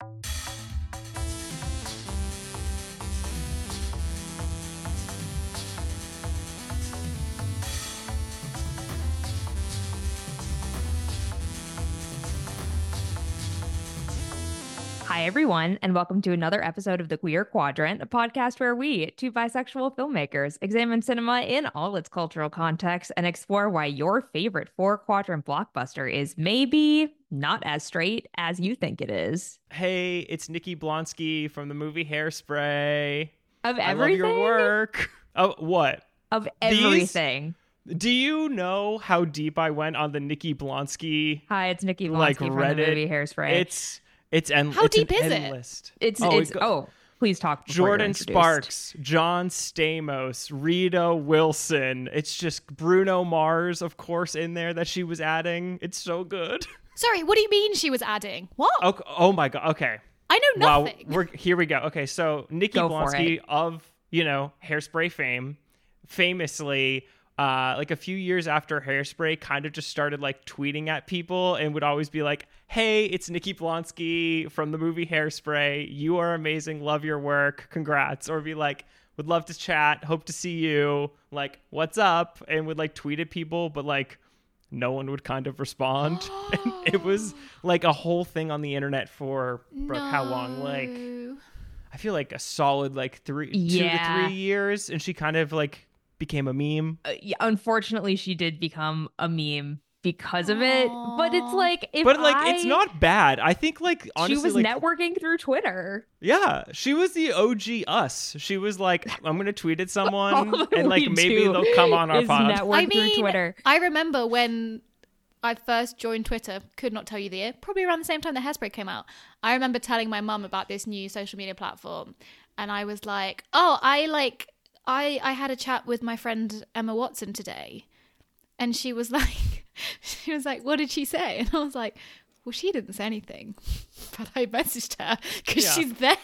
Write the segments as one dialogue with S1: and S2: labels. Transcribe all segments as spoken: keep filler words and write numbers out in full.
S1: Hi, everyone, and welcome to another episode of The Queer Quadrant, a podcast where we, two bisexual filmmakers, examine cinema in all its cultural contexts and explore why your favorite four-quadrant blockbuster is maybe not as straight as you think it is.
S2: Hey, it's Nikki Blonsky from the movie Hairspray.
S1: Of everything?
S2: I love your work. Oh, what?
S1: Of everything.
S2: These, do you know how deep I went on the Nikki Blonsky?
S1: Hi, it's Nikki Blonsky
S2: like,
S1: from
S2: Reddit?
S1: the movie Hairspray.
S2: It's it's en-
S3: How
S2: it's
S3: deep
S2: an
S3: is
S2: end
S3: it?
S2: List.
S1: It's
S2: oh,
S1: it's
S2: it go-
S1: oh, please talk. before
S2: Jordan
S1: you're introduced.
S2: Sparks, John Stamos, Rita Wilson. It's just Bruno Mars, of course, in there that she was adding. It's so good.
S3: Sorry, what do you mean she was adding? What?
S2: Oh, oh my god. Okay.
S3: I know
S2: Wow,
S3: nothing.
S2: we're here we go. Okay, so Nikki
S1: Go for
S2: Blonsky
S1: it.
S2: of, you know, Hairspray fame, famously, uh, like a few years after Hairspray, kind of just started like tweeting at people and would always be like, "Hey, it's Nikki Blonsky from the movie Hairspray. You are amazing. Love your work. Congrats." Or be like, "Would love to chat. Hope to see you. Like, what's up?" And would like tweet at people, but like no one would kind of respond. And it was like a whole thing on the internet for Brooke, how long? Like,
S3: No.
S2: I feel like a solid like three, two
S1: Yeah.
S2: to three years, and she kind of like became a meme.
S1: Uh, yeah, unfortunately, she did become a meme because of it. But it's
S3: Aw.
S1: like, if
S2: But like,
S1: I-
S2: it's not bad. I think like honestly,
S1: she was
S2: like,
S1: networking through Twitter.
S2: yeah, she was the O G us. She was like, I'm gonna tweet at someone,
S1: All that
S2: and like
S1: we
S2: maybe
S1: do
S2: they'll come on our
S1: is
S2: pod.
S1: network
S3: I
S1: through
S3: mean,
S1: Twitter.
S3: I remember when I first joined Twitter, could not tell you the year, probably around the same time the Hairspray came out. I remember telling my mum about this new social media platform, and I was like, oh, I like, I, I had a chat with my friend Emma Watson today, and she was like, she was like, what did she say? And I was like, well, she didn't say anything, but I messaged her because
S2: Yeah.
S3: she's there.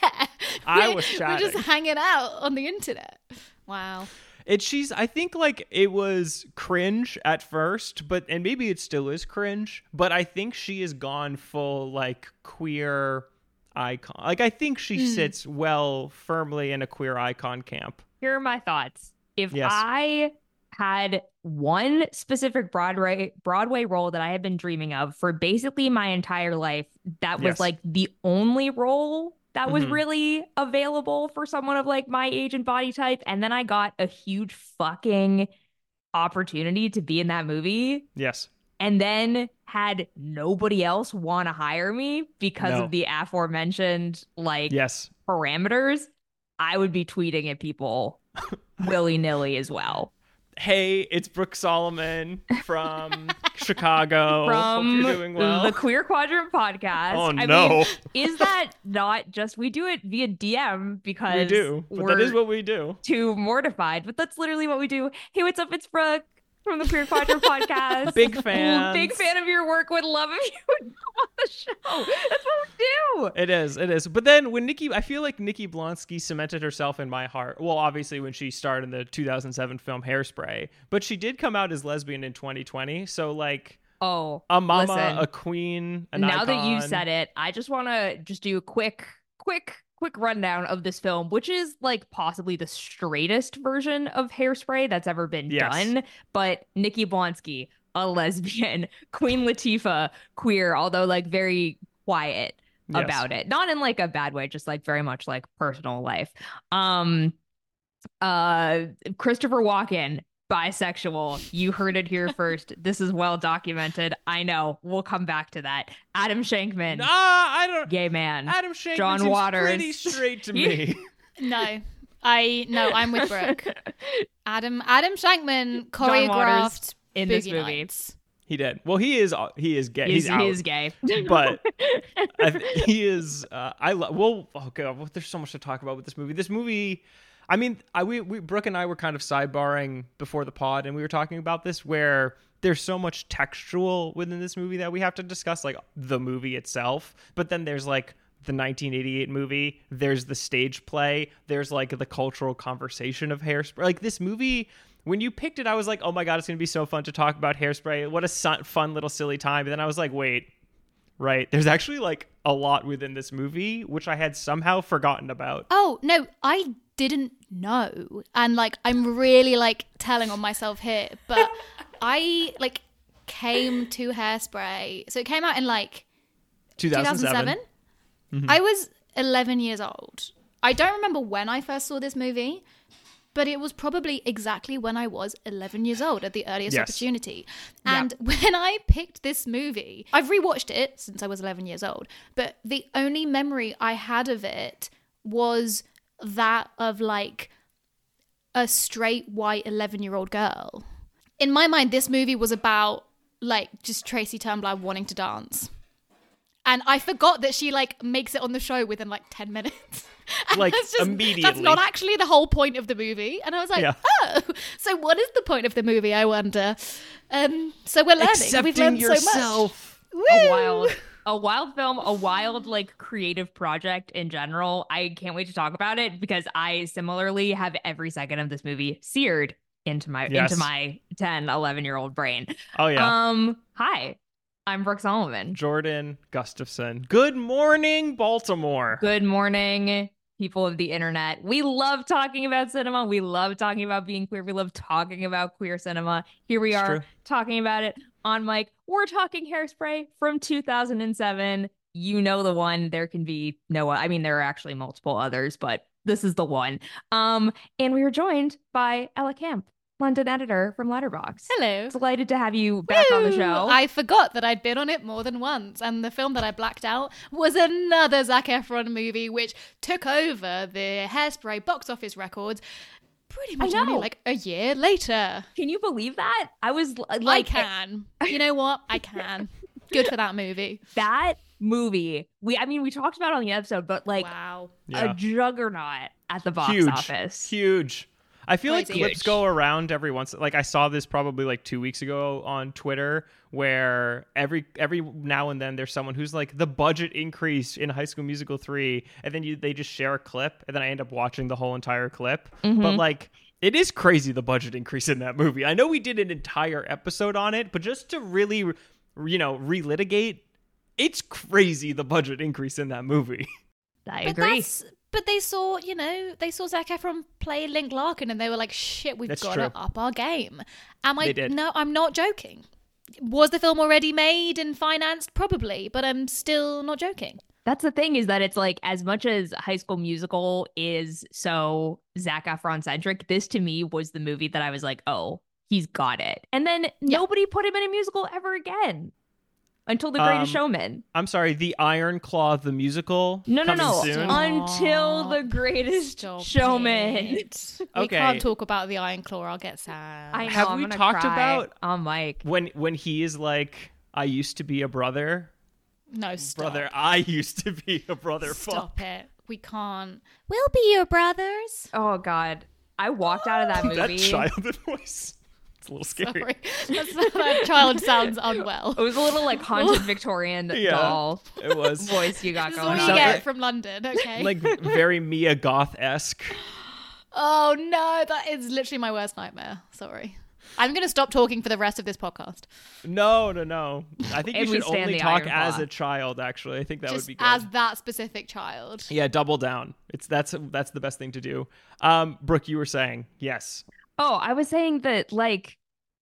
S2: I
S3: We're-
S2: was
S3: We're just
S2: chatting.
S3: hanging out on the internet. Wow.
S2: It she's I think like it was cringe at first, but and maybe it still is cringe, but I think she has gone full like queer icon. Like I think she
S3: Hmm.
S2: sits well firmly in a queer icon camp.
S1: Here are my thoughts. If
S2: Yes.
S1: I had one specific Broadway Broadway role that I had been dreaming of for basically my entire life, that was
S2: Yes.
S1: like the only role that was
S2: Mhm.
S1: really available for someone of like my age and body type, and then I got a huge fucking opportunity to be in that movie,
S2: Yes.
S1: and then had nobody else want to hire me because
S2: No.
S1: of the aforementioned like
S2: Yes.
S1: parameters, I would be tweeting at people willy-nilly as well.
S2: Hey, it's Brooke Solomon from Chicago.
S1: From
S2: Hope you're doing well.
S1: the Queer Quadrant podcast.
S2: Oh,
S1: I
S2: no.
S1: mean, is that not just, we do it via D M because
S2: we do, but
S1: we're
S2: that is what we do.
S1: too mortified, but that's literally what we do. Hey, what's up? It's Brooke from the Queer Quadrant podcast.
S2: Big fans.
S1: Big fan of your work. Would love if you would come on the show. That's what we do.
S2: It is, it is. But then when Nikki, I feel like Nikki Blonsky cemented herself in my heart. Well, obviously when she starred in the two thousand seven film Hairspray, but she did come out as lesbian in twenty twenty. So like
S1: Oh,
S2: a mama,
S1: listen.
S2: a queen, an
S1: now that you
S2: icon.
S1: said it, I just want to just do a quick, quick, quick rundown of this film, which is like possibly the straightest version of Hairspray that's ever been
S2: Yes.
S1: done. But Nikki Blonsky, a lesbian, Queen Latifah, queer, although like very quiet
S2: Yes.
S1: about it, not in like a bad way, just like very much like personal life. Um, uh, Christopher Walken, bisexual. You heard it here first. This is well documented. I know. We'll come back to that. Adam Shankman,
S2: Nah, I don't.
S1: gay man.
S2: Adam Shankman
S1: John
S2: seems
S1: Waters.
S2: pretty straight to me.
S3: No, I no, I'm with Brooke. Adam Adam Shankman
S1: John Waters
S3: choreographed
S1: in this
S3: Boogie
S1: movie.
S3: Nights.
S2: He did. Well, he is. He is gay.
S1: He's,
S2: He's, out.
S1: he is gay.
S2: But I th- he is. Uh, I love. Well, oh god, well, there's so much to talk about with this movie. This movie. I mean, I we, we Brooke and I were kind of sidebarring before the pod, and we were talking about this where there's so much textual within this movie that we have to discuss, like the movie itself. But then there's like the nineteen eighty-eight movie. There's the stage play. There's like the cultural conversation of Hairspray. Like this movie. When you picked it, I was like, oh my God, it's going to be so fun to talk about Hairspray. What a su- fun little silly time. But then I was like, wait, right? There's actually like a lot within this movie, which I had somehow forgotten about.
S3: Oh, no, I didn't know. And like, I'm really like telling on myself here, but I like came to Hairspray. So it came out in like
S2: two thousand seven.
S3: two thousand seven. Mm-hmm. I was eleven years old. I don't remember when I first saw this movie, but it was probably exactly when I was eleven years old at the earliest
S2: yes.
S3: opportunity. And
S1: yep.
S3: when I picked this movie, I've rewatched it since I was eleven years old, but the only memory I had of it was that of like a straight white eleven-year-old girl. In my mind, this movie was about like just Tracy Turnblad wanting to dance. And I forgot that she like makes it on the show within like ten minutes. And
S2: like
S3: that's just,
S2: immediately.
S3: That's not actually the whole point of the movie. And I was like, yeah. oh, so what is the point of the movie, I wonder? Um, so we're learning.
S2: Accepting
S3: We've learned
S2: yourself.
S3: so much.
S1: A wild, a wild film, a wild like creative project in general. I can't wait to talk about it because I similarly have every second of this movie seared into my
S2: yes.
S1: into my ten, eleven year old brain.
S2: Oh yeah.
S1: Um, hi. I'm Brooke Solomon.
S2: Jordan Gustafson. Good morning, Baltimore.
S1: Good morning, people of the internet. We love talking about cinema. We love talking about being queer. We love talking about queer cinema. Here we
S2: It's
S1: are
S2: true.
S1: talking about it on mic. We're talking Hairspray from two thousand seven. You know the one. There can be no, I mean, there are actually multiple others, but this is the one. Um, and we were joined by Ella Camp, London editor from Letterboxd.
S3: Hello.
S1: Delighted to have you back
S3: Woo!
S1: on the show.
S3: I forgot that I'd been on it more than once, and the film that I blacked out was another Zac Efron movie, which took over the Hairspray box office records pretty much only like a year later.
S1: Can you believe that? I was like,
S3: I can. You know what? I can. Good for that movie.
S1: That movie, we I mean, we talked about it on the episode, but like
S3: wow.
S2: Yeah.
S1: a juggernaut at the box
S2: Huge.
S1: office.
S2: Huge. I feel like
S3: Crazy.
S2: clips
S1: Huge.
S2: go around every once. Like I saw this probably like two weeks ago on Twitter, where every every now and then there's someone who's like the budget increase in High School Musical three, and then you they just share a clip, and then I end up watching the whole entire clip.
S1: Mm-hmm.
S2: But like it is crazy the budget increase in that movie. I know we did an entire episode on it, but just to really, you know, relitigate, it's crazy the budget increase in that movie.
S1: I
S3: But
S1: agree.
S3: that's But they saw, you know, they saw Zac Efron play Link Larkin and they were like, shit, we've
S2: That's
S3: got
S2: true.
S3: to up our game. Am I,
S2: They did.
S3: no, I'm not joking. Was the film already made and financed? Probably, but I'm still not joking.
S1: That's the thing, is that it's like, as much as High School Musical is so Zac Efron centric, this to me was the movie that I was like, oh, he's got it. And then
S3: Yeah.
S1: nobody put him in a musical ever again until The Greatest
S2: Um,
S1: Showman.
S2: I'm sorry, the Iron Claw the musical.
S1: No, no,
S2: coming
S1: no.
S2: soon?
S1: Until The Greatest
S3: Stop
S1: Showman.
S3: it. We
S2: Okay.
S3: can't talk about the Iron Claw. I'll get sad.
S1: I know,
S2: Have
S1: I'm
S2: we
S1: gonna
S2: talked
S1: cry
S2: about-
S1: on mic?
S2: when when he is like, I used to be a brother.
S3: no, stop.
S2: Brother, I used to be a brother.
S3: Stop
S2: Fuck.
S3: it. We can't. We'll be your brothers.
S1: Oh God, I walked out of that movie.
S2: That childhood voice. It's a little scary.
S3: Sorry. That's, that child sounds unwell.
S1: It was a little like haunted Victorian
S2: Yeah.
S1: doll
S2: It was
S1: voice you got
S3: This is
S1: going
S3: what
S1: on.
S3: you
S2: Sound-
S3: get from London, okay?
S2: like very Mia Goth-esque.
S3: Oh no, that is literally my worst nightmare. Sorry. I'm going to stop talking for the rest of this podcast.
S2: No, no, no. I think you
S1: And we
S2: should
S1: stand
S2: only
S1: the
S2: talk
S1: Iron
S2: as
S1: Claw.
S2: a child. Actually, I think that
S3: Just
S2: would be good.
S3: as that specific child.
S2: Yeah, double down. It's that's that's the best thing to do. Um, Brooke, you were saying yes.
S1: Oh, I was saying that like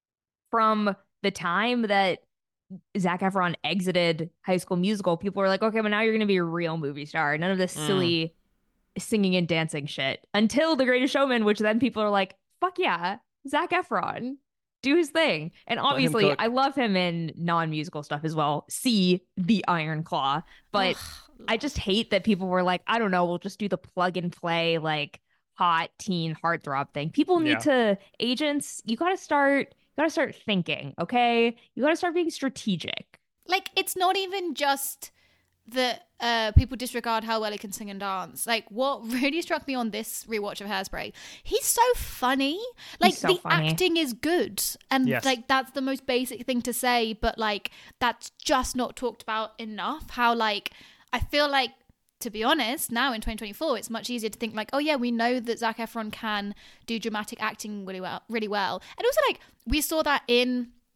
S1: from the time that Zac Efron exited High School Musical, people were like, okay, but now you're going to be a real movie star. None of this
S2: Mm.
S1: silly singing and dancing shit. Until The Greatest Showman, which then people are like, fuck yeah, Zac Efron, do his thing. And
S2: him
S1: obviously,
S2: cook.
S1: I love him in non-musical stuff as well. See The Iron Claw. But
S3: Ugh.
S1: I just hate that people were like, I don't know, we'll just do the plug and play, like hot teen heartthrob thing. People need to, agents, you gotta start, you gotta start thinking, okay? You gotta start being strategic.
S3: Like, it's not even just that uh, people disregard how well he can sing and dance. Like, what really struck me on this rewatch of Hairspray, he's so funny. Like,
S1: so
S3: the
S1: funny.
S3: acting is good. And,
S2: Yes.
S3: like, that's the most basic thing to say. But, like, that's just not talked about enough. How, like, I feel like, to be honest, now in twenty twenty-four, it's much easier to think like, oh yeah, we know that Zac Efron can do dramatic acting really well, really well. And also, like, we saw that in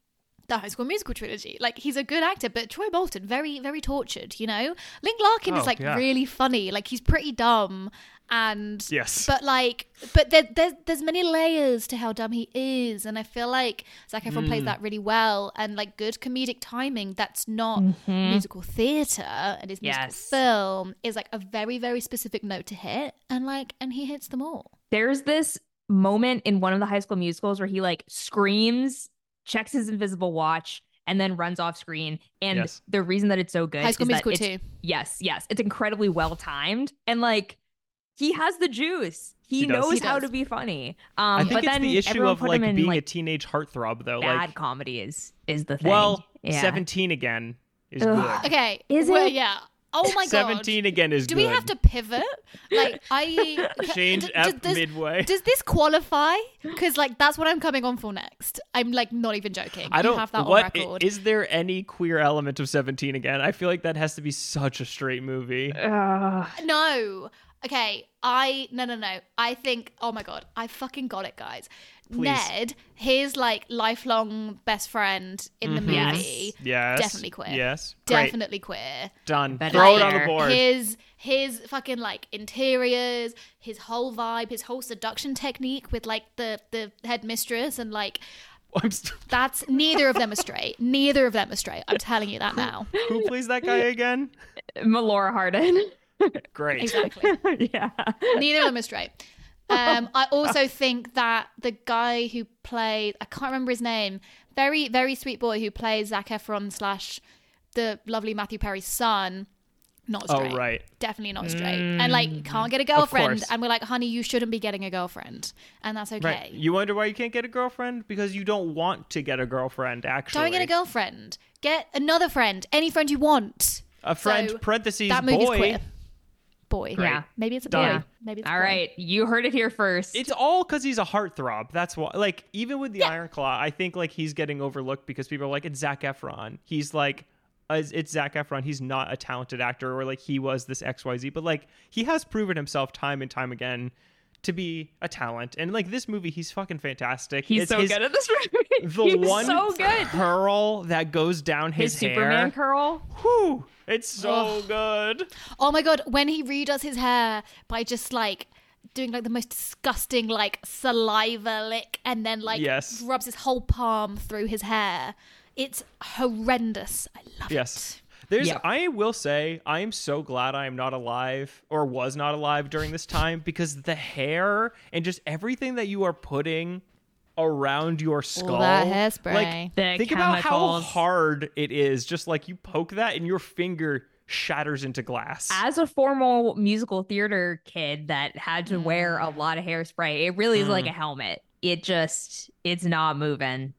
S3: the High School Musical trilogy. Like, he's a good actor, but Troy Bolton, very, very tortured, you know? Link Larkin
S2: Oh,
S3: is, like,
S2: yeah.
S3: really funny. Like, he's pretty dumb. And,
S2: Yes.
S3: but, like, but there, there's, there's many layers to how dumb he is. And I feel like Zac Efron
S2: Mm.
S3: plays that really well. And, like, good comedic timing that's not
S1: Mhm.
S3: musical theatre and is musical
S1: Yes.
S3: film is, like, a very, very specific note to hit. And, like, and he hits them all.
S1: There's this moment in one of the High School Musicals where he like screams, checks his invisible watch, and then runs off screen. And
S2: Yes.
S1: the reason that it's so good
S3: High School
S1: is that
S3: Musical
S1: it's-
S3: too.
S1: Yes, yes. It's incredibly well timed. And like he has the juice. He,
S2: He does.
S1: knows
S3: He
S1: how
S3: does.
S1: to be funny. Um
S2: I think
S1: but
S2: it's
S1: then
S2: the issue
S1: everyone
S2: of
S1: put
S2: like
S1: him in,
S2: being
S1: like,
S2: a teenage heartthrob, though.
S1: bad
S2: Like,
S1: comedy is is the thing.
S2: well,
S1: yeah.
S2: seventeen again is
S1: Ugh.
S2: good.
S3: Okay.
S1: Is
S3: well,
S1: it?
S3: Yeah. Oh my god.
S2: seventeen again is
S3: Do
S2: good.
S3: we have to pivot? Like, I
S2: change
S3: d- d-
S2: up
S3: does,
S2: midway?
S3: Does this qualify? Because like that's what I'm coming on for next. I'm like not even joking.
S2: I don't
S3: You have that
S2: what
S3: on
S2: i-
S3: record.
S2: is there any queer element of seventeen again? I feel like that has to be such a straight movie.
S1: Ugh.
S3: No. Okay. I no no no. I think. Oh my god. I fucking got it, guys.
S2: Please.
S3: Ned, his like lifelong best friend in the
S2: Mhm.
S3: movie.
S2: Yes.
S3: Definitely queer.
S2: Yes. Great.
S3: Definitely queer.
S2: Done.
S1: Better
S2: Throw it on
S1: there.
S2: the board.
S3: His his fucking like interiors, his whole vibe, his whole seduction technique with like the the headmistress and like
S2: I'm st-
S3: that's neither of them are straight. Neither of them are straight. I'm telling you that now.
S2: Who plays that guy again?
S1: Melora Hardin.
S2: Great.
S3: Exactly.
S1: yeah.
S3: Neither of them are straight. Um, I also think that the guy who played I can't remember his name, very very sweet boy who plays Zac Efron slash the lovely Matthew Perry's son. Not
S2: Oh,
S3: straight.
S2: right.
S3: Definitely not straight. And like can't get a
S2: course.
S3: girlfriend. And we're like, honey, you shouldn't be getting a girlfriend. And that's okay.
S2: Right. You wonder why you can't get a girlfriend? Because you don't want to get a girlfriend, actually.
S3: Don't get a girlfriend. Get another friend. Any friend you want.
S2: A friend,
S3: So,
S2: parentheses,
S3: that movie's
S2: boy.
S3: queer. Boy.
S2: Great.
S1: Yeah.
S3: Maybe it's a
S2: Done.
S3: boy. Maybe it's a
S1: All
S3: boy.
S1: right. You heard it here first.
S2: It's all because he's a heartthrob. That's why, like, even with the
S3: Yeah.
S2: Iron Claw, I think, like, he's getting overlooked because people are like, it's Zac Efron. He's like, uh, it's Zac Efron. He's not a talented actor, or like he was this X Y Z. But like, he has proven himself time and time again to be a talent. And like this movie, he's fucking fantastic.
S1: He's
S2: It's
S1: so
S2: his-
S1: good at this movie.
S2: The
S1: He's
S2: one
S1: so good.
S2: curl that goes down his,
S1: His
S2: hair.
S1: Superman curl.
S2: Whew, it's so
S3: Ugh.
S2: good.
S3: Oh my god, when he redoes his hair by just like doing like the most disgusting like saliva lick and then like
S2: Yes.
S3: rubs his whole palm through his hair. It's horrendous. I love
S2: Yes.
S3: it.
S2: There's
S1: Yeah.
S2: I will say I am so glad I am not alive or was not alive during this time because the hair and just everything that you are putting around your skull.
S3: that hairspray.
S2: Like
S1: The
S2: think about how
S1: chemicals.
S2: hard it is. Just like you poke that and your finger shatters into glass.
S1: As a formal musical theater kid that had to wear a lot of hairspray, it really is
S2: Mm.
S1: like a helmet. It just it's not moving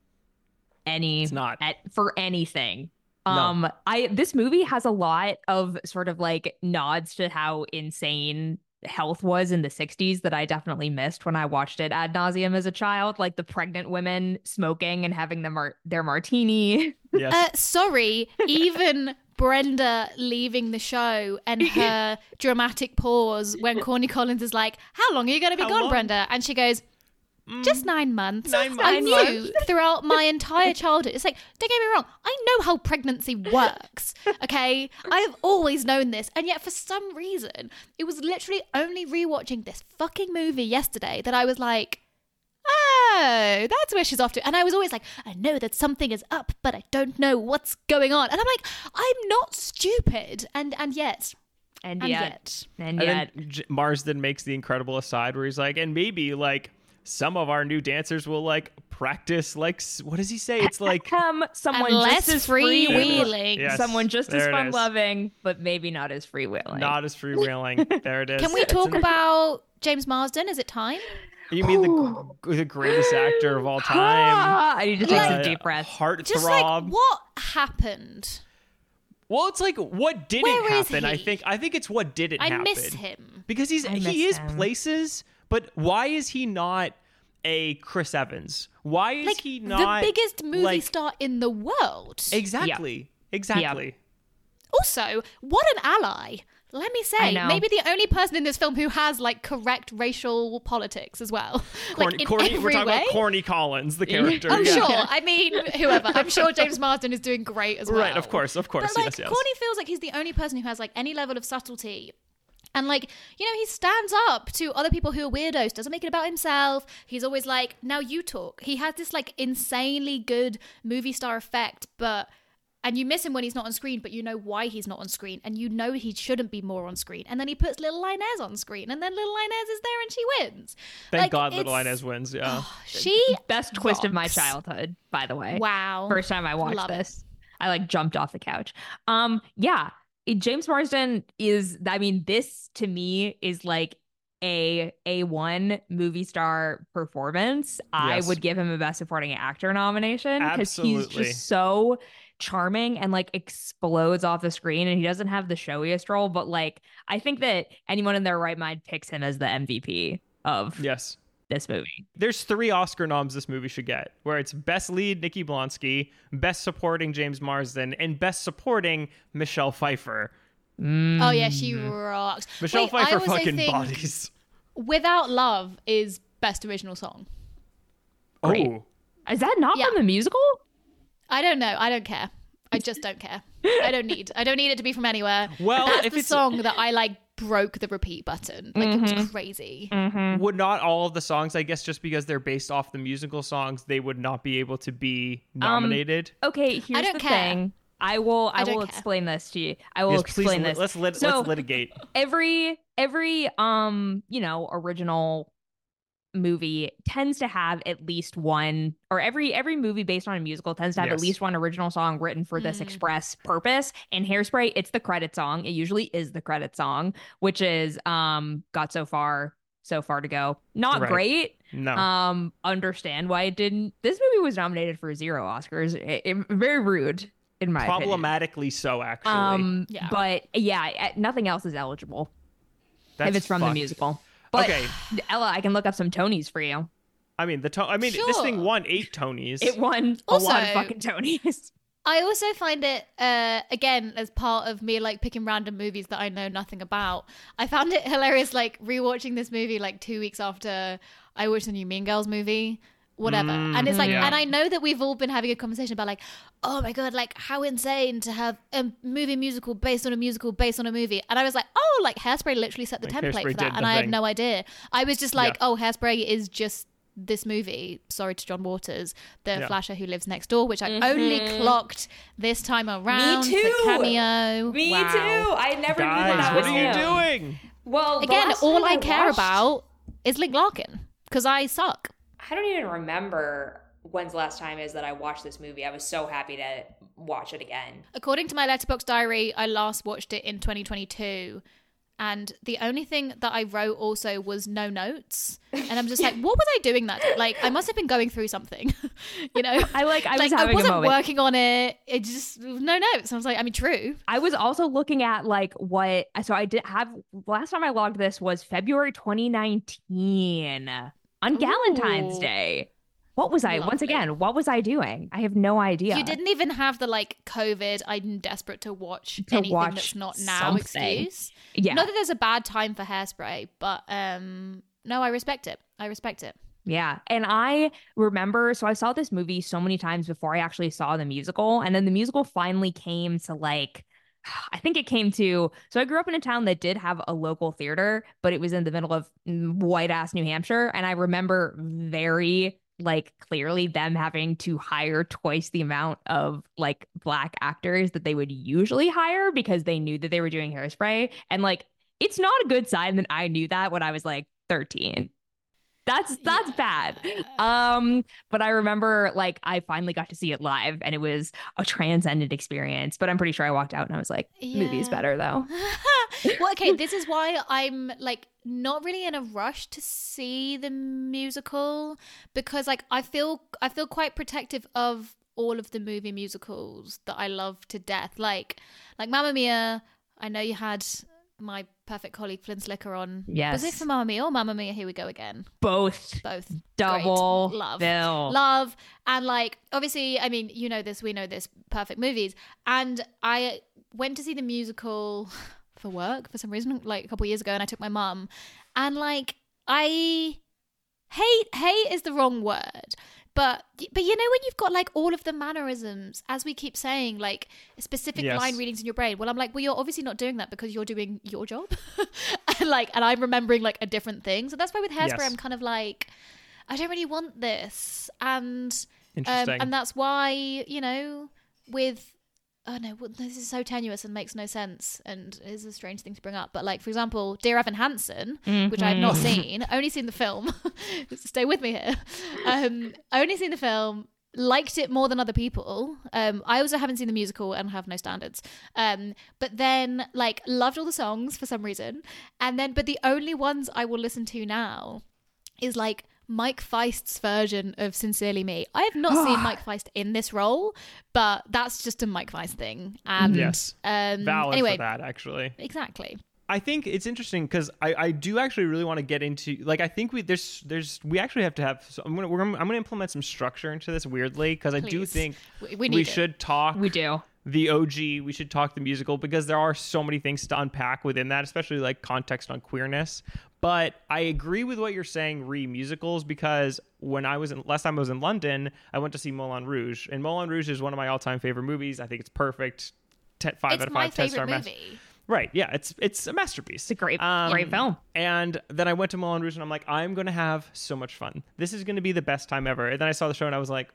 S1: any
S2: It's not.
S1: at for anything.
S2: No.
S1: Um I this movie has a lot of sort of like nods to how insane health was in the sixties that I definitely missed when I watched it ad nauseum as a child, like the pregnant women smoking and having the mar- their martini.
S2: Yes.
S3: Uh, sorry, even Brenda leaving the show and her dramatic pause when Corny Collins is like, "How long are you going to be
S2: How
S3: gone,
S2: long?
S3: Brenda?" And she goes, "Just nine months."
S2: Nine
S3: I
S2: months.
S3: knew throughout my entire childhood. It's like, don't get me wrong, I know how pregnancy works. Okay, I have always known this, and yet for some reason, it was literally only rewatching this fucking movie yesterday that I was like, oh, that's where she's off to. And I was always like, I know that something is up, but I don't know what's going on. And I'm like, I'm not stupid. And and yet,
S1: And,
S3: and
S1: yet,
S3: yet,
S1: and
S2: And
S1: yet
S2: then J- Marsden makes the incredible aside where he's like, and maybe like some of our new dancers will like practice like s- what does he say? It's like
S1: um someone
S3: And
S1: just
S3: less
S1: as
S3: freewheeling.
S2: Yes,
S1: someone just as
S2: there it
S1: fun
S2: is.
S1: loving, but maybe not as freewheeling.
S2: not as freewheeling. There it is.
S3: can we
S2: It's
S3: talk
S2: an-
S3: about James Marsden? Is it time?
S2: You mean the the greatest actor of all time?
S1: Ah, I need to take
S2: Uh,
S1: some deep breaths.
S2: Heartthrob.
S3: Just like, what happened?
S2: Well, it's like what didn't
S3: Where is
S2: happen. I
S3: he?
S2: think I think it's what didn't
S3: I
S2: happen.
S3: miss him.
S2: Because he's
S1: I miss
S2: he is
S1: him.
S2: places, but why is he not a Chris Evans? Why is
S3: Like,
S2: he not
S3: the biggest movie
S2: like,
S3: star in the world.
S2: Exactly. Exactly.
S3: Also, what an ally. let me
S1: I
S3: say,
S1: know.
S3: maybe the only person in this film who has like correct racial politics as well.
S2: Corny,
S3: like in
S2: corny,
S3: every
S2: we're talking
S3: way.
S2: about Corny Collins, the character.
S3: Oh,
S2: yeah.
S3: sure. I mean, whoever. I'm sure James Marsden is doing great as well.
S2: Right, of course, of course.
S3: But like,
S2: yes, yes.
S3: Corny feels like he's the only person who has like any level of subtlety. And like, you know, he stands up to other people who are weirdos, doesn't make it about himself. He's always like, now you talk. He has this like insanely good movie star effect, but and you miss him when he's not on screen, but you know why he's not on screen, and you know he shouldn't be more on screen. And then he puts Little Inez on screen, and then Little Inez is there and she wins.
S2: Thank
S3: Like,
S2: God Little
S3: it's-
S2: Inez wins, yeah.
S3: She
S1: Best twist of my
S3: rocks.
S1: childhood, by the way.
S3: Wow.
S1: First time I watched
S3: Love it.
S1: this, I like jumped off the couch. Um, yeah, it- James Marsden is. I mean, this to me is like a A one movie star performance. I
S2: Yes.
S1: would give him a Best Supporting Actor nomination because he's
S2: Absolutely.
S1: just so charming and like explodes off the screen, and he doesn't have the showiest role, but like I think that anyone in their right mind picks him as the M V P of
S2: Yes.
S1: this movie.
S2: There's three Oscar noms this movie should get, where it's Best Lead, Nikki Blonsky, Best Supporting, James Marsden, and Best Supporting, Michelle Pfeiffer.
S3: Oh yeah, she rocks.
S2: Michelle
S3: Wait, I
S2: Pfeiffer
S3: also
S2: fucking
S3: think
S2: bodies.
S3: Without Love is best original song.
S1: Great.
S2: Oh.
S1: Is that not
S3: Yeah.
S1: from the musical?
S3: I don't know. I don't care. I just don't care. I don't need. I don't need it to be from anywhere.
S2: Well,
S3: That's
S2: if
S3: the
S2: it's-
S3: song that I like broke the repeat button. Like it was crazy.
S2: Would not all of the songs, I guess just because they're based off the musical songs, they would not be able to be nominated?
S1: Okay, here's
S3: don't
S1: the
S3: care.
S1: thing. I will I,
S3: I don't
S1: will
S3: care.
S1: explain this to you. I will
S2: Yes, please,
S1: explain
S2: li-
S1: this.
S2: let's, lit-
S1: So-
S2: let's litigate.
S1: every every um, you know, original movie tends to have at least one, or every every movie based on a musical tends to have
S2: Yes.
S1: at least one original song written for this
S3: Mm.
S1: express purpose. In Hairspray, it's the credit song. It usually is the credit song, which is um Got So Far, So Far to Go. Not
S2: Right.
S1: great.
S2: No.
S1: Um, understand why it didn't. This movie was nominated for zero Oscars. It- it- very rude, in my opinion.
S2: Problematically so, actually.
S1: Um,
S3: Yeah.
S1: but yeah, eh, nothing else is eligible
S2: That's
S1: if it's from the
S2: fucked.
S1: musical. But
S2: Okay.
S1: Ella, I can look up some Tonys for you.
S2: I mean, the to- I mean, this thing
S3: Sure.
S2: won eight Tonys.
S1: It won a
S3: Also-
S1: lot of fucking Tonys.
S3: I also find it, uh, again, as part of me like picking random movies that I know nothing about. I found it hilarious, like rewatching this movie like two weeks after I watched the new Mean Girls movie, whatever. and it's like,
S2: yeah.
S3: and I know that we've all been having a conversation about like, oh my god, like how insane to have a movie musical based on a musical based on a movie. And I was like, oh, like Hairspray literally set the
S2: Like,
S3: template
S2: Hairspray
S3: for
S2: did
S3: that,
S2: the
S3: and I had
S2: thing.
S3: no idea. I was just like,
S2: Yeah.
S3: oh, Hairspray is just this movie. Sorry to John Waters, the
S2: Yeah.
S3: flasher who lives next door, which I only clocked this time around.
S1: too.
S3: The cameo. Wow.
S1: I never
S2: Guys, what are you doing?
S1: Well, the
S3: Again,
S1: last
S3: all
S1: time
S3: I care
S1: watched-
S3: about is Link Larkin because I suck.
S1: I don't even remember when's the last time is that I watched this movie. I was so happy to watch it again.
S3: According to my Letterboxd diary, I last watched it in twenty twenty-two. And the only thing that I wrote also was no notes. And I'm just like, what was I doing that day? Like, I must have been going through something, you know?
S1: I like. I was
S3: like,
S1: having
S3: I
S1: a
S3: wasn't
S1: moment.
S3: working on it. It just, no notes. I was like, I mean, true.
S1: I was also looking at like what. So I did have last time I logged this was February twenty nineteen on Valentine's
S3: Ooh.
S1: Day. What was I? Once
S3: Lovely.
S1: again, what was I doing? I have no idea.
S3: You didn't even have the like COVID, I'm desperate to watch
S1: To
S3: anything
S1: watch
S3: that's not now
S1: something.
S3: excuse.
S1: Yeah.
S3: Not that there's a bad time for Hairspray, but um no, I respect it. I respect it.
S1: Yeah. And I remember, so I saw this movie so many times before I actually saw the musical. And then the musical finally came to like, I think it came to, so I grew up in a town that did have a local theater, but it was in the middle of white ass New Hampshire. And I remember very like clearly them having to hire twice the amount of like black actors that they would usually hire because they knew that they were doing Hairspray. And like, it's not a good sign that I knew that when I was like thirteen. That's that's bad. Um, but I remember like I finally got to see it live and it was a transcendent experience. But I'm pretty sure I walked out and I was like, movie's
S3: Yeah.
S1: better though.
S3: Well, okay, this is why I'm like not really in a rush to see the musical because like I feel I feel quite protective of all of the movie musicals that I love to death. Like like Mamma Mia, I know you had my perfect colleague Flynn Slicker on.
S1: Yes.
S3: Was it for Mamma Mia or Mamma Mia? Here we go again.
S1: Both
S3: Both.
S1: double
S3: Great. Love.
S1: bill.
S3: Love. And like, obviously, I mean, you know this, we know this, perfect movies. And I went to see the musical for work for some reason, like a couple years ago, and I took my mum, and like I hate hate is the wrong word. But but you know when you've got like all of the mannerisms, as we keep saying, like specific
S2: Yes.
S3: line readings in your brain. Well, I'm like, well, you're obviously not doing that because you're doing your job, and like, and I'm remembering like a different thing. So that's why with Hairspray,
S2: Yes.
S3: I'm kind of like, I don't really want this, and um,
S2: Interesting.
S3: and that's why you know with. Oh no, well, this is so tenuous and makes no sense and is a strange thing to bring up. But like, for example, Dear Evan Hansen, which I have not seen, only seen the film. Stay with me here. Um, only seen the film, liked it more than other people. Um, I also haven't seen the musical and have no standards. Um, but then like loved all the songs for some reason. And then, but the only ones I will listen to now is like Mike Feist's version of Sincerely Me. I have not seen Mike Feist in this role, but that's just a Mike Feist thing. And
S2: Yes.
S3: um,
S2: Valid
S3: anyway,
S2: for that, actually.
S3: exactly.
S2: I think it's interesting because I, I do actually really want to get into like I think we there's there's we actually have to have so I'm gonna we're gonna, I'm gonna implement some structure into this weirdly because I do
S3: Please.
S2: think
S3: We, we
S2: we,
S3: need it.
S2: should talk
S1: We do.
S2: the O G, we should talk the musical because there are so many things to unpack within that, especially like context on queerness. But I agree with what you're saying re musicals because when I was in last time I was in London, I went to see Moulin Rouge, and Moulin Rouge is one of my all time favorite movies. I think it's perfect. Ten, five
S3: It's
S2: out of
S3: my
S2: five, ten star
S3: favorite
S2: mas-
S3: movie.
S2: Right, yeah, it's it's a masterpiece.
S1: It's a great,
S2: Um,
S1: great film.
S2: And then I went to Moulin Rouge and I'm like, I'm going to have so much fun. This is going to be the best time ever. And then I saw the show and I was like,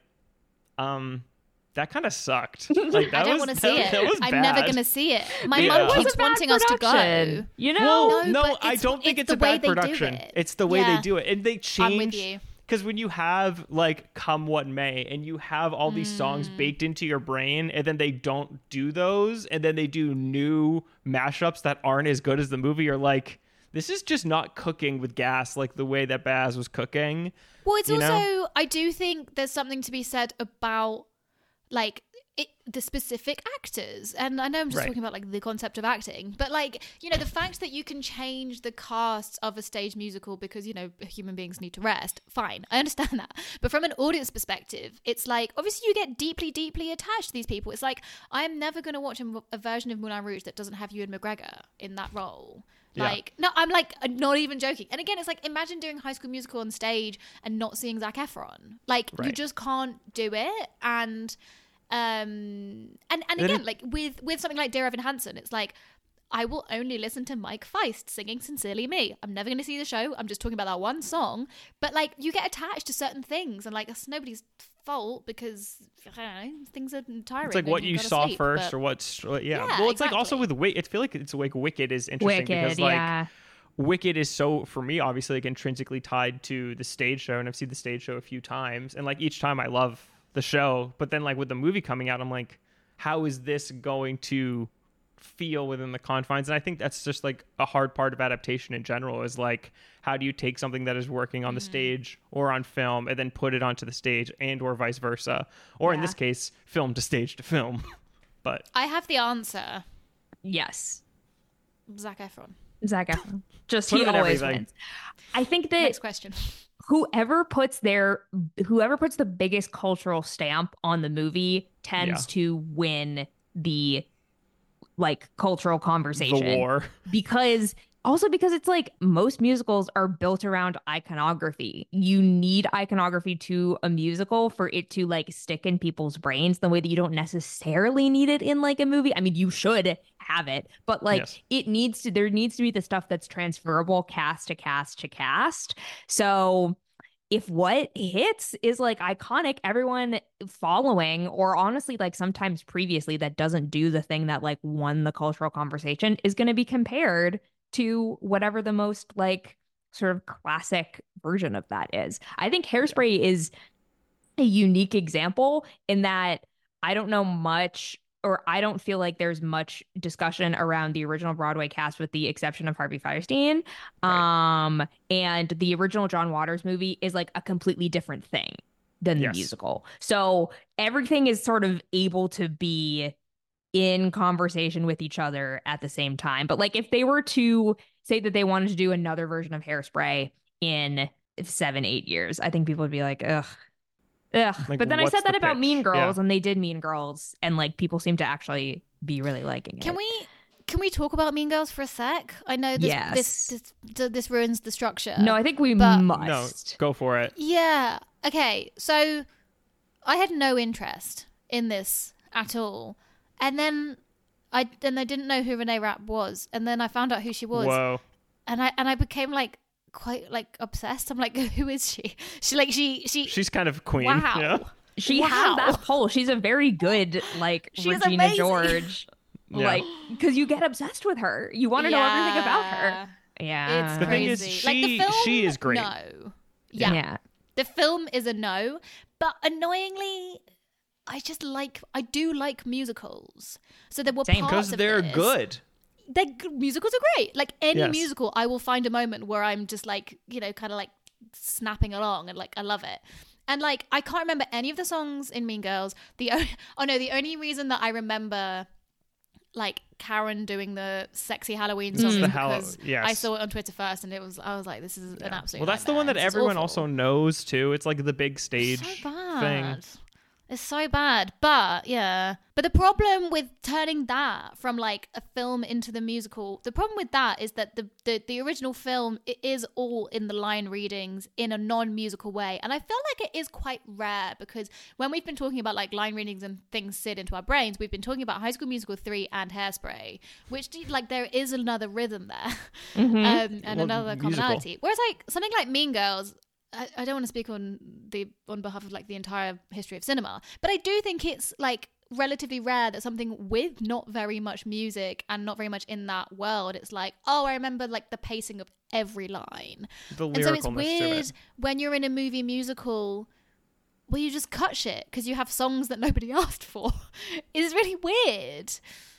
S2: um, that kind of sucked. Like, that
S3: I don't
S2: was,
S3: want to see
S2: that,
S3: it.
S2: that was
S3: I'm
S2: bad.
S3: never going to see it. My
S2: Yeah.
S3: mum
S2: It was
S3: keeps
S1: a bad
S3: wanting us to go.
S1: production, You know?
S2: Well,
S3: No,
S2: no,
S3: but
S2: I
S3: it's-
S2: don't think
S3: it's
S2: it's,
S3: the
S2: a
S3: way
S2: bad
S3: they do
S2: production.
S3: it.
S2: It's the way
S3: Yeah.
S2: they do it. And they change.
S3: I'm with you.
S2: Because when you have like Come What May and you have all these songs
S3: Mm.
S2: baked into your brain and then they don't do those and then they do new mashups that aren't as good as the movie, you're like, this is just not cooking with gas like the way that Baz was cooking.
S3: Well, it's
S2: you
S3: also,
S2: know?
S3: I do think there's something to be said about like it, the specific actors. And I know I'm just
S2: Right.
S3: talking about like the concept of acting, but like, you know, the fact that you can change the casts of a stage musical because, you know, human beings need to rest. Fine. I understand that. But from an audience perspective, it's like, obviously you get deeply, deeply attached to these people. It's like, I'm never going to watch a, a version of Moulin Rouge that doesn't have Ewan McGregor in that role.
S2: Yeah.
S3: Like, no, I'm like not even joking. And again, it's like imagine doing High School Musical on stage and not seeing Zac Efron. Like, you
S2: Right.
S3: just can't do it. And um, and and
S2: It
S3: again,
S2: is-
S3: like with with something like Dear Evan Hansen, it's like I will only listen to Mike Feist singing Sincerely Me. I'm never going to see the show. I'm just talking about that one song. But like, you get attached to certain things, and like that's nobody's fault because I don't know, things are tiring.
S2: It's like
S3: and
S2: what
S3: you've
S2: you
S3: gotta
S2: saw
S3: sleep,
S2: first
S3: but-
S2: or what's, yeah.
S3: Yeah,
S2: Well, it's like also
S3: exactly.
S2: with Wicked, I feel like it's like Wicked is interesting
S1: Wicked,
S2: because like,
S1: yeah.
S2: Wicked is so for me obviously like intrinsically tied to the stage show, and I've seen the stage show a few times, and like each time I love the show, but then like with the movie coming out, I'm like, how is this going to feel within the confines? And I think that's just like a hard part of adaptation in general is like, how do you take something that is working on the stage or on film and then put it onto the stage, and or vice versa, or in
S1: Yeah.
S2: this case film to stage to film. But
S3: I have the answer.
S1: Yes.
S3: Zac Efron.
S1: Zac Efron. Just
S2: Put
S1: he
S2: him in
S1: always
S2: everything.
S1: wins. I think that
S3: Next question.
S1: whoever puts their whoever puts the biggest cultural stamp on the movie tends
S2: Yeah.
S1: to win the like cultural conversation.
S2: the war.
S1: Because also because it's like most musicals are built around iconography. You need iconography to a musical for it to like stick in people's brains the way that you don't necessarily need it in like a movie. I mean, you should have it, but like
S2: Yes.
S1: it needs to, there needs to be the stuff that's transferable cast to cast to cast. So if what hits is like iconic, everyone following, or honestly, like sometimes previously that doesn't do the thing that like won the cultural conversation is going to be compared to whatever the most like sort of classic version of that is. I think Hairspray is a unique example in that I don't know much, or I don't feel like there's much discussion around the original Broadway cast with the exception of Harvey Fierstein.
S2: Right.
S1: Um, and the original John Waters movie is like a completely different thing than the
S2: Yes.
S1: musical. So everything is sort of able to be in conversation with each other at the same time. But like if they were to say that they wanted to do another version of Hairspray in seven, eight years, I think people would be like, ugh. Ugh.
S2: Like,
S1: but then I
S2: what's
S1: said that
S2: the
S1: about
S2: pitch?
S1: Mean Girls,
S2: Yeah.
S1: and they did Mean Girls, and like people seem to actually be really liking it.
S3: Can we can we talk about Mean Girls for a sec? I know this
S1: Yes.
S3: this, this this this ruins the structure.
S1: No, I think we
S3: But-
S1: must.
S2: No, go for it.
S3: Yeah. Okay. So I had no interest in this at all, and then I then I didn't know who Renee Rapp was, and then I found out who she was,
S2: Whoa.
S3: and I and I became like quite like obsessed. I'm like, who is she? She like she she.
S2: She's kind of queen.
S3: wow.
S2: You know?
S1: She
S3: Wow.
S1: has that pull. She's a very good, like,
S3: She's
S1: Regina
S3: amazing.
S1: George.
S2: Yeah.
S1: Like, because you get obsessed with her. You want to know everything about her. Yeah.
S3: It's
S2: The thing
S3: crazy.
S2: is,
S3: like the
S2: she-
S3: film,
S2: she is great.
S3: No. Yeah.
S1: yeah.
S3: The film is a no, but annoyingly, I just like I do like musicals. So there were
S1: Same.
S3: parts
S2: Because
S3: of
S2: they're
S3: this-
S2: good.
S3: They're g- musicals are great. Like any
S2: Yes.
S3: musical, I will find a moment where I'm just like, you know, kind of like snapping along and like I love it. And like I can't remember any of the songs in Mean Girls. The o- oh no, the only reason that I remember like Karen doing the sexy Halloween song
S2: Mm.
S3: is
S2: The Hallow-
S3: because
S2: yes.
S3: I saw it on Twitter first, and it was I was like, this is an absolute.
S2: Well, that's the one that
S3: nightmare. This is
S2: everyone
S3: awful.
S2: also knows too. It's like the big stage
S3: so
S2: thing.
S3: bad. It's so bad. But yeah. But the problem with turning that from like a film into the musical, the problem with that is that the the, the original film, it is all in the line readings in a non-musical way. And I feel like it is quite rare because when we've been talking about like line readings and things sit into our brains, we've been talking about High School Musical three and Hairspray, which like there is another rhythm there um, and
S2: Well,
S3: another
S2: musical.
S3: commonality. Whereas like something like Mean Girls, I, I don't want to speak on the on behalf of like the entire history of cinema, but I do think it's like relatively rare that something with not very much music and not very much in that world, it's like, oh, I remember like the pacing of every line.
S2: The
S3: And so it's
S2: lyricalness to
S3: weird
S2: it.
S3: when you're in a movie musical where you just cut shit because you have songs that nobody asked for. It's really weird.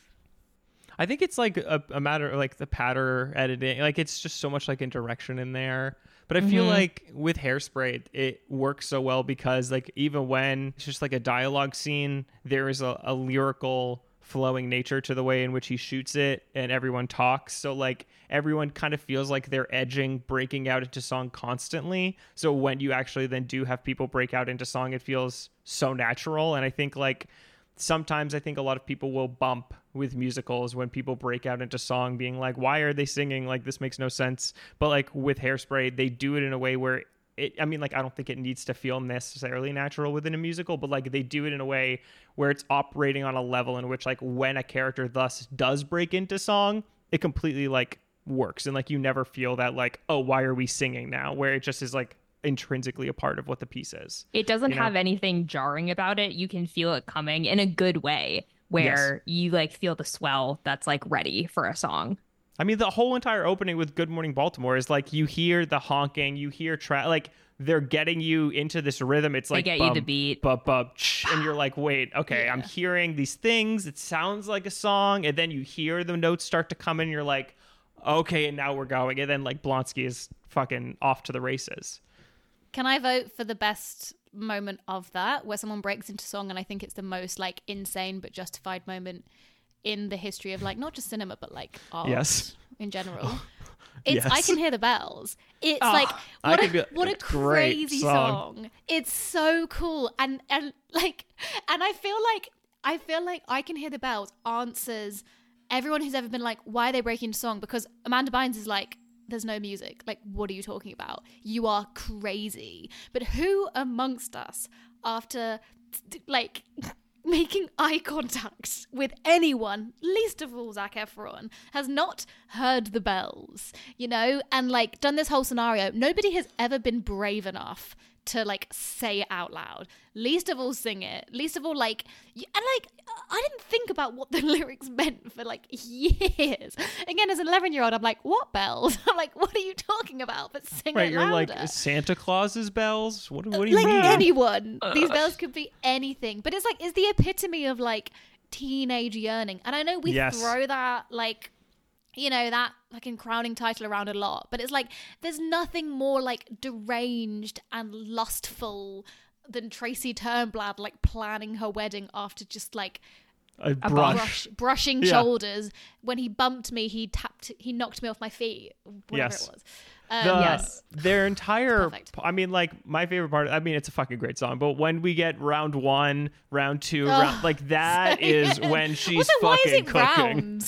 S2: I think it's like a, a matter of like the patter editing. Like it's just so much like indirection in there. But I feel
S1: Mhm.
S2: like with Hairspray, it works so well because like even when it's just like a dialogue scene, there is a, a lyrical flowing nature to the way in which he shoots it and everyone talks. So like everyone kind of feels like they're edging, breaking out into song constantly. So when you actually then do have people break out into song, it feels so natural. And I think like sometimes I think a lot of people will bump with musicals when people break out into song being like, why are they singing? Like, this makes no sense. But like with Hairspray, they do it in a way where it, I mean, like, I don't think it needs to feel necessarily natural within a musical, but like they do it in a way where it's operating on a level in which like when a character thus does break into song, it completely like works. And like, you never feel that like, oh, why are we singing now? Where it just is like intrinsically a part of what the piece is.
S1: It doesn't
S2: You know?
S1: have anything jarring about it. You can feel it coming in a good way where you like feel the swell that's like ready for a song.
S2: I mean, the whole entire opening with Good Morning Baltimore is like you hear the honking, you hear tra- like they're getting you into this rhythm. It's
S1: They
S2: like
S1: get you
S2: bum,
S1: the beat.
S2: bum, bum, ch- and you're like, wait, okay, I'm
S3: Yeah.
S2: hearing these things. It sounds like a song, and then you hear the notes start to come in. And you're like, okay, and now we're going. And then like Blonsky is fucking off to the races.
S3: Can I vote for the best moment of that, where someone breaks into song, and I think it's the most like insane but justified moment in the history of like not just cinema but like art
S2: Yes.
S3: in general. It's
S2: Yes.
S3: I Can Hear the Bells. It's
S1: Oh,
S3: like
S2: I
S3: what
S2: Can
S3: a,
S2: Be-
S3: what a
S2: it's a great
S3: crazy
S2: song.
S3: song. It's so cool, and and like and I feel like I feel like I Can Hear the Bells answers everyone who's ever been like, why are they breaking into song? Because Amanda Bynes is like, there's no music. Like, what are you talking about? You are crazy. But who amongst us, after t- like making eye contact with anyone, least of all Zac Efron, has not heard the bells, you know, and like done this whole scenario? Nobody has ever been brave enough to like say it out loud, least of all sing it, least of all like y- and like I didn't think about what the lyrics meant for like years. Again, as an eleven year old, I'm like, what bells? I'm like, what are you talking about? But sing
S2: Right,
S3: it
S2: you're
S3: louder.
S2: like Santa Claus's bells. What, what do you
S3: Like
S2: mean?
S3: anyone, these bells could be anything, but it's like it's the epitome of like teenage yearning. And I know we
S2: Yes.
S3: throw that like, you know, that fucking crowning title around a lot, but it's like there's nothing more like deranged and lustful than Tracy Turnblad like planning her wedding after just like
S2: A
S1: brush.
S2: brush.
S3: brush, brushing
S2: Yeah.
S3: shoulders. When he bumped me, he tapped, he knocked me off my feet, whatever
S2: Yes.
S3: it was. Um,
S2: The,
S1: Yes.
S2: Their entire,
S3: Perfect.
S2: I mean, like, my favorite part, I mean, it's a fucking great song, but when we get round one, round two,
S3: Ugh,
S2: round, like, that
S3: so
S2: is
S3: good.
S2: when she's
S3: Also, why is
S2: fucking
S3: it
S2: cooking.
S3: rounds?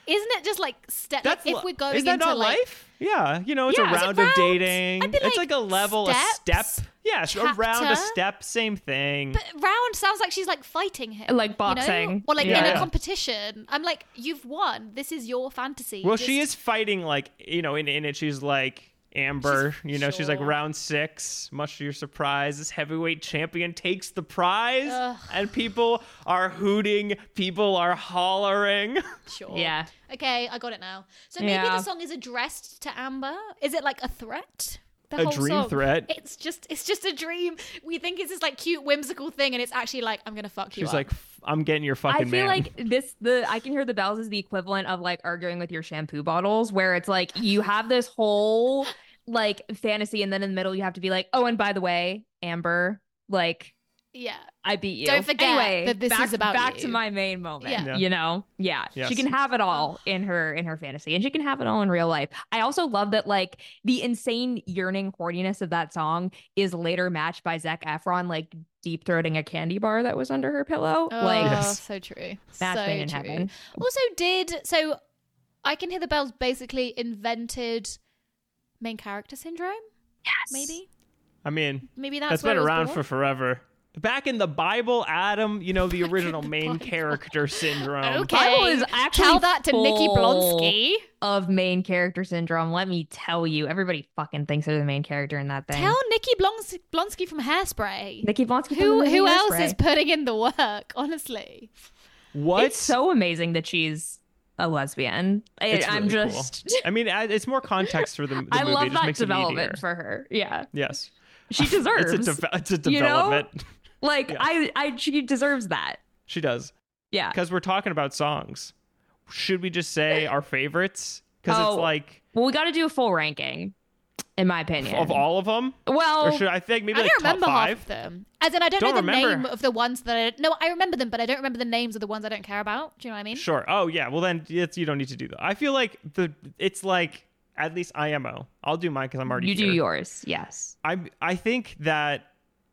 S3: isn't it just like step? Like,
S2: That's
S3: if
S2: li-
S3: we're going
S2: is that
S3: into
S2: not
S3: like
S2: life? Yeah, you know, it's
S1: Yeah.
S2: a
S1: Is it
S2: round of
S3: rounds?
S2: dating.
S3: I'd be
S2: It's
S3: like,
S2: like a level, a
S3: steps?
S2: step. Yeah, so a round, a
S3: Chapter?
S2: step, same thing.
S3: But round sounds like she's like fighting him,
S1: Like
S3: you know?
S1: boxing.
S3: Or like
S2: Yeah,
S3: in a
S2: yeah.
S3: competition. I'm like, you've won. This is your fantasy.
S2: Well,
S3: Just-
S2: she is fighting like, you know, in, in it she's like Amber,
S3: She's-
S2: you know, she's like
S3: sure.
S2: round six. Much to your surprise, this heavyweight champion takes the prize,
S3: Ugh.
S2: and people are hooting, people are hollering.
S3: Sure.
S1: Yeah.
S3: Okay, I got it now. So maybe
S1: Yeah.
S3: the song is addressed to Amber. Is it like a threat? The
S2: A
S3: whole
S2: dream
S3: song?
S2: threat.
S3: It's just it's just a dream. We think it's this like cute whimsical thing, and it's actually like, I'm gonna fuck you
S2: She's
S3: up.
S2: like, "F- I'm getting your
S1: I
S2: fucking
S1: feel
S2: man.
S1: like this the I can hear the bells is the equivalent of like arguing with your shampoo bottles, where it's like you have this whole like fantasy, and then in the middle you have to be like, oh, and by the way, Amber, like
S3: yeah.
S1: I beat you.
S3: Don't forget
S1: anyway,
S3: that this
S1: back,
S3: is about
S1: back
S3: you.
S1: to my main moment.
S3: Yeah.
S2: Yeah.
S1: You know, yeah,
S2: Yes.
S1: she can have it all in her in her fantasy, and she can have it all in real life. I also love that like the insane yearning horniness of that song is later matched by Zac Efron like deep throating a candy bar that was under her pillow.
S3: Oh,
S1: like
S2: Yes.
S3: so true.
S1: Match
S3: so
S1: made in
S3: true.
S1: heaven.
S3: Also, did so? I Can Hear the Bells basically invented main character syndrome.
S1: yes,
S3: Maybe,
S2: I mean,
S3: maybe that's,
S2: that's
S3: where
S2: been
S3: it was
S2: around
S3: born.
S2: for forever. Back in the Bible, Adam, you know, the
S3: Back in
S2: original
S3: the
S2: main
S3: Bible.
S2: character syndrome.
S3: Okay,
S1: Bible is actually
S3: tell that to Nikki
S1: full
S3: Blonsky.
S1: of main character syndrome. Let me tell you, everybody fucking thinks they're the main character in that thing.
S3: Tell Nikki Blons- Blonsky from Hairspray.
S1: Nikki Blonsky.
S3: Who
S1: from the
S3: who
S1: movie
S3: else
S1: Hairspray.
S3: is putting in the work? Honestly,
S2: What?
S1: It's so amazing that she's a lesbian. I,
S2: It's
S1: I'm
S2: really
S1: just.
S2: cool. I mean, I- it's more context for the, the
S1: I
S2: movie.
S1: love
S2: it just
S1: that
S2: makes it
S1: development
S2: neater.
S1: for her. Yeah,
S2: Yes.
S1: she deserves.
S2: It's a, de- it's a
S1: you know?
S2: development.
S1: like
S2: Yeah.
S1: I, I, she deserves that.
S2: She does.
S1: Yeah.
S2: Because we're talking about songs. Should we just say our favorites? Because
S1: Oh,
S2: it's like,
S1: Well, we got to do a full ranking, in my opinion.
S2: of all of them?
S1: Well,
S2: Or should I think maybe
S3: I
S2: like
S3: don't
S2: top
S3: remember half
S2: five?
S3: of them. As in, I don't,
S2: Don't
S3: know the
S2: remember.
S3: name of the ones that I no. I remember them, but I don't remember the names of the ones I don't care about. Do you know what I mean?
S2: Sure. Oh, yeah. Well, then it's, you don't need to do that. I feel like the it's like at least I M O. I'll do mine because I'm already
S1: you
S2: here.
S1: do yours. Yes.
S2: I I think that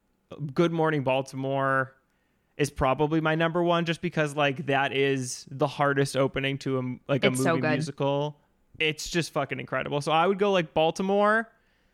S2: Good Morning Baltimore is probably my number one, just because like that is the hardest opening to a like a
S1: It's so
S2: movie
S1: good.
S2: musical. It's just fucking incredible. So I would go like Baltimore.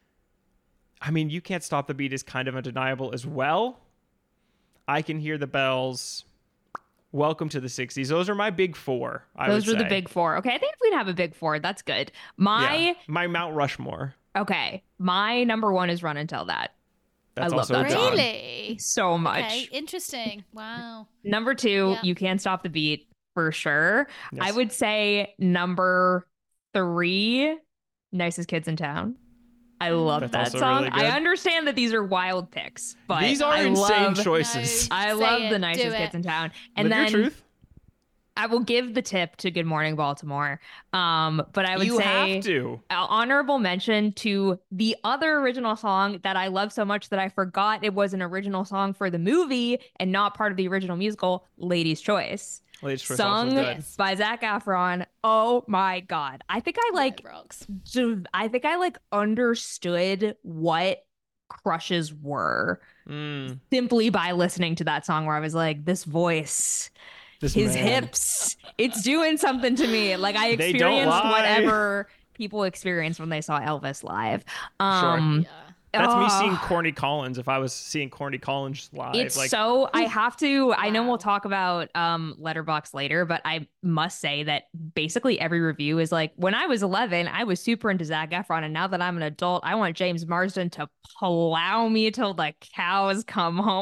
S2: I mean, You Can't Stop the Beat is kind of undeniable as well. I Can Hear the Bells. Welcome to the sixties. Those are my big four. I
S1: Those
S2: would
S1: were the
S2: say.
S1: big four. Okay, I think if we'd have a big four, that's good. My
S2: Yeah. my Mount Rushmore.
S1: okay, my number one is Run and Tell That.
S2: That's
S1: I love
S2: also
S1: that
S2: a
S1: song.
S2: song.
S3: Really?
S1: So much.
S3: Okay, interesting. Wow.
S1: Number two,
S3: Yeah.
S1: You Can't Stop the Beat for sure.
S2: Yes.
S1: I would say number three, Nicest Kids in Town. I love
S2: That's
S1: that
S2: also
S1: song.
S2: really good.
S1: I understand that these are wild picks, but
S2: These are
S1: I
S2: insane
S1: love,
S2: choices.
S3: No.
S1: I
S3: Say
S1: love
S3: it,
S1: the
S3: do
S1: Nicest
S3: it.
S1: Kids in Town. And
S2: Live
S1: then
S2: your truth.
S1: I will give the tip to Good Morning Baltimore. Um, but I would
S2: You
S1: say
S2: have to.
S1: uh, honorable mention to the other original song that I love so much that I forgot it was an original song for the movie and not part of the original musical, Lady's Choice.
S2: Lady's Choice
S1: Sung
S2: also good.
S1: by Zac Efron. Oh my God. I think I like,
S3: Yeah, it rocks.
S1: ju- I think I like understood what crushes were
S2: Mm,
S1: simply by listening to that song where I was like, this voice,
S2: this
S1: his
S2: man.
S1: hips, it's doing something to me. Like I
S2: They don't
S1: experienced
S2: lie.
S1: whatever people experienced when they saw Elvis live. Um,
S3: Yeah.
S2: That's me
S1: oh,
S2: seeing Corny Collins. If I was seeing Corny Collins live,
S1: It's
S2: like
S1: so I have to. I know
S3: Wow.
S1: we'll talk about um Letterboxd later, but I must say that basically every review is like, when I was eleven, I was super into Zac Efron, and now that I'm an adult, I want James Marsden to plow me till the cows come home.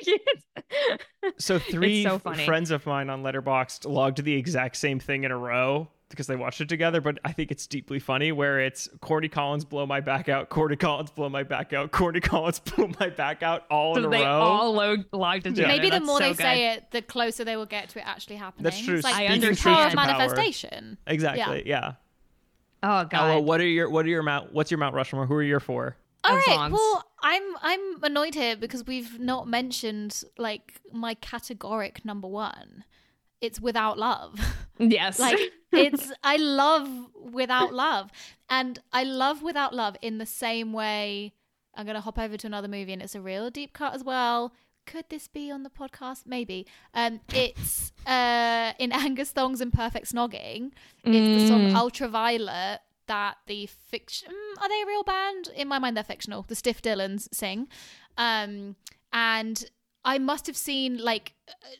S2: so three
S1: so
S2: f-
S1: funny.
S2: friends of mine on Letterboxd logged the exact same thing in a row because they watched it together. But I think it's deeply funny where it's Corny Collins blow my back out, Corny Collins blow my back out, Corny Collins blow my back out, all in
S1: So
S2: a
S1: they
S2: row.
S1: all log- logged it
S2: Yeah.
S1: together.
S3: Maybe the
S1: That's
S3: more
S1: so
S3: they
S1: good.
S3: say it, the closer they will get to it actually happening.
S2: That's true.
S3: It's like
S1: I
S2: Speaking
S3: the
S1: understand.
S3: power of
S2: truth to power.
S3: manifestation.
S2: Exactly. Yeah.
S1: Oh God.
S2: Ella, what are your what are your Mount? What's your Mount Rushmore? Who are your four?
S3: All
S1: Of
S3: right.
S1: songs.
S3: Well, I'm I'm annoyed here because we've not mentioned like my categoric number one. It's Without Love.
S1: Yes.
S3: Like it's I love Without Love, and I love Without Love in the same way. I'm gonna hop over to another movie, and it's a real deep cut as well. could this be on the podcast? Maybe. Um, it's uh, in Angus Thongs and Perfect Snogging. It's mm. the song Ultraviolet that the fiction... Are they a real band? In my mind, they're fictional. The Stiff Dillons sing. Um, and I must have seen like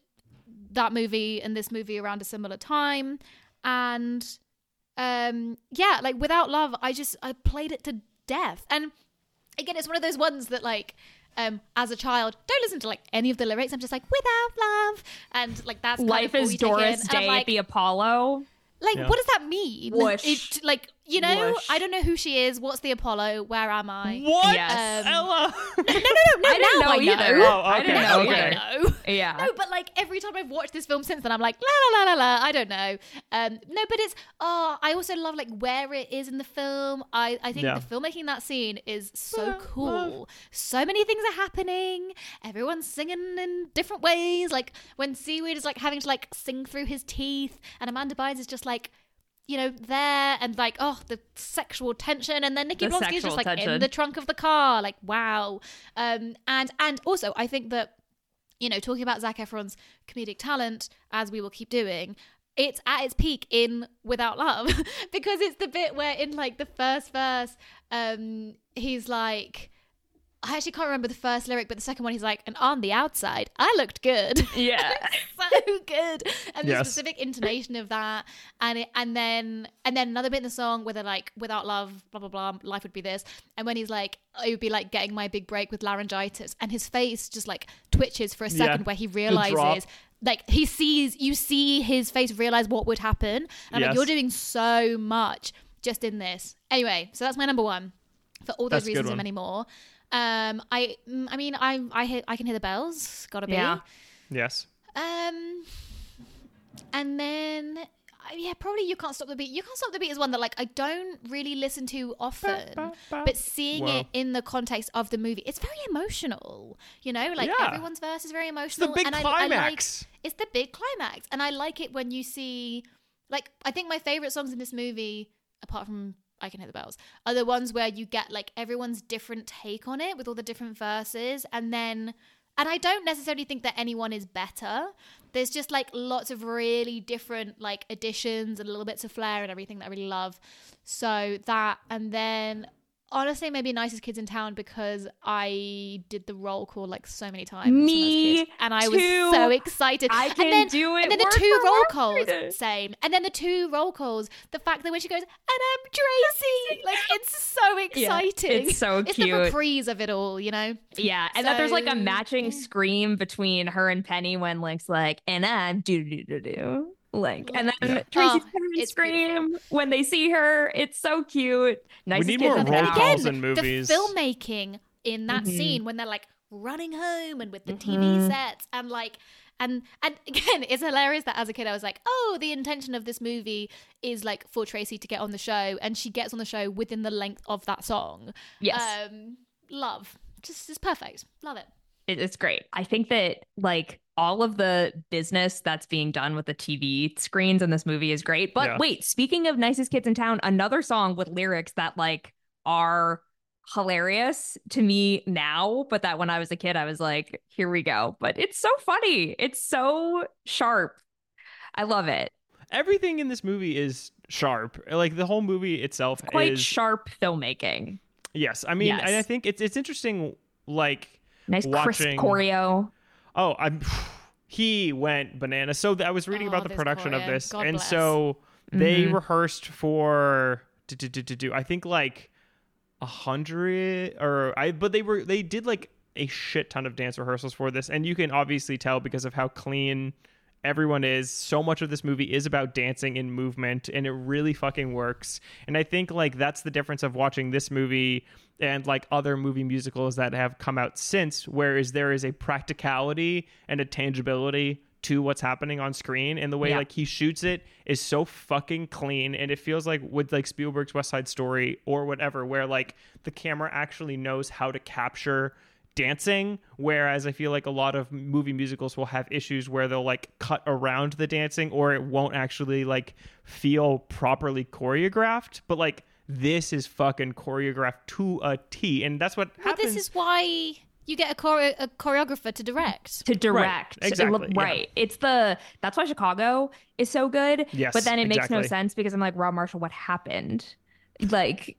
S3: that movie and this movie around a similar time. And um, yeah, like Without Love, I just... I played it to death. And again, it's one of those ones that like... Um, as a child, don't listen to like any of the lyrics. I'm just like, without love, and like that's kind
S1: life
S3: of
S1: is Doris Day
S3: like,
S1: at the Apollo.
S3: Like,
S2: yeah.
S3: what does that mean?
S1: Whoosh.
S3: It, like, you know,
S2: Whoosh.
S3: I don't know who she is. What's the Apollo? Where am I?
S2: What?
S1: Yes.
S3: Um,
S2: Ella?
S3: No, no, no, no.
S1: I didn't
S3: now
S1: know
S3: I know.
S1: either.
S2: Oh,
S1: I
S2: okay,
S1: didn't
S3: Now
S1: know
S2: okay.
S1: either.
S3: I know.
S1: Yeah.
S3: No, but like every time I've watched this film since then, I'm like, la la la la la. I don't know. Um, no, but it's. Oh, I also love like where it is in the film. I I think
S2: Yeah.
S3: the filmmaking in that scene is so
S2: Yeah,
S3: cool.
S2: love.
S3: So many things are happening. Everyone's singing in different ways. Like when Seaweed is like having to like sing through his teeth, and Amanda Bynes is just like, you know, there, and like, oh, the sexual tension, and then Nikki
S1: The
S3: Blonsky is
S1: sexual
S3: just like
S1: tension.
S3: in the trunk of the car, like, wow. Um, and and also, I think that, you know, talking about Zac Efron's comedic talent, as we will keep doing, it's at its peak in Without Love, because it's the bit where in like the first verse, um, he's like, I actually can't remember the first lyric, but the second one he's like, and on the outside, I looked good.
S1: Yeah.
S3: So good. And the
S2: Yes.
S3: specific intonation of that. And it, and then and then another bit in the song where they're like, without love, blah, blah, blah, life would be this. And when he's like, it would be like getting my big break with laryngitis. And his face just like twitches for a second
S2: Yeah.
S3: where he
S2: drop.
S3: realizes, like he sees, you see his face realize what would happen. And I'm
S2: Yes.
S3: like, you're doing so much just in this. Anyway, so that's my number one for all those
S2: That's a good
S3: reasons and
S2: one.
S3: many more. Um, I, mm, I mean, I, I, hear, I can hear the bells. Gotta be.
S1: Yeah.
S2: Yes.
S3: Um, and then uh, yeah, probably You Can't Stop the Beat. You Can't Stop the Beat is one that like I don't really listen to often, but seeing
S2: Wow.
S3: it in the context of the movie, it's very emotional. You know, like
S2: Yeah.
S3: everyone's verse is very
S2: It's the
S3: emotional,
S2: big
S3: and I, I like
S2: climax.
S3: it's the big climax, and I like it when you see, like, I think my favorite songs in this movie, apart from I Can Hear the Bells, are the ones where you get like everyone's different take on it with all the different verses, and then and I don't necessarily think that anyone is better. There's just like lots of really different like additions and little bits of flair and everything that I really love. So that, and then honestly maybe Nicest Kids in Town, because I did the roll call like so many times when I was a
S1: Me
S3: kid, and I
S1: too.
S3: was so excited.
S1: I can
S3: and then,
S1: do it
S3: And then the
S1: word
S3: two
S1: for
S3: roll
S1: word.
S3: calls, same. And then the two roll calls, the fact that when she goes, and I'm Tracy, like it's so exciting.
S1: it's so
S3: It's the
S1: cute.
S3: reprise of it all, you know?
S1: Yeah, and that there's like a
S3: So,
S1: matching
S3: yeah.
S1: scream between her and Penny when Link's like, and I'm do do do do Link, and then
S2: Yeah.
S1: Tracy's
S3: Oh,
S1: parents
S3: it's
S1: scream when they see her. It's so cute. Nice
S2: need
S1: kids
S2: more
S1: in
S2: roll
S1: town.
S2: calls in movies.
S3: The filmmaking in that
S1: Mhm.
S3: scene when they're like running home and with the T V
S1: Mhm.
S3: sets and like and and again, it's hilarious that as a kid I was like, oh, the intention of this movie is like for Tracy to get on the show, and she gets on the show within the length of that song.
S1: Yes.
S3: Um, love. Just it's perfect. Love it.
S1: It- it's great. I think that like all of the business that's being done with the T V screens in this movie is great. But
S2: Yeah.
S1: wait, speaking of Nicest Kids in Town, another song with lyrics that like are hilarious to me now, but that when I was a kid, I was like, here we go. But it's so funny. It's so sharp. I love it.
S2: Everything in this movie is sharp. Like the whole movie itself
S1: Quite
S2: is
S1: sharp filmmaking.
S2: yes. I mean,
S1: Yes.
S2: and I think it's it's interesting. Like
S1: Nice crisp
S2: watching-
S1: choreo.
S2: Oh, I'm. He went bananas. So I was reading
S3: Oh,
S2: about the
S3: this
S2: production of
S3: choreo.
S2: this,
S3: God
S2: and
S3: bless.
S2: so they
S1: Mhm.
S2: rehearsed for to do to do. I think like a hundred or I, but they were they did like a shit ton of dance rehearsals for this, and you can obviously tell because of how clean everyone is. So much of this movie is about dancing and movement, and it really fucking works. And I think like that's the difference of watching this movie and like other movie musicals that have come out since, whereas there is a practicality and a tangibility to what's happening on screen, and the way
S1: Yeah.
S2: like he shoots it is so fucking clean. And it feels like with like Spielberg's West Side Story or whatever, where like the camera actually knows how to capture dancing, whereas I feel like a lot of movie musicals will have issues where they'll like cut around the dancing, or it won't actually like feel properly choreographed. But like this is fucking choreographed to a T, and that's what
S3: Well,
S2: happens.
S3: this is why You get a, chore- a choreographer to direct.
S1: To direct.
S2: Right, exactly, yeah.
S1: Right. It's the, that's why Chicago is so good.
S2: Yes,
S1: but then it
S2: exactly.
S1: makes no sense because I'm like, Rob Marshall, what happened? Like,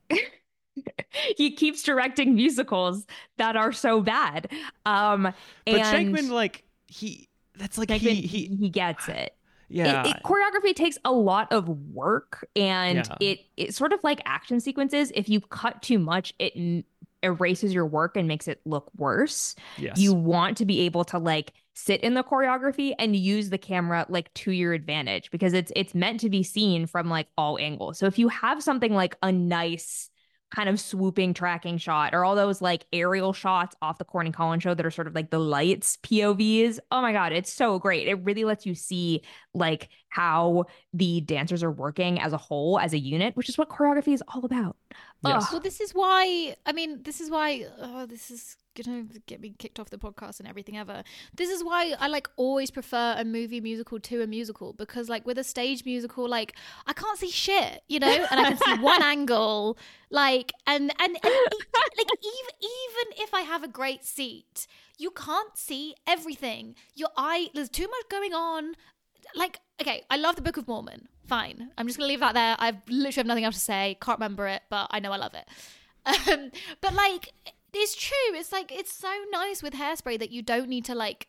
S1: he keeps directing musicals that are so bad. Um,
S2: But
S1: and
S2: Shankman, like, he, that's like,
S1: Shankman,
S2: he,
S1: he,
S2: he,
S1: he gets it.
S2: yeah.
S1: It, it, choreography takes a lot of work, and
S2: Yeah.
S1: it it's sort of like action sequences. If you cut too much, it n- erases your work and makes it look worse.
S2: Yes.
S1: You want to be able to like sit in the choreography and use the camera like to your advantage because it's it's meant to be seen from like all angles. So if you have something like a nice kind of swooping tracking shot or all those like aerial shots off the Corny Collins show that are sort of like the lights P O Vs. Oh my God, it's so great. It really lets you see like how the dancers are working as a whole, as a unit, which is what choreography is all about.
S2: Yes.
S1: Ugh.
S3: Well, this is why, I mean, this is why, oh, this is going to get me kicked off the podcast and everything ever. This is why I like always prefer a movie musical to a musical because like with a stage musical, like I can't see shit, you know, and I can see one angle, like, and, and, and like even, even if I have a great seat, you can't see everything. Your eye, there's too much going on. Like, okay, I love the Book of Mormon. Fine. I'm just going to leave that there. I've literally have nothing else to say. Can't remember it, but I know I love it. Um, but like, it's true. It's like, it's so nice with Hairspray that you don't need to like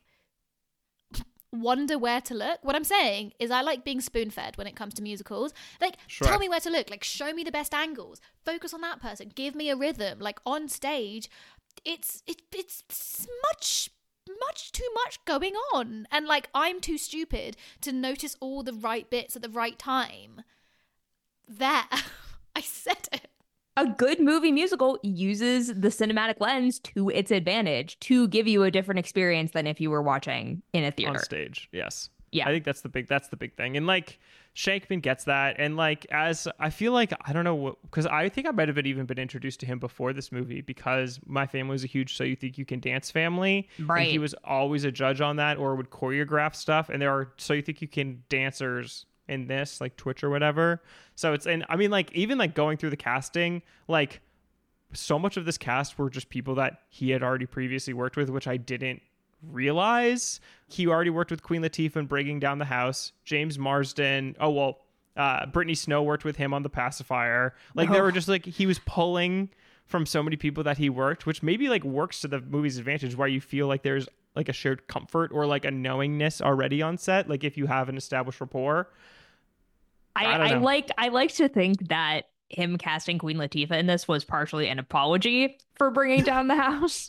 S3: wonder where to look. What I'm saying is I like being spoon-fed when it comes to musicals. Like,
S2: Sure.
S3: tell me where to look. Like, show me the best angles. Focus on that person. Give me a rhythm. Like, on stage, it's it, it's much... much too much going on, and like I'm too stupid to notice all the right bits at the right time. There. I said it.
S1: A good movie musical uses the cinematic lens to its advantage to give you a different experience than if you were watching in a theater.
S2: On stage, yes.
S1: Yeah.
S2: I think that's the big that's the big thing. And like Shankman gets that, and like as I feel like I don't know what, because I think I might have been even been introduced to him before this movie because my family was a huge So You Think You Can Dance family,
S1: Right.
S2: And he was always a judge on that or would choreograph stuff. And there are So You Think You Can dancers in this, like Twitch or whatever. So it's and I mean like even like going through the casting, like so much of this cast were just people that he had already previously worked with, which I didn't realize. He already worked with Queen Latifah in Breaking Down the House. James Marsden. Oh, well, uh, Brittany Snow worked with him on The Pacifier. Like,
S1: Oh.
S2: they were just like, he was pulling from so many people that he worked, which maybe like works to the movie's advantage where you feel like there's like a shared comfort or like a knowingness already on set. Like, if you have an established rapport.
S1: I,
S2: I don't
S1: I
S2: know.
S1: like I like to think that him casting Queen Latifah in this was partially an apology for bringing down the house.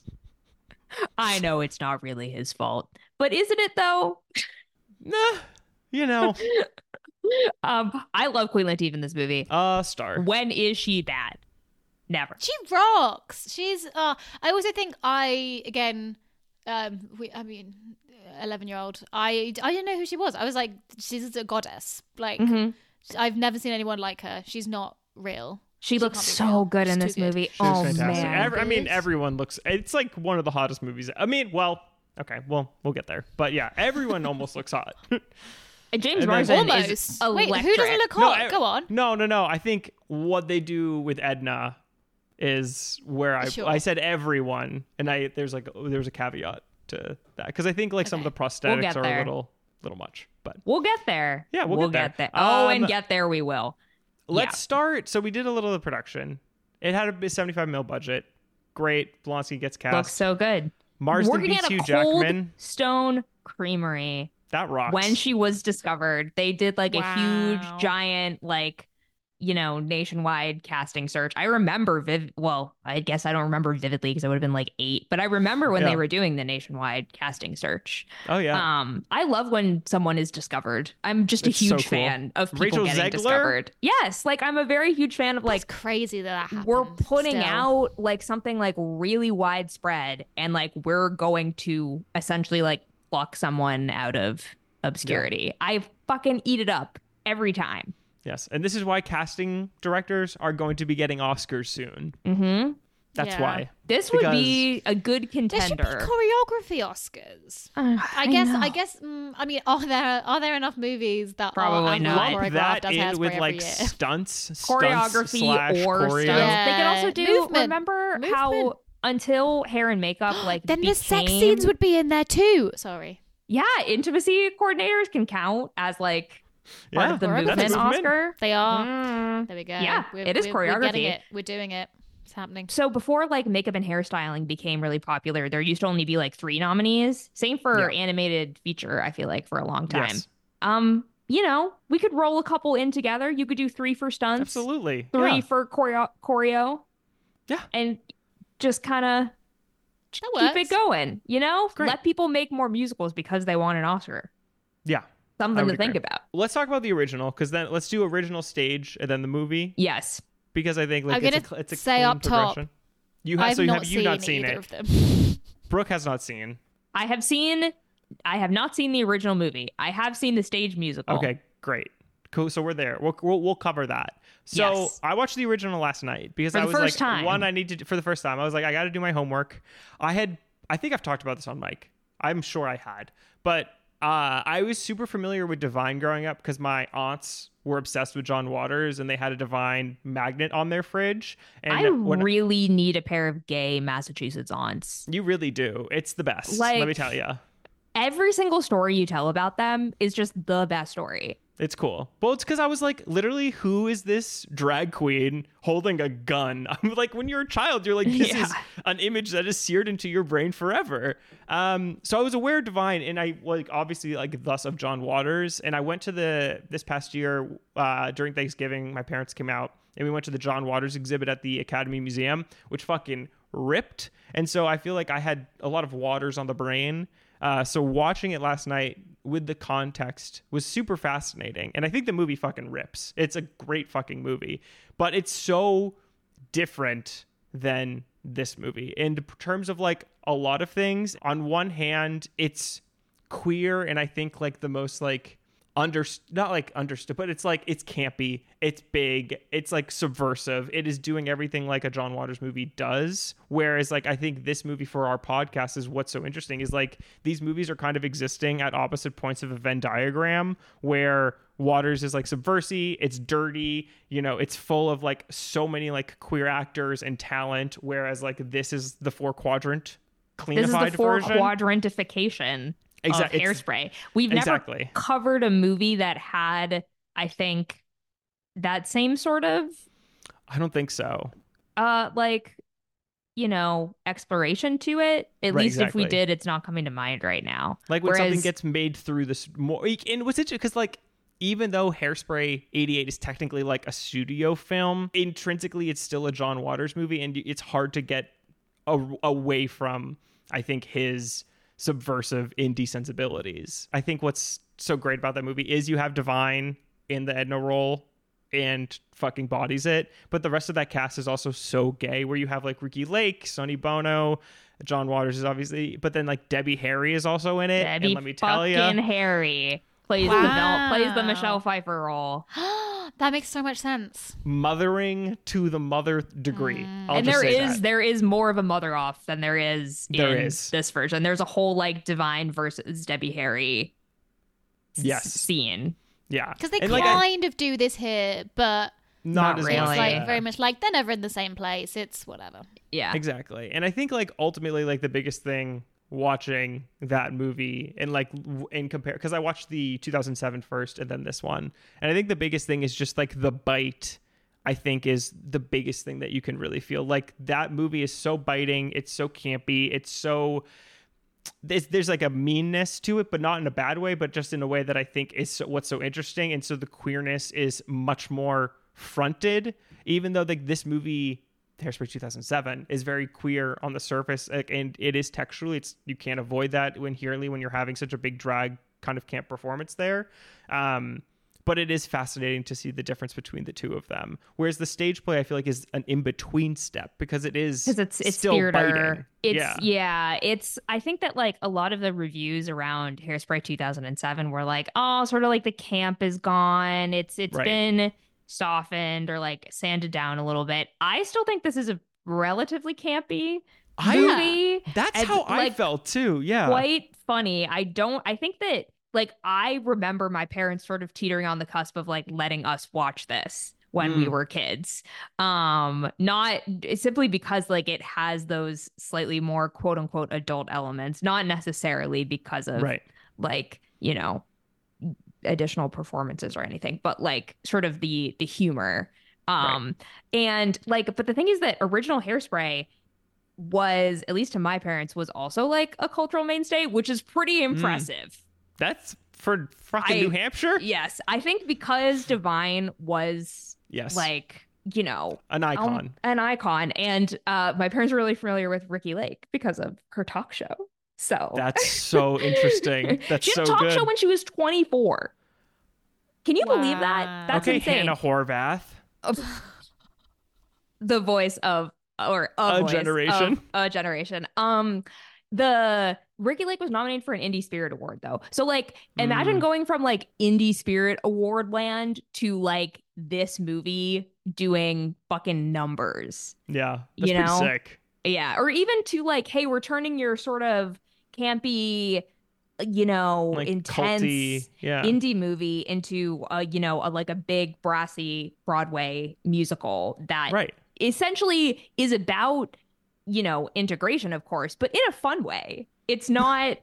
S1: I know it's not really his fault, but isn't it though?
S2: Nah, you know,
S1: Um, I love Queen Latifah in this movie.
S2: uh, star.
S1: When is she bad? Never.
S3: She rocks. She's uh I also think I again um we I mean eleven year old I I didn't know who she was. I was like, she's a goddess. Like
S1: Mhm.
S3: I've never seen anyone like her. She's not real.
S1: She,
S3: She
S1: looks
S3: can't be
S1: so
S3: real.
S1: good in
S3: She's
S1: this
S3: too good.
S1: movie.
S2: She was
S1: Oh
S2: fantastic.
S1: man.
S2: Every- I mean,
S3: Bitch.
S2: everyone looks. It's like one of the hottest movies. I mean, well, okay, well, we'll get there. But yeah, everyone almost looks hot.
S1: And James
S2: And then-
S1: Marsden
S3: Almost.
S1: is
S3: Wait,
S1: electric.
S3: who doesn't look hot?
S2: I-
S3: Go on.
S2: No, no, no. I think what they do with Edna is where I
S3: Sure.
S2: I said everyone, and I there's like there's a caveat to that because I think like some of the
S1: We'll
S2: prosthetics
S1: get
S2: are
S1: there.
S2: a little little much. But
S1: We'll get there.
S2: Yeah, we'll get there.
S1: Oh,
S2: Um,
S1: and get there we will.
S2: let's
S1: Yeah.
S2: start. So we did a little of the production. It had a seventy-five mil budget. Great. Blonsky gets cast.
S1: Looks so good.
S2: Marsden
S1: Working
S2: beats
S1: at a
S2: Hugh
S1: Cold
S2: Jackman.
S1: Stone Creamery.
S2: That rocks.
S1: When she was discovered, they did like a
S3: Wow.
S1: huge, giant, like, you know, nationwide casting search. I remember viv. Well, I guess I don't remember vividly because I would have been like eight, but I remember when
S2: Yeah.
S1: they were doing the nationwide casting search.
S2: Oh yeah.
S1: Um, I love when someone is discovered. I'm just
S2: It's
S1: a
S2: so
S1: huge
S2: cool.
S1: fan of people
S2: Rachel
S1: getting
S2: Zegler?
S1: discovered. Yes, like I'm a very huge fan of
S3: Like
S1: like
S3: crazy that that happened.
S1: we're putting
S3: still.
S1: out like something like really widespread and like we're going to essentially like pluck someone out of obscurity. I fucking eat it up every time.
S2: Yes, and this is why casting directors are going to be getting Oscars soon.
S1: Mm-hmm.
S2: That's
S3: Yeah.
S2: why.
S1: This would be a good
S3: There should be
S1: contender.
S3: choreography Oscars.
S1: Uh,
S3: I guess.
S1: know.
S3: I guess. Mm, I mean, are there are there enough movies that
S1: Probably
S3: are as
S1: not.
S3: well
S2: Lump
S3: choreographed
S2: that
S3: as
S2: in
S3: Hairspray
S2: with
S3: every
S2: like
S3: year?
S2: stunts, stunts
S1: choreography
S2: slash
S1: or
S2: choreo.
S1: stunts. They could also
S3: Yeah.
S1: do.
S3: Movement.
S1: Remember
S3: Movement.
S1: how until hair and makeup like
S3: then
S1: became...
S3: the sex scenes would be in there too. Sorry.
S1: Yeah, intimacy coordinators can count as like part
S2: Yeah,
S1: of the
S3: that's a
S1: movement,
S2: movement.
S1: Oscar.
S3: They are.
S1: Mm.
S3: There we go.
S1: Yeah,
S3: we're,
S1: it is
S3: we're,
S1: choreography.
S3: We're getting it. We're doing it. It's happening.
S1: So before like makeup and hairstyling became really popular, there used to only be like three nominees. Same for
S2: Yeah.
S1: animated feature, I feel like, for a long time.
S2: Yes.
S1: Um, you know, we could roll a couple in together. You could do three for stunts,
S2: Absolutely.
S1: three
S2: Yeah.
S1: for choreo, choreo.
S2: Yeah.
S1: And just kind of
S3: That
S1: keep
S3: works.
S1: it going, you know?
S2: Great.
S1: Let people make more musicals because they want an Oscar.
S2: Yeah. I
S1: Something
S2: would
S1: to think
S2: agree.
S1: about.
S2: Let's talk about the original, because then let's do original stage and then the movie,
S1: Yes.
S2: because I think like
S3: I'm
S2: it's a,
S3: gonna
S2: cl- it's a
S3: say
S2: clean
S3: up top,
S2: progression. You have
S3: I've
S2: so you
S3: not
S2: have you
S3: seen
S2: not seen
S3: either
S2: it?
S3: of them.
S2: Brooke has not seen.
S1: I have seen, I have not seen the original movie. I have seen the stage musical.
S2: Okay, great. Cool. So we're there. We'll we'll, we'll cover that. So
S1: Yes.
S2: I watched the original last night because
S1: For
S2: I
S1: the
S2: was
S1: first
S2: like,
S1: time.
S2: one, I need to for the first time. I was like, I got to do my homework. I had, I think I've talked about this on mic. I'm sure I had, but uh, I was super familiar with Divine growing up because my aunts were obsessed with John Waters and they had a Divine magnet on their fridge. And
S1: I
S2: when,
S1: really need a pair of gay Massachusetts aunts.
S2: you really do. It's the best.
S1: Like-
S2: let me tell you.
S1: Every single story you tell about them is just the best story.
S2: It's cool. Well, it's because I was like, literally, who is this drag queen holding a gun? I'm like, when you're a child, you're like, this
S1: Yeah.
S2: is an image that is seared into your brain forever. Um, so I was aware of Divine, and I like obviously like thus of John Waters. And I went to the this past year uh, during Thanksgiving. My parents came out, and we went to the John Waters exhibit at the Academy Museum, which fucking ripped. And so I feel like I had a lot of Waters on the brain. Uh, so watching it last night with the context was super fascinating. And I think the movie fucking rips. It's a great fucking movie, but it's so different than this movie in terms of like a lot of things. On one hand, it's queer. And I think like the most like under not like understood, but it's like it's campy, it's big, it's like subversive, it is doing everything like a John Waters movie does. Whereas like I think this movie for our podcast is what's so interesting is like these movies are kind of existing at opposite points of a Venn diagram, where Waters is like subversive, it's dirty, you know, it's full of like so many like queer actors and talent, whereas like this is the four quadrant cleanified
S1: This is the four
S2: version.
S1: quadrantification
S2: Exa-
S1: of
S2: it's-
S1: Hairspray. We've never
S2: exactly.
S1: covered a movie that had, I think, that same sort of
S2: I don't think so.
S1: uh like, you know, exploration to it. At
S2: Right,
S1: least if we
S2: exactly.
S1: did, it's not coming to mind right now.
S2: Like when something
S1: Whereas-
S2: gets made through this more, and what's it because like even though Hairspray eighty-eight is technically like a studio film, intrinsically it's still a John Waters movie, and it's hard to get a- away from I think his subversive indie sensibilities. I think what's so great about that movie is you have Divine in the Edna role and fucking bodies it, but the rest of that cast is also so gay, where you have like Ricky Lake, Sonny Bono, John Waters is obviously, but then like Debbie Harry is also in it.
S1: Debbie
S2: and let me tell
S1: fucking
S2: you,
S1: Harry plays
S3: Wow.
S1: the Mel- plays the Michelle Pfeiffer role.
S3: That makes so much sense.
S2: mothering to the mother degree. I'll
S1: and
S2: just
S1: there
S2: say
S1: is
S2: that.
S1: there is more of a mother off than there is in
S2: There is.
S1: this version. There's a whole like Divine versus Debbie Harry s-
S2: Yes.
S1: scene.
S2: yeah,
S3: Because they
S2: And, like, I-
S3: kind of do this here, but
S2: not,
S1: Not
S2: as
S1: really.
S2: much,
S3: it's like
S2: yeah.
S3: very much like they're never in the same place. It's whatever.
S1: Yeah.
S2: Exactly. And I think like ultimately like the biggest thing watching that movie and like w- in compare, because I watched the two thousand seven first and then this one, and I think the biggest thing is just like the bite. I think is the biggest thing that you can really feel. Like that movie is so biting, it's so campy, it's so there's, there's like a meanness to it, but not in a bad way, but just in a way that I think is so, what's so interesting. And so the queerness is much more fronted, even though like this movie Hairspray two thousand seven is very queer on the surface, like, and it is textually, it's you can't avoid that inherently when you're having such a big drag kind of camp performance there. Um, but it is fascinating to see the difference between the two of them. Whereas the stage play, I feel like, is an in-between step because it is
S1: Because it's it's
S2: still
S1: theater.
S2: biting.
S1: It's
S2: yeah.
S1: yeah. It's I think that like a lot of the reviews around Hairspray two thousand seven were like, oh, sort of like the camp is gone. It's it's
S2: Right.
S1: been softened or like sanded down a little bit. I still think this is a relatively campy
S2: I-
S1: movie.
S2: That's
S1: And,
S2: how I
S1: like,
S2: felt too. Yeah.
S1: Quite funny. I don't I think that like I remember my parents sort of teetering on the cusp of like letting us watch this, when
S2: Mm.
S1: we were kids. Um, not simply because like it has those slightly more quote unquote adult elements, not necessarily because of
S2: Right.
S1: like, you know, additional performances or anything, but like sort of the the humor. Um right. And like, but the thing is that original Hairspray was, at least to my parents, was also like a cultural mainstay, which is pretty impressive. Mm.
S2: That's for fucking I, New Hampshire?
S1: Yes. I think because Divine was
S2: yes.
S1: like, you know,
S2: an icon.
S1: Um, an icon. And uh my parents were really familiar with Ricki Lake because of her talk show. So
S2: that's so interesting. That's
S1: she had
S2: so
S1: a talk
S2: good.
S1: show when she was twenty-four. Can you wow. believe that? That's
S2: okay,
S1: insane.
S2: Hannah Horvath.
S1: The voice of or a,
S2: a
S1: voice
S2: generation.
S1: Of a generation. Um, the Ricki Lake was nominated for an Indie Spirit Award though. So like, imagine mm. going from like Indie Spirit Award land to like this movie doing fucking numbers.
S2: Yeah, that's
S1: you
S2: pretty
S1: know?
S2: sick.
S1: Yeah, or even to like, hey, we're turning your sort of campy, you know,
S2: like
S1: intense
S2: culty, yeah.
S1: indie movie into a, you know, a, like a big brassy Broadway musical that
S2: right.
S1: essentially is about, you know, integration, of course, but in a fun way. It's not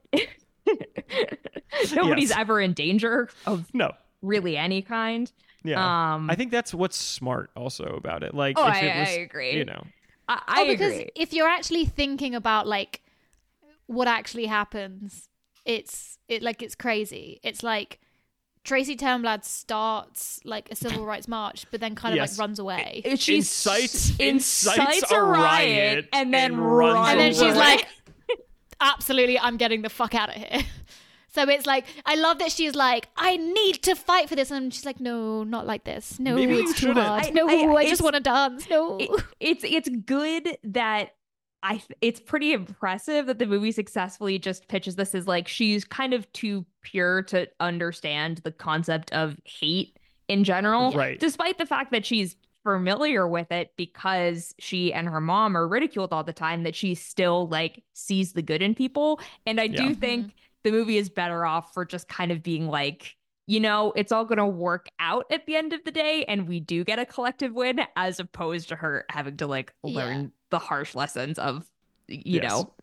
S1: nobody's
S2: yes.
S1: ever in danger of
S2: no
S1: really any kind.
S2: Yeah,
S1: um,
S2: I think that's what's smart also about it. Like,
S1: oh,
S2: if
S1: I,
S2: it was,
S1: I agree.
S2: You know,
S1: I, I
S3: oh, because
S1: agree.
S3: If you're actually thinking about like what actually happens, it's it like it's crazy. It's like Tracy Turnblad starts like a civil rights march, but then kind of
S2: yes.
S3: like runs away.
S1: It, she
S2: incites,
S1: incites,
S2: incites
S1: a riot,
S2: riot
S1: and then
S2: and
S1: runs
S2: runs
S3: and then
S1: away.
S3: she's like, absolutely, I'm getting the fuck out of here. So it's like, I love that she's like, I need to fight for this. And she's like, no, not like this. No,
S2: Maybe
S3: it's too
S2: shouldn't.
S3: hard.
S1: I,
S3: no,
S1: I,
S3: I, just want to dance. No.
S1: It, it's it's good that I. It's pretty impressive that the movie successfully just pitches this as like she's kind of too pure to understand the concept of hate in general.
S2: Right.
S1: Despite the fact that she's familiar with it because she and her mom are ridiculed all the time, that she still like sees the good in people. And I do
S2: yeah.
S1: think
S3: mm-hmm.
S1: the movie is better off for just kind of being like, you know, it's all going to work out at the end of the day. And we do get a collective win, as opposed to her having to like learn
S3: yeah.
S1: the harsh lessons of, you
S2: yes.
S1: know,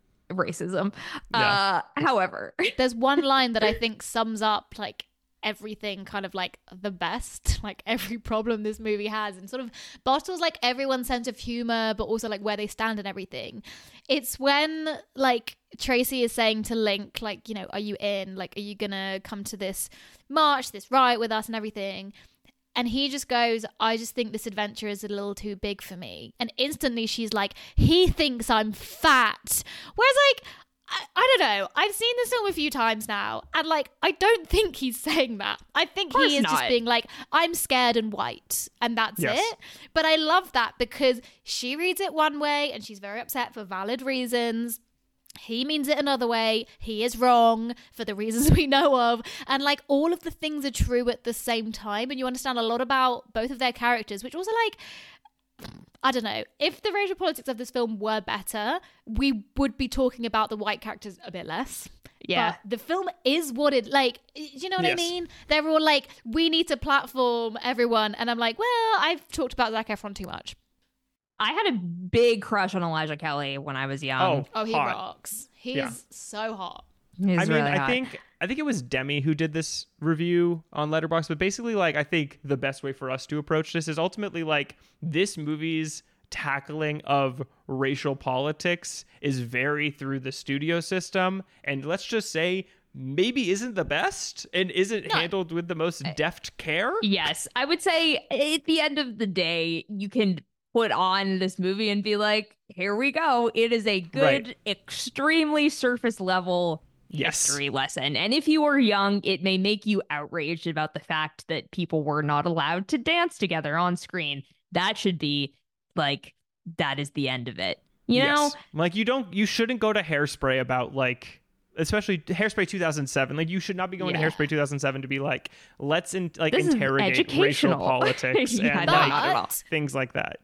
S1: racism.
S2: Yeah.
S1: Uh, however,
S3: there's one line that I think sums up like everything kind of like the best, like every problem this movie has, and sort of bottles like everyone's sense of humor, but also like where they stand and everything. It's when like Tracy is saying to Link, like, you know, are you in? Like, are you gonna come to this march, this riot with us and everything? And he just goes, I just think this adventure is a little too big for me. And instantly she's like, he thinks I'm fat. Whereas like, I, I don't know. I've seen this film a few times now, and like, I don't think he's saying that. I think he is
S1: not.
S3: just being like, I'm scared and white, and that's
S2: yes.
S3: it. But I love that because she reads it one way and she's very upset for valid reasons. He means it another way. He is wrong for the reasons we know of. And like, all of the things are true at the same time. And you understand a lot about both of their characters, which also like, I don't know, if the racial politics of this film were better, we would be talking about the white characters a bit less.
S1: yeah,
S3: But the film is what it, like, do you know what
S2: yes.
S3: I mean? They're all like, we need to platform everyone. And I'm like, well, I've talked about Zac Efron too much.
S1: I had a big crush on Elijah Kelly when I was young.
S2: Oh,
S3: Oh, he
S2: hot.
S3: rocks. He's
S2: Yeah.
S3: so hot.
S1: He's
S2: I mean,
S1: really
S2: I
S1: hot.
S2: think I think it was Demi who did this review on Letterboxd, but basically, like, I think the best way for us to approach this is ultimately like this movie's tackling of racial politics is very through the studio system, and let's just say maybe isn't the best and isn't
S3: No.
S2: handled with the most deft care.
S1: Yes, I would say at the end of the day, you can put on this movie and be like, here we go. It is a good,
S2: Right.
S1: extremely surface level
S2: Yes.
S1: history lesson. And if you were young, it may make you outraged about the fact that people were not allowed to dance together on screen. That should be like, that is the end of it. You know?
S2: Yes. Like, you don't, you shouldn't go to Hairspray about like, especially Hairspray two thousand seven. Like, you should not be going
S1: Yeah.
S2: to Hairspray two thousand seven to be like, let's in, like
S1: This is
S2: interrogate racial
S1: educational.
S2: politics
S1: Yeah,
S2: and
S1: no,
S2: like
S1: not at all.
S2: things like that. Yeah.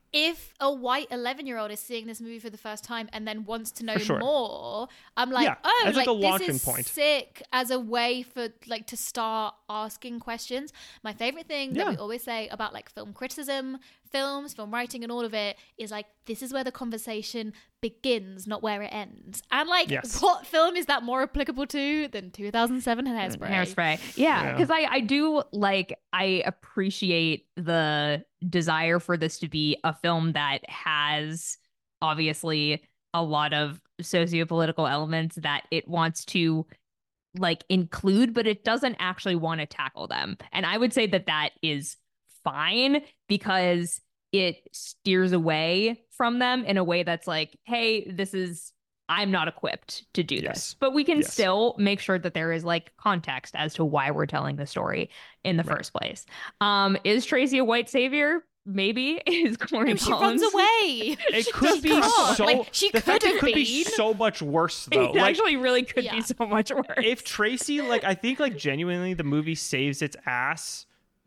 S3: if a white eleven year old is seeing this movie for the first time and then wants to know
S2: sure.
S3: more, I'm like,
S2: Yeah,
S3: oh,
S2: as, like,
S3: like,
S2: a
S3: this
S2: launching
S3: is
S2: point.
S3: sick as a way for like to start asking questions. My favorite thing
S2: Yeah.
S3: that we always say about like film criticism, films, film writing, and all of it is like, this is where the conversation begins, not where it ends. And like,
S2: Yes.
S3: what film is that more applicable to than two thousand seven Hairspray?
S1: Hairspray. Yeah,
S2: Yeah.
S1: because I, I do like, I appreciate the desire for this to be a film that has obviously a lot of sociopolitical elements that it wants to like include, but it doesn't actually want to tackle them. And I would say that that is fine because it steers away from them in a way that's like, hey, this is, I'm not equipped to do
S2: Yes.
S1: this. But we can
S2: Yes.
S1: still make sure that there is like context as to why we're telling the story in the
S2: Right.
S1: first place. Um, is Tracy a white savior? Maybe. Is Corey
S3: No, she
S1: Collins?
S3: runs away.
S2: It
S3: She
S2: could
S3: does
S2: be
S3: not.
S2: so.
S3: Like, she
S2: the
S3: could
S2: fact it
S3: have
S2: could
S3: been.
S2: be so much worse though.
S1: It
S2: Like,
S1: actually really could
S3: Yeah.
S1: be so much worse.
S2: if Tracy, like, I think, like, genuinely, the movie saves its ass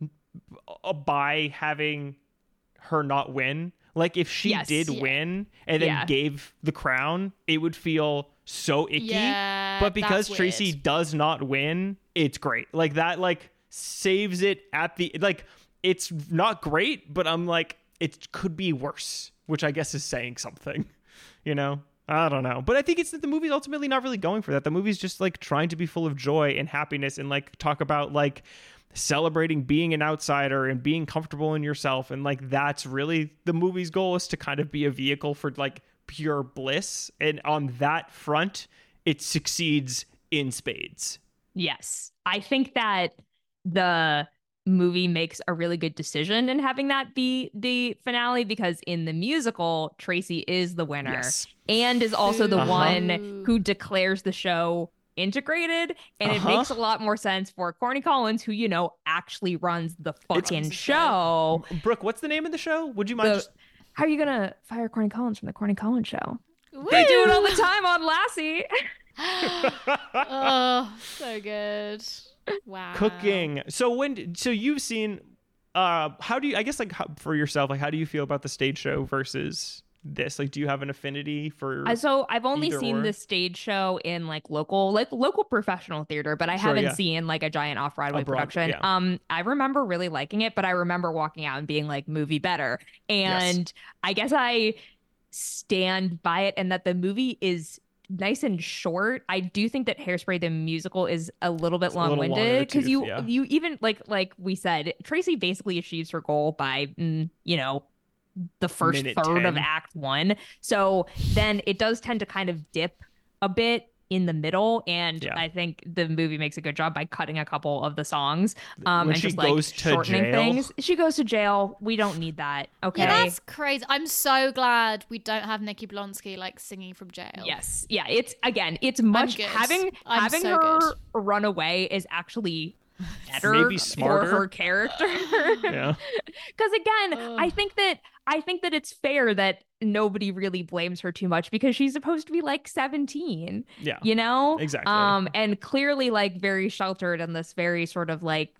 S2: uh, by having her not win. Like, if she
S1: Yes.
S2: did
S3: Yeah.
S2: win and then
S1: Yeah.
S2: gave the crown, it would feel so icky.
S3: Yeah,
S2: but because
S3: that's
S2: Tracy
S3: weird.
S2: does not win, it's great. Like, that, like, saves it at the, like, it's not great, but I'm like, it could be worse, which I guess is saying something, you know? I don't know. But I think it's that the movie's ultimately not really going for that. The movie's just like trying to be full of joy and happiness and like talk about like celebrating being an outsider and being comfortable in yourself. And like that's really the movie's goal, is to kind of be a vehicle for like pure bliss. And on that front, it succeeds in spades.
S1: Yes. I think that the movie makes a really good decision in having that be the finale, because in the musical, Tracy is the winner
S2: Yes.
S1: and is also the
S2: Uh-huh.
S1: one who declares the show integrated. And
S2: Uh-huh.
S1: it makes a lot more sense for Corny Collins, who, you know, actually runs the fucking
S3: Runs the
S1: show.
S2: Brooke, what's the name of the show? Would you mind
S1: The-
S2: just
S1: How are you going to fire Corny Collins from the Corny Collins show?
S3: Woo!
S1: They do it all the time on Lassie.
S3: Oh, so good. Wow.
S2: cooking? So when so you've seen uh how do you, I guess, like, how, for yourself, like, how do you feel about the stage show versus this? Like, do you have an affinity for
S1: Uh, So I've only
S2: Either
S1: seen
S2: or.
S1: the stage show in like local, like local professional theater, but I
S2: Sure,
S1: haven't
S2: yeah.
S1: seen like a giant off Broadway
S2: A broad-
S1: production.
S2: yeah.
S1: Um, I remember really liking it, but I remember walking out and being like, movie better. And I guess I stand by it, and that the movie is nice and short. I do think that Hairspray the musical is a little bit
S2: It's a little long in the
S1: long-winded, because
S2: tooth,
S1: you
S2: yeah.
S1: you even like like we said, Tracy basically achieves her goal by mm, you know the first
S2: Minute
S1: third of
S2: ten.
S1: act one. So then it does tend to kind of dip a bit in the middle, and
S2: Yeah.
S1: I think the movie makes a good job by cutting a couple of the songs um
S2: When
S1: and
S2: she
S1: just like
S2: goes to
S1: shortening
S2: jail?
S1: things. She goes to jail. We don't need that. Okay.
S3: Yeah, that's crazy. I'm so glad we don't have Nikki Blonsky like singing from jail.
S1: Yes. Yeah. It's again, it's much
S3: good.
S1: having
S3: I'm
S1: having
S3: so
S1: her
S3: good.
S1: run away is actually better
S2: Maybe
S1: for
S2: smarter.
S1: her character.
S2: yeah
S1: Because again,
S3: Ugh.
S1: I think that I think that it's fair that nobody really blames her too much, because she's supposed to be like seventeen,
S2: yeah
S1: you know?
S2: Exactly.
S1: Um, and clearly like very sheltered in this very sort of like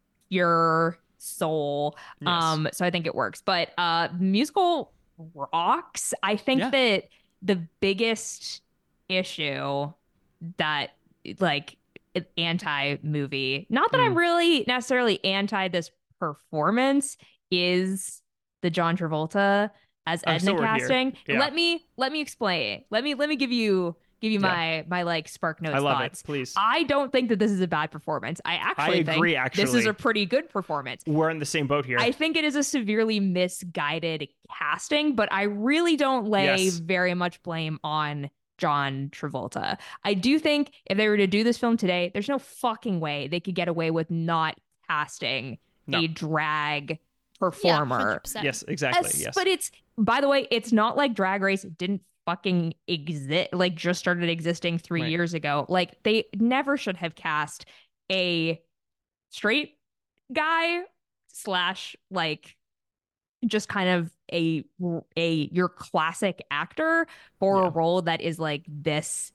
S1: pure soul.
S2: Yes.
S1: Um, so I think it works. But uh musical rocks. I think
S2: Yeah.
S1: that the biggest issue that like anti movie, not that
S2: Mm.
S1: I'm really necessarily anti this performance, is the John Travolta as
S2: Oh, so
S1: Edna
S2: we're here.
S1: casting.
S2: Yeah.
S1: Let me let me explain. Let me let me give you give you
S2: Yeah.
S1: my my like spark notes
S2: I love
S1: thoughts.
S2: it. Please.
S1: I don't think that this is a bad performance. I actually
S2: agree,
S1: think this is
S2: actually.
S1: a pretty good performance.
S2: We're in the same boat here.
S1: I think it is a severely misguided casting, but I really don't lay
S2: Yes.
S1: very much blame on John Travolta. I do think if they were to do this film today, there's no fucking way they could get away with not casting
S2: No.
S1: a drag
S3: Yeah,
S1: performer.
S3: one hundred percent.
S2: Yes, exactly.
S1: Yes,
S2: Yes.
S1: But it's, by the way, it's not like Drag Race didn't fucking exist, like just started existing three
S2: Right.
S1: years ago. Like they never should have cast a straight guy slash like just kind of a a your classic actor for
S2: Yeah.
S1: a role that is like this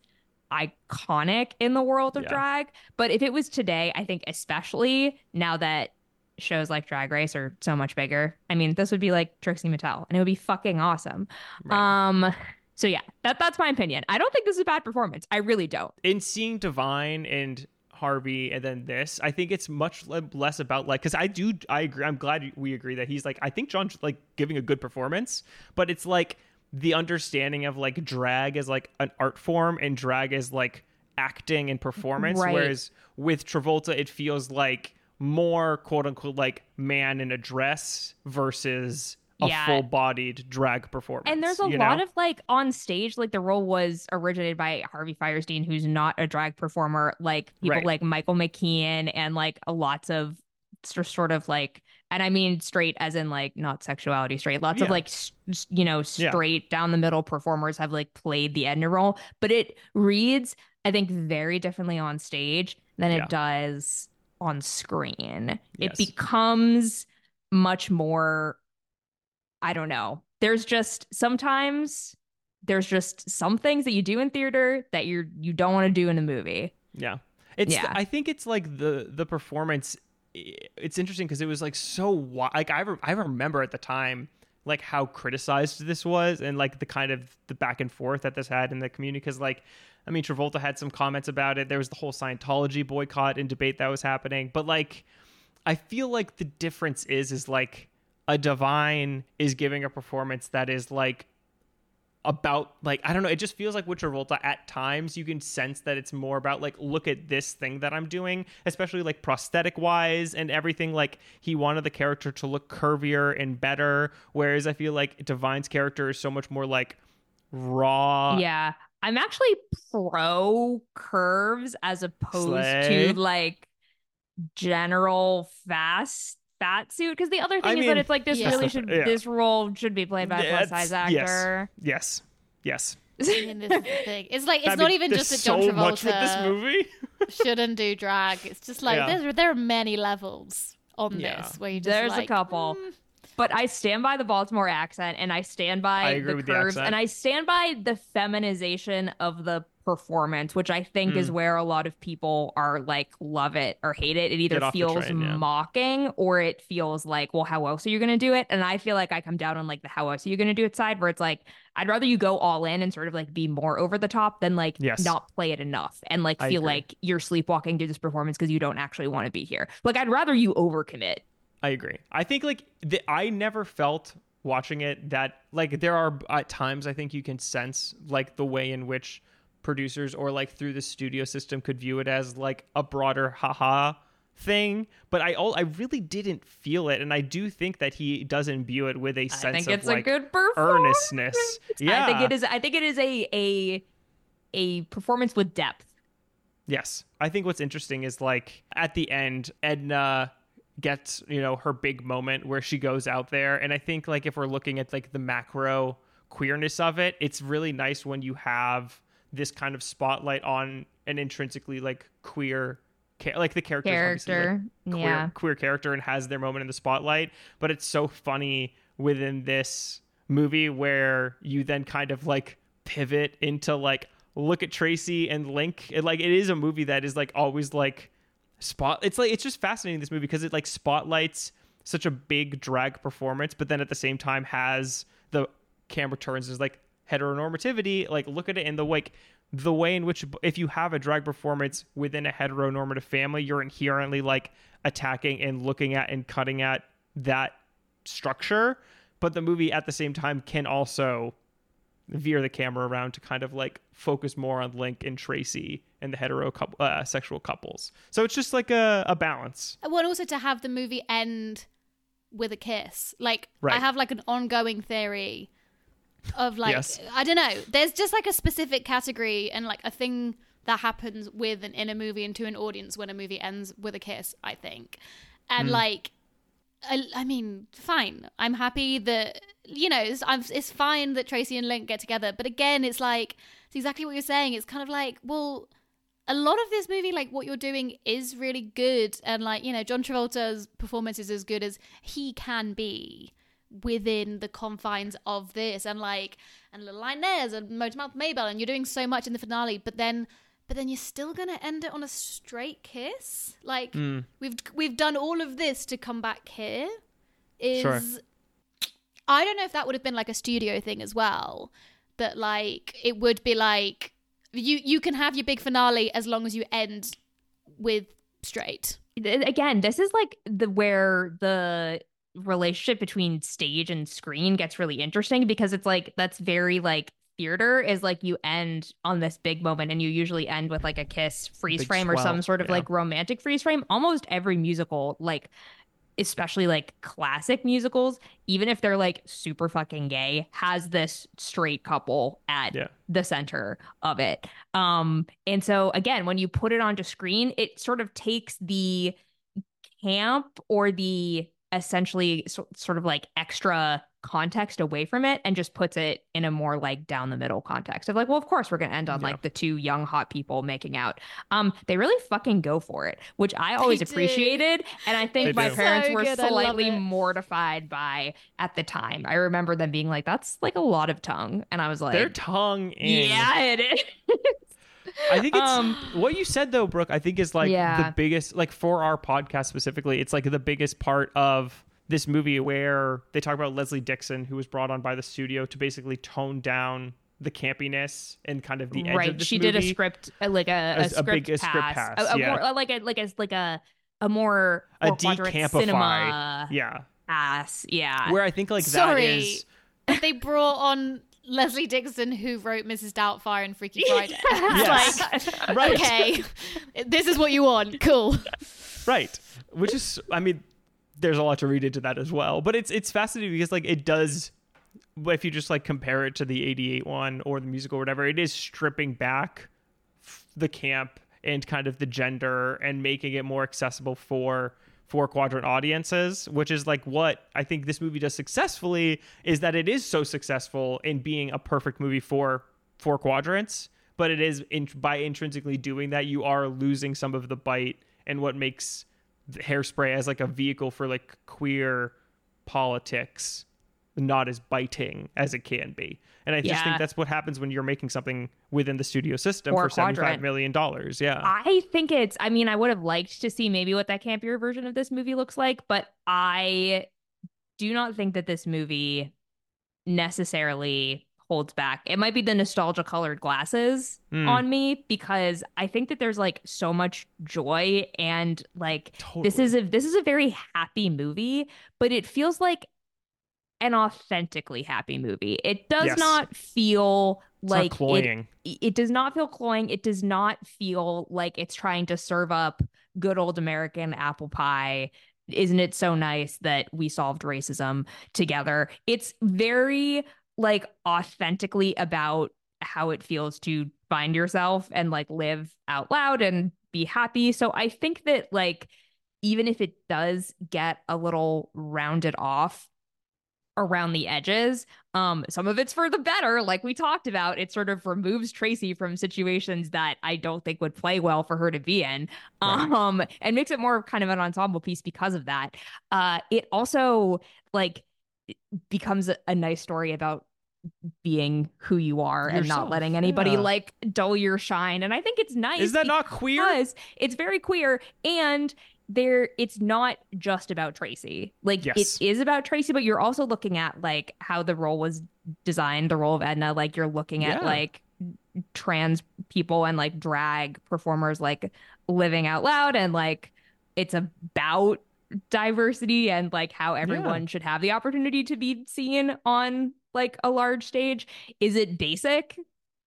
S1: iconic in the world of
S2: Yeah.
S1: drag. But if it was today, I think especially now that shows like Drag Race are so much bigger. I mean, this would be like Trixie Mattel, and it would be fucking awesome.
S2: Right.
S1: Um, so yeah, that that's my opinion. I don't think this is a bad performance. I really don't.
S2: In seeing Divine and Harvey and then this, I think it's much le- less about like, because I do I agree I'm glad we agree that he's like, I think John's like giving a good performance, but it's like the understanding of like drag as like an art form and drag as like acting and performance,
S1: Right.
S2: whereas with Travolta it feels like more quote unquote like man in a dress versus a
S1: Yeah.
S2: full-bodied drag performance.
S1: And there's a
S2: you
S1: lot
S2: know?
S1: of like on stage, like the role was originated by Harvey Firestein, who's not a drag performer, like people
S2: Right.
S1: like Michael McKean and like lots of s- sort of like, and I mean straight as in like not sexuality straight, lots of
S2: Yeah.
S1: like, s- s- you know,
S2: Yeah.
S1: straight down the middle performers have like played the Edna role, but it reads, I think, very differently on stage than
S2: Yeah.
S1: it does on screen. It
S2: Yes.
S1: becomes much more, I don't know. There's just sometimes there's just some things that you do in theater that you're you don't want to do in a movie.
S2: Yeah. It's
S1: Yeah.
S2: I think it's like the the performance i- it's interesting because it was like so wi- like I re- I remember at the time like how criticized this was and like the kind of the back and forth that this had in the community, because like I mean Travolta had some comments about it. There was the whole Scientology boycott and debate that was happening, but like I feel like the difference is is like a Divine is giving a performance that is like about like I don't know, it just feels like with Travolta at times you can sense that it's more about like, look at this thing that I'm doing, especially like prosthetic wise and everything. Like he wanted the character to look curvier and better, whereas I feel like Divine's character is so much more like raw.
S1: Yeah. I'm actually pro curves as opposed
S2: Slay.
S1: to like general fast fat suit, because the other thing
S2: I
S1: is
S2: mean,
S1: that it's like this
S3: Yeah.
S1: really should
S2: Yeah.
S1: this role should be played by a plus
S2: It's-
S1: size actor.
S2: Yes. Yes. Yes.
S3: I mean, this is the thing. It's like it's
S2: I
S3: not
S2: mean,
S3: even
S2: there's
S3: just that John
S2: so much with this
S3: Travolta
S2: movie.
S3: shouldn't do drag. It's just like
S2: Yeah.
S3: there's there are many levels on
S2: Yeah.
S3: this where you just
S1: There's
S3: like,
S1: a couple.
S3: mm,
S1: But I stand by the Baltimore accent, and I stand by
S2: I agree
S1: the
S2: with the
S1: curves,
S2: accent.
S1: and I stand by the feminization of the performance, which I think is
S2: Mm.
S1: where a lot of people are like love it or hate it. It either
S2: Get off the
S1: feels
S2: train, yeah.
S1: mocking or it feels like, well, how else are you going to do it? And I feel like I come down on like the how else are you going to do it side, where it's like I'd rather you go all in and sort of like be more over the top than like
S2: Yes.
S1: not play it enough and like
S2: I
S1: feel
S2: agree.
S1: like you're sleepwalking through this performance because you don't actually want to be here. Like I'd rather you overcommit.
S2: I agree. I think like the, I never felt watching it that like there are at times I think you can sense like the way in which producers or like through the studio system could view it as like a broader haha thing, but I all I really didn't feel it, and I do think that he does imbue it with a
S1: I
S2: sense
S1: think
S2: of
S1: it's
S2: like
S1: a good performance.
S2: earnestness. Yeah,
S1: I think it is. I think it is a a a performance with depth.
S2: Yes. I think what's interesting is like at the end, Edna gets, you know, her big moment where she goes out there. And I think like if we're looking at like the macro queerness of it, it's really nice when you have this kind of spotlight on an intrinsically like queer ca- like the character
S1: Character,
S2: like, queer,
S1: yeah.
S2: queer character and has their moment in the spotlight. But it's so funny within this movie where you then kind of like pivot into like look at Tracy and Link. It like it is a movie that is like always like spot it's like it's just fascinating, this movie, because it like spotlights such a big drag performance, but then at the same time has the camera turns as like heteronormativity. Like look at it in the like the way in which if you have a drag performance within a heteronormative family, you're inherently like attacking and looking at and cutting at that structure. But the movie at the same time can also veer the camera around to kind of like focus more on Link and Tracy and the hetero couple, uh, sexual couples. So it's just like a, a balance.
S3: I want also to have the movie end with a kiss. Like
S2: Right.
S3: I have like an ongoing theory of like
S2: Yes.
S3: I don't know. There's just like a specific category and like a thing that happens with and in a movie and to an audience when a movie ends with a kiss, I think. And
S2: Mm.
S3: like I, I mean, fine. I'm happy that, you know, it's, I'm, it's fine that Tracy and Link get together. But again, it's like, it's exactly what you're saying. It's kind of like, well, a lot of this movie, like what you're doing is really good. And like, you know, John Travolta's performance is as good as he can be within the confines of this. And like, and Little Inez and Motormouth Maybell, and you're doing so much in the finale. But then but then you're still gonna end it on a straight kiss. Like
S2: Mm.
S3: we've we've done all of this to come back here. Is
S2: Sure.
S3: I don't know if that would have been like a studio thing as well. That like it would be like you you can have your big finale as long as you end with straight.
S1: Again, this is like the where the relationship between stage and screen gets really interesting, because it's like that's very like theater is like you end on this big moment and you usually end with like a kiss freeze
S2: Big
S1: frame or
S2: swell,
S1: some sort of
S2: yeah.
S1: like romantic freeze frame. Almost every musical, like especially like classic musicals, even if they're like super fucking gay, has this straight couple at
S2: Yeah.
S1: the center of it. Um, and so again, when you put it onto screen, it sort of takes the camp or the essentially so, sort of like extra context away from it and just puts it in a more like down the middle context of like, well, of course we're going to end on
S2: Yeah.
S1: like the two young hot people making out. Um, they really fucking go for it, which I always
S3: They do.
S1: appreciated. And I think
S2: They
S1: my
S2: do.
S1: parents
S3: So
S1: were
S3: good, I love
S1: slightly
S3: it.
S1: mortified by at the time. I remember them being like, that's like a lot of tongue. And I was like,
S2: Their tongue in.
S1: yeah, it is.
S2: I think it's
S1: Um,
S2: what you said though, Brooke, I think is like
S1: Yeah.
S2: the biggest, like for our podcast specifically, it's like the biggest part of this movie where they talk about Leslie Dixon, who was brought on by the studio to basically tone down the campiness and kind of the edge
S1: right.
S2: of this
S1: She
S2: movie.
S1: did a script, uh, like a, a,
S2: A- a
S1: script
S2: big- a
S1: pass,
S2: script pass,
S1: a, a
S2: yeah.
S1: more like a like a like a a more
S2: a
S1: four quadrant
S2: decampify.
S1: cinema
S2: Yeah.
S1: pass. Yeah.
S2: Where I think like
S3: Sorry.
S2: that is
S3: But they brought on Leslie Dixon, who wrote Missus Doubtfire and Freaky Friday.
S2: Yes.
S3: It's like,
S2: right.
S3: okay, this is what you want. Cool.
S2: Right. Which is, I mean, there's a lot to read into that as well. But it's it's fascinating because like it does, if you just like compare it to the eighty-eight one or the musical or whatever, it is stripping back f- the camp and kind of the gender and making it more accessible for four quadrant audiences, which is like what I think this movie does successfully, is that it is so successful in being a perfect movie for four quadrants, but it is in, by intrinsically doing that, you are losing some of the bite and what makes Hairspray as like a vehicle for like queer politics not as biting as it can be. And I just
S1: Yeah.
S2: think that's what happens when you're making something within the studio system
S1: Or
S2: for seventy-five
S1: quadrant.
S2: million dollars. Yeah.
S1: I think it's, I mean, I would have liked to see maybe what that campier version of this movie looks like, but I do not think that this movie necessarily holds back. It might be the nostalgia colored glasses
S2: Mm.
S1: on me, because I think that there's like so much joy and like
S2: Totally.
S1: this is a this is a very happy movie, but it feels like an authentically happy movie. It does
S2: Yes.
S1: not feel
S2: It's
S1: like
S2: not cloying.
S1: It, it does not feel cloying. It does not feel like it's trying to serve up good old American apple pie. Isn't it so nice that we solved racism together? It's very like authentically about how it feels to find yourself and like live out loud and be happy. So I think that like even if it does get a little rounded off around the edges, um some of it's for the better, like we talked about. It sort of removes Tracy from situations that I don't think would play well for her to be in,
S2: Right.
S1: um and makes it more of kind of an ensemble piece because of that. Uh it also like becomes a, a nice story about being who you are and
S2: Yourself,
S1: not letting anybody
S2: yeah.
S1: like dull your shine. And I think it's nice.
S2: Is that not queer?
S1: Because it's very queer, and there it's not just about Tracy. Like
S2: Yes.
S1: it is about Tracy, but you're also looking at like how the role was designed, the role of Edna. Like you're looking at
S2: Yeah.
S1: like trans people and like drag performers like living out loud, and like it's about diversity and like how everyone should have the opportunity to be seen on like a large stage. Is it basic?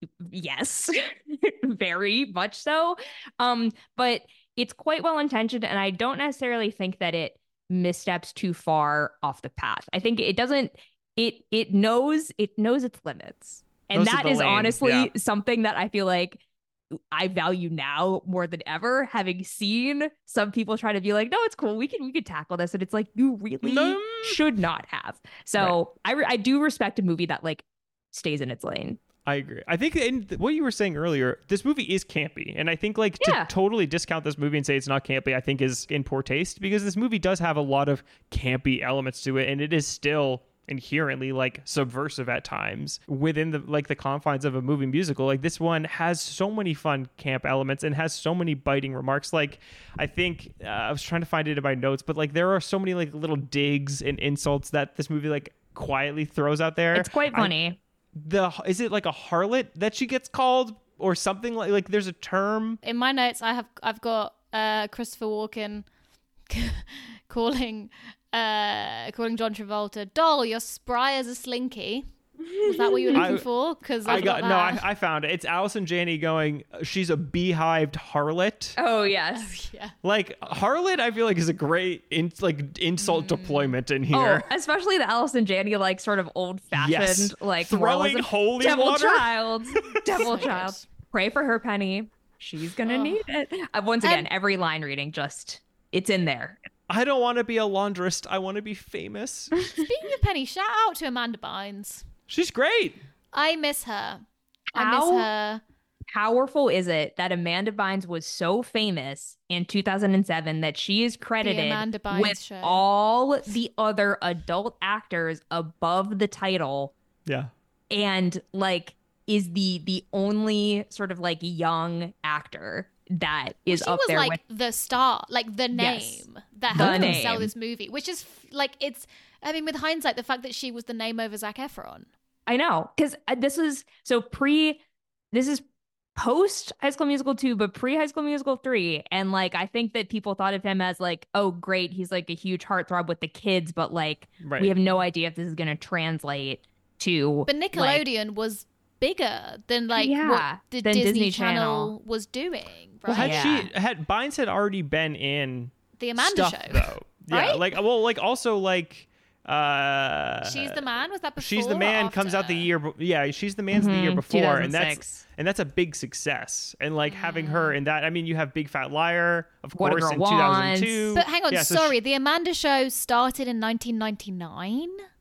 S1: Yes. Very much so. Um, but it's quite well intentioned, and I don't necessarily think that it missteps too far off the path. I think it doesn't it it knows it knows its limits. And
S2: Knows
S1: that
S2: the
S1: is
S2: lane,
S1: honestly
S2: yeah.
S1: something that I feel like I value now more than ever, having seen some people try to be like, no, it's cool, we can we could tackle this, and it's like you really
S2: No.
S1: should not have. So I re- I do respect a movie that like stays in its lane.
S2: I agree. I think in th- what you were saying earlier, this movie is campy. And I think like to
S1: Yeah.
S2: totally discount this movie and say it's not campy, I think is in poor taste, because this movie does have a lot of campy elements to it. And it is still inherently like subversive at times within the like the confines of a movie musical. Like this one has so many fun camp elements and has so many biting remarks. Like I think uh, I was trying to find it in my notes, but like there are so many like little digs and insults that this movie like quietly throws out there.
S1: It's quite funny.
S2: I, the is it like a harlot that she gets called or something, like like there's a term
S3: In my notes, I have I've got uh, Christopher Walken calling uh, calling John Travolta, "Doll, you're spry as a slinky." Was that what you were looking
S2: I,
S3: for? Because
S2: I got,
S3: got
S2: no,
S3: that.
S2: I, I found it. It's Allison Janney going, she's a beehived harlot.
S1: Oh yes.
S3: Yeah.
S2: Like harlot, I feel like is a great in, like insult deployment in here.
S1: Oh, especially the Allison Janney, like sort of old fashioned,
S2: Yes.
S1: like
S2: Throwing
S1: moralism.
S2: holy
S1: devil
S2: water.
S1: child, devil
S3: So
S1: child.
S3: good.
S1: Pray for her, Penny. She's gonna
S3: Oh.
S1: need it. Uh, once again,
S3: And-
S1: every line reading, just it's in there.
S2: I don't want to be a laundress. I want to be famous.
S3: Speaking of Penny, shout out to Amanda Bynes.
S2: She's great.
S3: I miss her. I
S1: How?
S3: miss her.
S1: Powerful is it that Amanda Bynes was so famous in two thousand seven that she is credited
S3: Amanda Bynes
S1: with
S3: show.
S1: all the other adult actors above the title,
S2: Yeah.
S1: and like is the the only sort of like young actor that is
S3: She
S1: up
S3: was
S1: there
S3: like
S1: with.
S3: the star, like the name
S1: Yes.
S3: that
S1: The
S3: helped them sell
S1: name.
S3: this movie, which is f- like it's. I mean, with hindsight, the fact that she was the name over Zac Efron.
S1: I know, because this is so pre. This is post High School Musical two, but pre High School Musical three, and like I think that people thought of him as like, oh great, he's like a huge heartthrob with the kids, but like
S2: Right.
S1: we have no idea if this is going to translate to.
S3: But
S1: like,
S3: Nickelodeon was bigger than like
S1: Yeah,
S3: what the
S1: than
S3: Disney,
S1: Disney
S3: Channel,
S1: Channel.
S3: was doing,
S2: Well,
S3: right?
S2: had
S1: Yeah.
S2: she had Bynes had already been in
S3: The Amanda
S2: stuff
S3: Show.
S2: though. Yeah.
S3: Right?
S2: Like well, like also like uh
S3: She's the Man. Was that before?
S2: She's the
S3: or
S2: Man comes out the
S3: after?
S2: year be- yeah, She's the Man's the year
S1: Mhm,
S2: before, and that's
S1: two thousand six.
S2: and that's a big success. And like having her in that, I mean, you have Big Fat Liar, of
S1: What a
S2: course,
S1: Girl
S2: in
S1: Wants.
S2: two thousand two.
S3: But hang on,
S2: Yeah, so
S3: sorry.
S2: she-
S3: the Amanda Show started in nineteen ninety-nine.
S2: I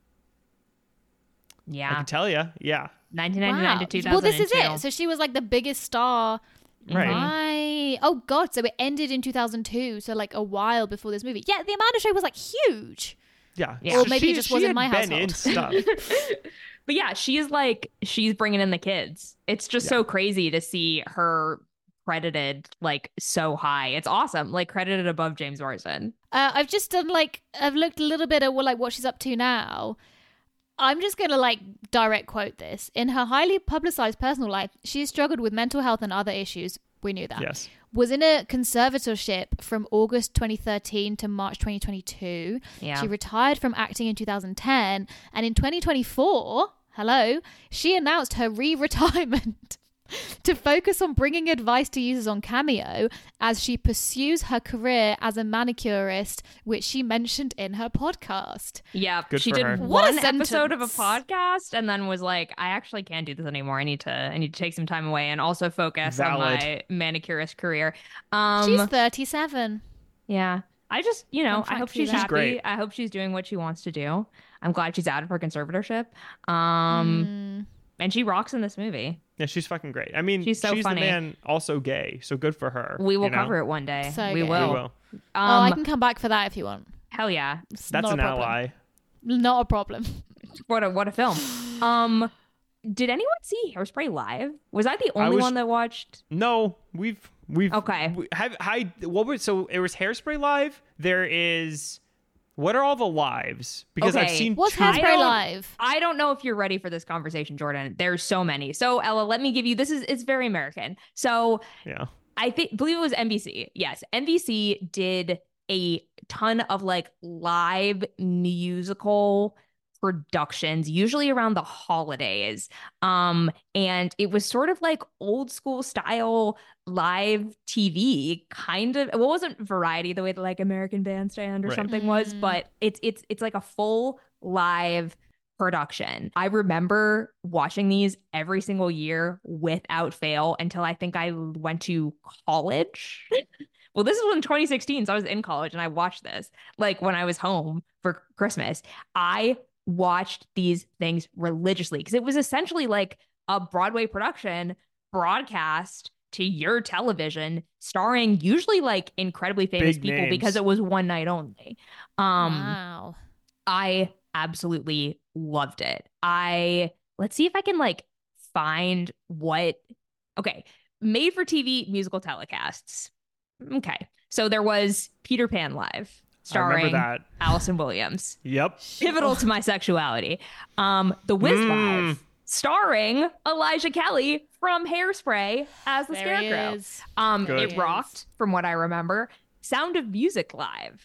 S1: Yeah,
S2: can tell you, yeah,
S1: nineteen ninety-nine
S3: Wow.
S1: to two thousand two.
S3: Well, this is it. So she was like the biggest star.
S2: right.
S3: Right. Oh God. So it ended in two thousand two. So like a while before this movie. Yeah, the Amanda Show was like huge.
S2: Yeah,
S1: Yeah.
S3: Or
S2: So
S3: maybe
S2: she,
S3: it just
S2: she
S3: wasn't
S2: had
S3: my
S2: been in
S3: household.
S2: stuff.
S1: But yeah, she's like she's bringing in the kids. It's just
S2: Yeah.
S1: so crazy to see her credited like so high. It's awesome, like credited above James Marsden.
S3: Uh, I've just done like I've looked a little bit at what like what she's up to now. I'm just gonna like direct quote this. In her highly publicized personal life, she has struggled with mental health and other issues. We knew that.
S2: Yes,
S3: Was in a conservatorship from August twenty thirteen to March twenty twenty-two.
S1: Yeah.
S3: She retired from acting in two thousand ten, and in twenty twenty-four, hello, she announced her re-retirement to focus on bringing advice to users on Cameo as she pursues her career as a manicurist, which she mentioned in her podcast.
S1: Yeah,
S2: Good
S1: she
S2: for
S1: did
S2: her.
S3: What a
S1: one episode of a
S3: sentence.
S1: podcast and then was like, I actually can't do this anymore. I need to I need to take some time away and also focus
S2: Valid.
S1: on my manicurist career. Um
S3: She's thirty-seven.
S1: yeah. I just, you know,
S3: Fun
S1: I
S3: fact
S1: hope
S3: for you
S1: she's
S3: there.
S2: She's
S1: happy.
S2: great.
S1: I hope she's doing what she wants to do. I'm glad she's out of her conservatorship. Um
S3: Mm.
S1: and she rocks in this movie.
S2: yeah, she's fucking great. I mean,
S1: She's so
S2: she's
S1: funny.
S2: the Man, also gay, so good for her.
S1: We will
S2: you know?
S1: cover it one day.
S3: So
S1: we
S3: good.
S1: will.
S2: We will.
S3: oh, I
S1: Um
S3: can come back for that if you want.
S1: hell yeah.
S3: It's
S2: That's
S3: not
S2: an
S3: a problem.
S2: ally.
S3: Not a problem.
S1: What a what a film. Um did anyone see Hairspray live? Was I the
S2: I
S1: only
S2: was-
S1: one that watched?
S2: No, we've we've
S1: Okay.
S2: we have I what was so it was Hairspray live. There is what are all the lives? Because I've
S1: Okay.
S2: seen
S3: What's
S2: two-
S1: I
S3: Hairspray
S1: don't-
S3: Live?
S1: I don't know if you're ready for this conversation, Jordan. There's so many. So Ella, let me give you this is it's very American. So
S2: Yeah.
S1: I think believe it was N B C. Yes, N B C did a ton of like live musical productions, usually around the holidays. Um, and it was sort of like old school style live T V, kind of. Well, it wasn't variety the way that like American Bandstand or
S2: Right.
S1: something was,
S3: Mm.
S1: but it's it's it's like a full live production. I remember watching these every single year without fail until I think I went to college. Well, this was in twenty sixteen, so I was in college and I watched this like when I was home for Christmas. I watched these things religiously because it was essentially like a Broadway production broadcast to your television, starring usually like incredibly famous
S2: Big
S1: people
S2: names.
S1: because it was one night only. Um,
S3: Wow.
S1: I absolutely loved it. I let's see if I can like find what okay, made for T V musical telecasts. Okay. So there was Peter Pan Live
S2: I remember
S1: starring
S2: that.
S1: Allison Williams.
S2: Yep.
S1: Pivotal to my sexuality. Um, The Wiz
S2: Mm.
S1: Live starring Elijah Kelly from Hairspray as the
S3: There he
S1: Scarecrow.
S3: is.
S1: Um,
S2: Good.
S1: it rocked from what I remember. Sound of Music Live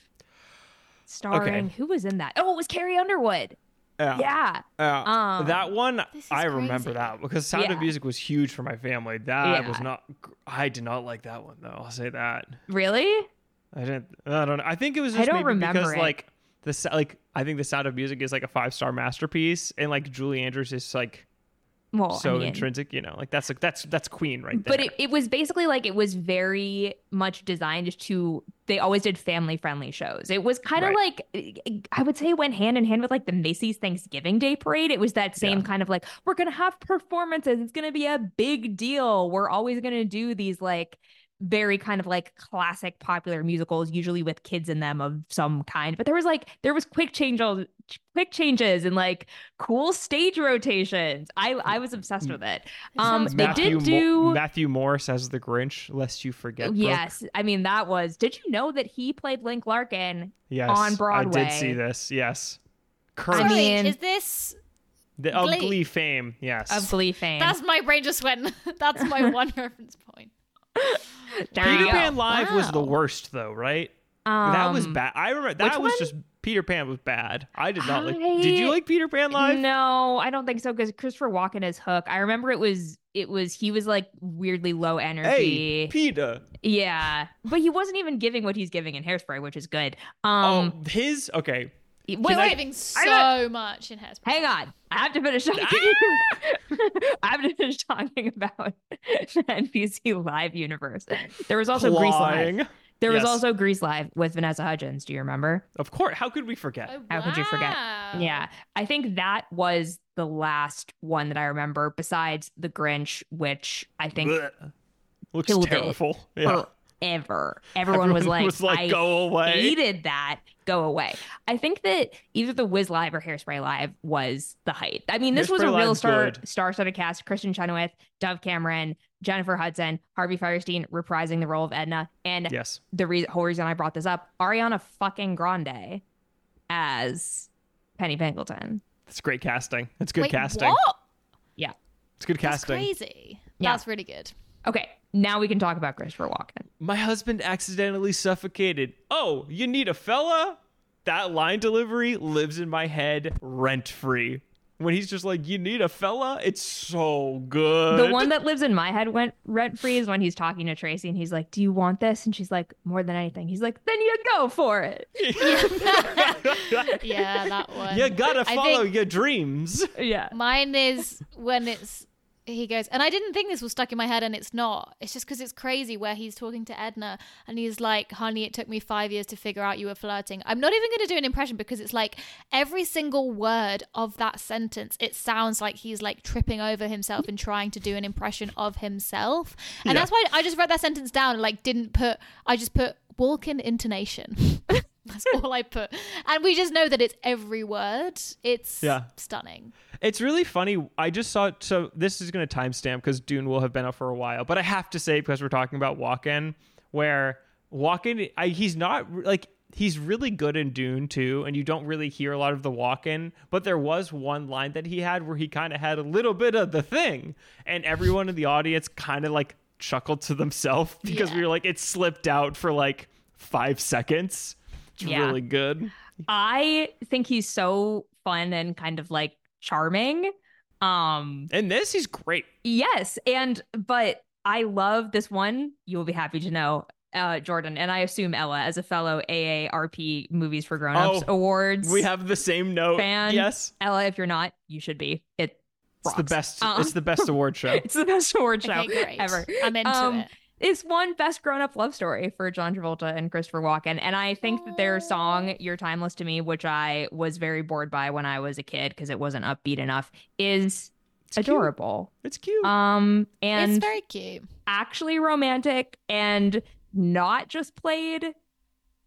S1: starring
S2: Okay.
S1: who was in that? Oh, it was Carrie Underwood.
S2: Yeah.
S1: Yeah.
S2: Uh,
S1: Um,
S2: that one,
S3: This is
S2: I remember
S3: crazy.
S2: that because Sound
S1: Yeah.
S2: of Music was huge for my family. That
S1: Yeah.
S2: was not. I did not like that one though. I'll say that.
S1: Really?
S2: I didn't. I don't know. I think it was
S1: I
S2: just
S1: don't
S2: maybe
S1: remember
S2: because
S1: it.
S2: like the sa- like I think the Sound of Music is like a five star masterpiece, and like Julie Andrews is like
S1: Well,
S2: so
S1: I mean,
S2: intrinsic. You know, like that's like that's that's Queen right there.
S1: but it, it was basically like it was very much designed to they always did family friendly shows. It was kind of
S2: Right.
S1: like I would say it went hand in hand with like the Macy's Thanksgiving Day parade. It was that same
S2: Yeah.
S1: kind of like we're gonna have performances, it's gonna be a big deal, we're always gonna do these like very kind of like classic popular musicals, usually with kids in them of some kind. But there was like there was quick changes, quick changes, and like cool stage rotations. I I was obsessed with it. Um,
S3: sounds
S1: they
S3: fun.
S1: did
S2: Mo-
S1: do
S2: Matthew Morris as the Grinch, lest you forget. Brooke.
S1: yes. I mean that was. Did you know that he played Link Larkin?
S2: Yes,
S1: on Broadway.
S2: I did see this. Yes,
S1: I
S2: Curse
S3: Sorry,
S1: mean-
S3: is this?
S2: the, of
S3: Glee.
S2: Glee fame. Yes,
S1: Of Glee fame.
S3: That's my brain just went. That's my one reference point.
S1: There
S2: Peter
S1: you go.
S2: Pan Live was the
S3: Wow.
S2: worst though, right? that was
S1: Um,
S2: bad. I remember that
S1: which
S2: was
S1: one?
S2: just Peter Pan was bad. I did not like.
S1: I-
S2: Did you like Peter Pan Live?
S1: No, I don't think so because Christopher Walken is Hook. I remember it was it was he was like weirdly low energy.
S2: Hey, Peter.
S1: Yeah, but he wasn't even giving what he's giving in Hairspray, which is good. Um,
S2: oh, his okay.
S1: wait,
S3: We're
S1: wait,
S3: giving
S1: I
S3: so much in Hairspray.
S1: hang on. I have to finish talking. I have to finish talking about the N B C Live universe. There was also Grease Live.
S2: Clawing.
S1: There was
S2: Yes.
S1: also Grease Live with Vanessa Hudgens. Do you remember?
S2: Of course. How could we forget?
S3: Oh,
S1: How could you forget?
S3: wow.
S1: Yeah, I think that was the last one that I remember besides The Grinch, which I think
S2: Blech. Looks
S1: killed it
S2: terrible. Yeah.
S1: forever. Everyone, was like,
S2: was like,
S1: I
S2: go away.
S1: hated that. Go away. I think that either The Wiz Live or Hairspray Live was the height. I mean, this was a
S2: Hairspray
S1: real
S2: Live's
S1: star
S2: good.
S1: star-studded cast. Kristen Chenoweth, Dove Cameron, Jennifer Hudson, Harvey Firestein reprising the role of Edna, and
S2: Yes.
S1: the re- whole reason I brought this up, Ariana fucking Grande as Penny Pangleton.
S2: That's great casting. That's good
S3: Wait,
S2: casting.
S3: what?
S1: Yeah.
S2: It's good
S3: That's
S2: casting.
S3: crazy.
S1: Yeah.
S3: That's really good.
S1: Okay, now we can talk about Christopher Walken.
S2: My husband accidentally suffocated. Oh, you need a fella? That line delivery lives in my head rent free. When he's just like, you need a fella? It's so good.
S1: The one that lives in my head went rent free is when he's talking to Tracy and he's like, "Do you want this?" And she's like, "More than anything." He's like, "Then you go for it."
S3: Yeah, that one.
S2: You gotta
S3: I
S2: follow
S3: think-
S2: your dreams.
S1: Yeah.
S3: Mine is when it's he goes, and I didn't think this was stuck in my head, and it's not. It's just because it's crazy where he's talking to Edna, and he's like, "Honey, it took me five years to figure out you were flirting." I'm not even going to do an impression because it's like every single word of that sentence, it sounds like he's like tripping over himself and trying to do an impression of himself, and
S2: Yeah.
S3: that's why I just wrote that sentence down and like didn't put. I just put Walken intonation. That's all I put. And we just know that it's every word. It's
S2: Yeah.
S3: stunning.
S2: It's really funny. I just saw so this is going to timestamp because Dune will have been up for a while, but I have to say because we're talking about Walken, where Walken, I, he's not like he's really good in Dune too, and you don't really hear a lot of the Walken, but there was one line that he had where he kind of had a little bit of the thing, and everyone in the audience kind of like chuckled to themselves because
S3: Yeah.
S2: we were like it slipped out for like five seconds. It's
S1: Yeah.
S2: really good.
S1: I think he's so fun and kind of like charming. Um,
S2: And this, he's great.
S1: yes, and but I love this one. You will be happy to know, uh, Jordan, and I assume Ella, as a fellow A A R P Movies for Grown-Ups
S2: Oh,
S1: Awards
S2: We have the same note.
S1: fan.
S2: Yes.
S1: Ella, if you're not, you should be. It
S2: It's the
S1: rocks.
S2: best.
S1: Um,
S2: it's the best award show.
S1: It's the best award show
S3: Okay, great.
S1: ever.
S3: I'm into
S1: Um,
S3: it.
S1: It's one best grown-up love story for John Travolta and Christopher Walken, and I think that their song "You're Timeless to Me," which I was very bored by when I was a kid because it wasn't upbeat enough, is
S2: It's cute.
S1: adorable.
S2: It's cute.
S1: Um, and
S3: It's very cute.
S1: actually romantic and not just played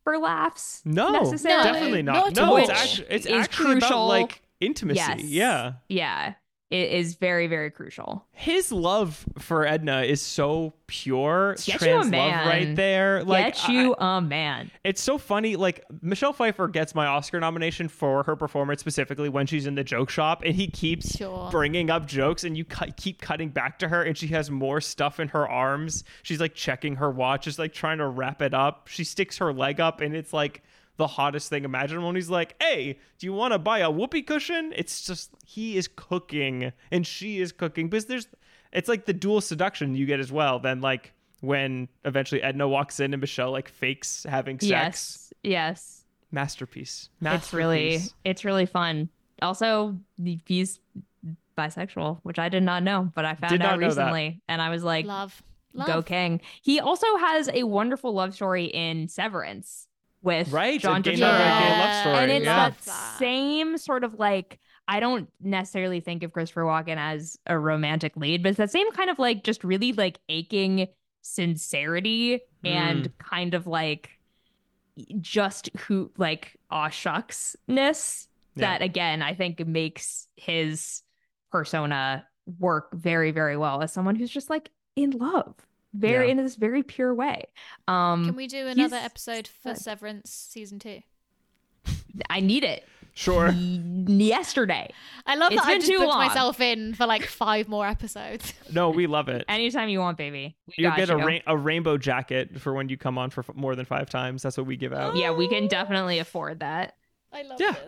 S1: for laughs.
S2: No,
S1: necessarily.
S2: definitely not.
S3: Not
S2: no,
S3: at
S2: it's
S3: all.
S2: actually it's
S1: Is
S2: actually
S1: crucial.
S2: about like intimacy.
S1: Yes.
S2: Yeah.
S1: Yeah. It is very, very crucial.
S2: His love for Edna is so pure.
S1: Get you a
S2: Trans
S1: man.
S2: love right there. Like
S1: Get you
S2: I-
S1: a man.
S2: it's so funny. Like Michelle Pfeiffer gets my Oscar nomination for her performance specifically when she's in the joke shop, and he keeps
S3: Sure.
S2: bringing up jokes, and you cu- keep cutting back to her, and she has more stuff in her arms. She's like checking her watch, just like trying to wrap it up. She sticks her leg up, and it's like the hottest thing imaginable. And he's like, "Hey, do you want to buy a whoopee cushion?" It's just he is cooking and she is cooking, because there's it's like the dual seduction you get as well. Then like when eventually Edna walks in and Michelle like fakes having sex.
S1: Yes. Yes.
S2: Masterpiece.
S1: It's really
S2: Masterpiece.
S1: it's really fun. Also, he's bisexual, which I did not know, but I found
S2: Did not
S1: out
S2: know that.
S1: recently, and I was like,
S3: Love. Love.
S1: "Go King!" He also has a wonderful love story in Severance with
S2: Right?
S1: John
S2: a gay,
S1: Turturro,
S3: Yeah.
S2: gay love story.
S1: and it's
S2: yeah.
S1: that
S3: Love that.
S1: same sort of like. I don't necessarily think of Christopher Walken as a romantic lead, but it's that same kind of like just really like aching sincerity and kind of like just who like aw shucksness that again I think makes his persona work very, very well as someone who's just like in love, very
S2: Yeah.
S1: in this very pure way. Um,
S3: Can we do another
S1: he's
S3: episode for
S1: good.
S3: Severance season two?
S1: I need it
S2: Sure.
S1: yesterday.
S3: I love
S1: It's
S3: that I
S1: been
S3: just
S1: too
S3: booked
S1: long.
S3: myself in for like five more episodes.
S2: No, we love it.
S1: Anytime you want, baby. We
S2: You'll
S1: got
S2: get
S1: you.
S2: a, ra- a rainbow jacket for when you come on for f- more than five times. That's what we give out.
S1: Yeah, we can definitely afford that.
S3: I love
S2: Yeah.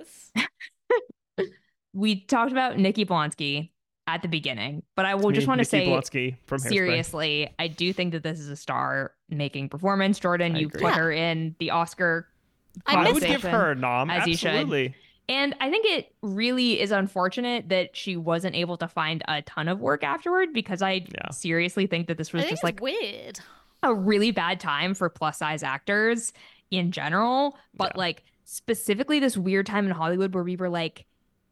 S3: this.
S1: We talked about Nikki Blonsky at the beginning, but I will
S2: Me,
S1: just want to
S2: Nikki
S1: say
S2: Blonsky from Hairspray.
S1: seriously, I do think that this is a star-making performance. Jordan,
S2: I
S1: you
S2: agree.
S1: put
S3: Yeah.
S1: her in the Oscar
S3: I
S2: I would
S3: missed
S2: give
S1: conversation,
S2: her a nom.
S1: as you should.
S2: Absolutely.
S1: And I think it really is unfortunate that she wasn't able to find a ton of work afterward, because I
S2: Yeah.
S1: seriously think that this
S3: I
S1: was
S3: think
S1: just
S3: it's
S1: like
S3: weird.
S1: a really bad time for plus size actors in general, but
S2: Yeah.
S1: like specifically this weird time in Hollywood where we were like,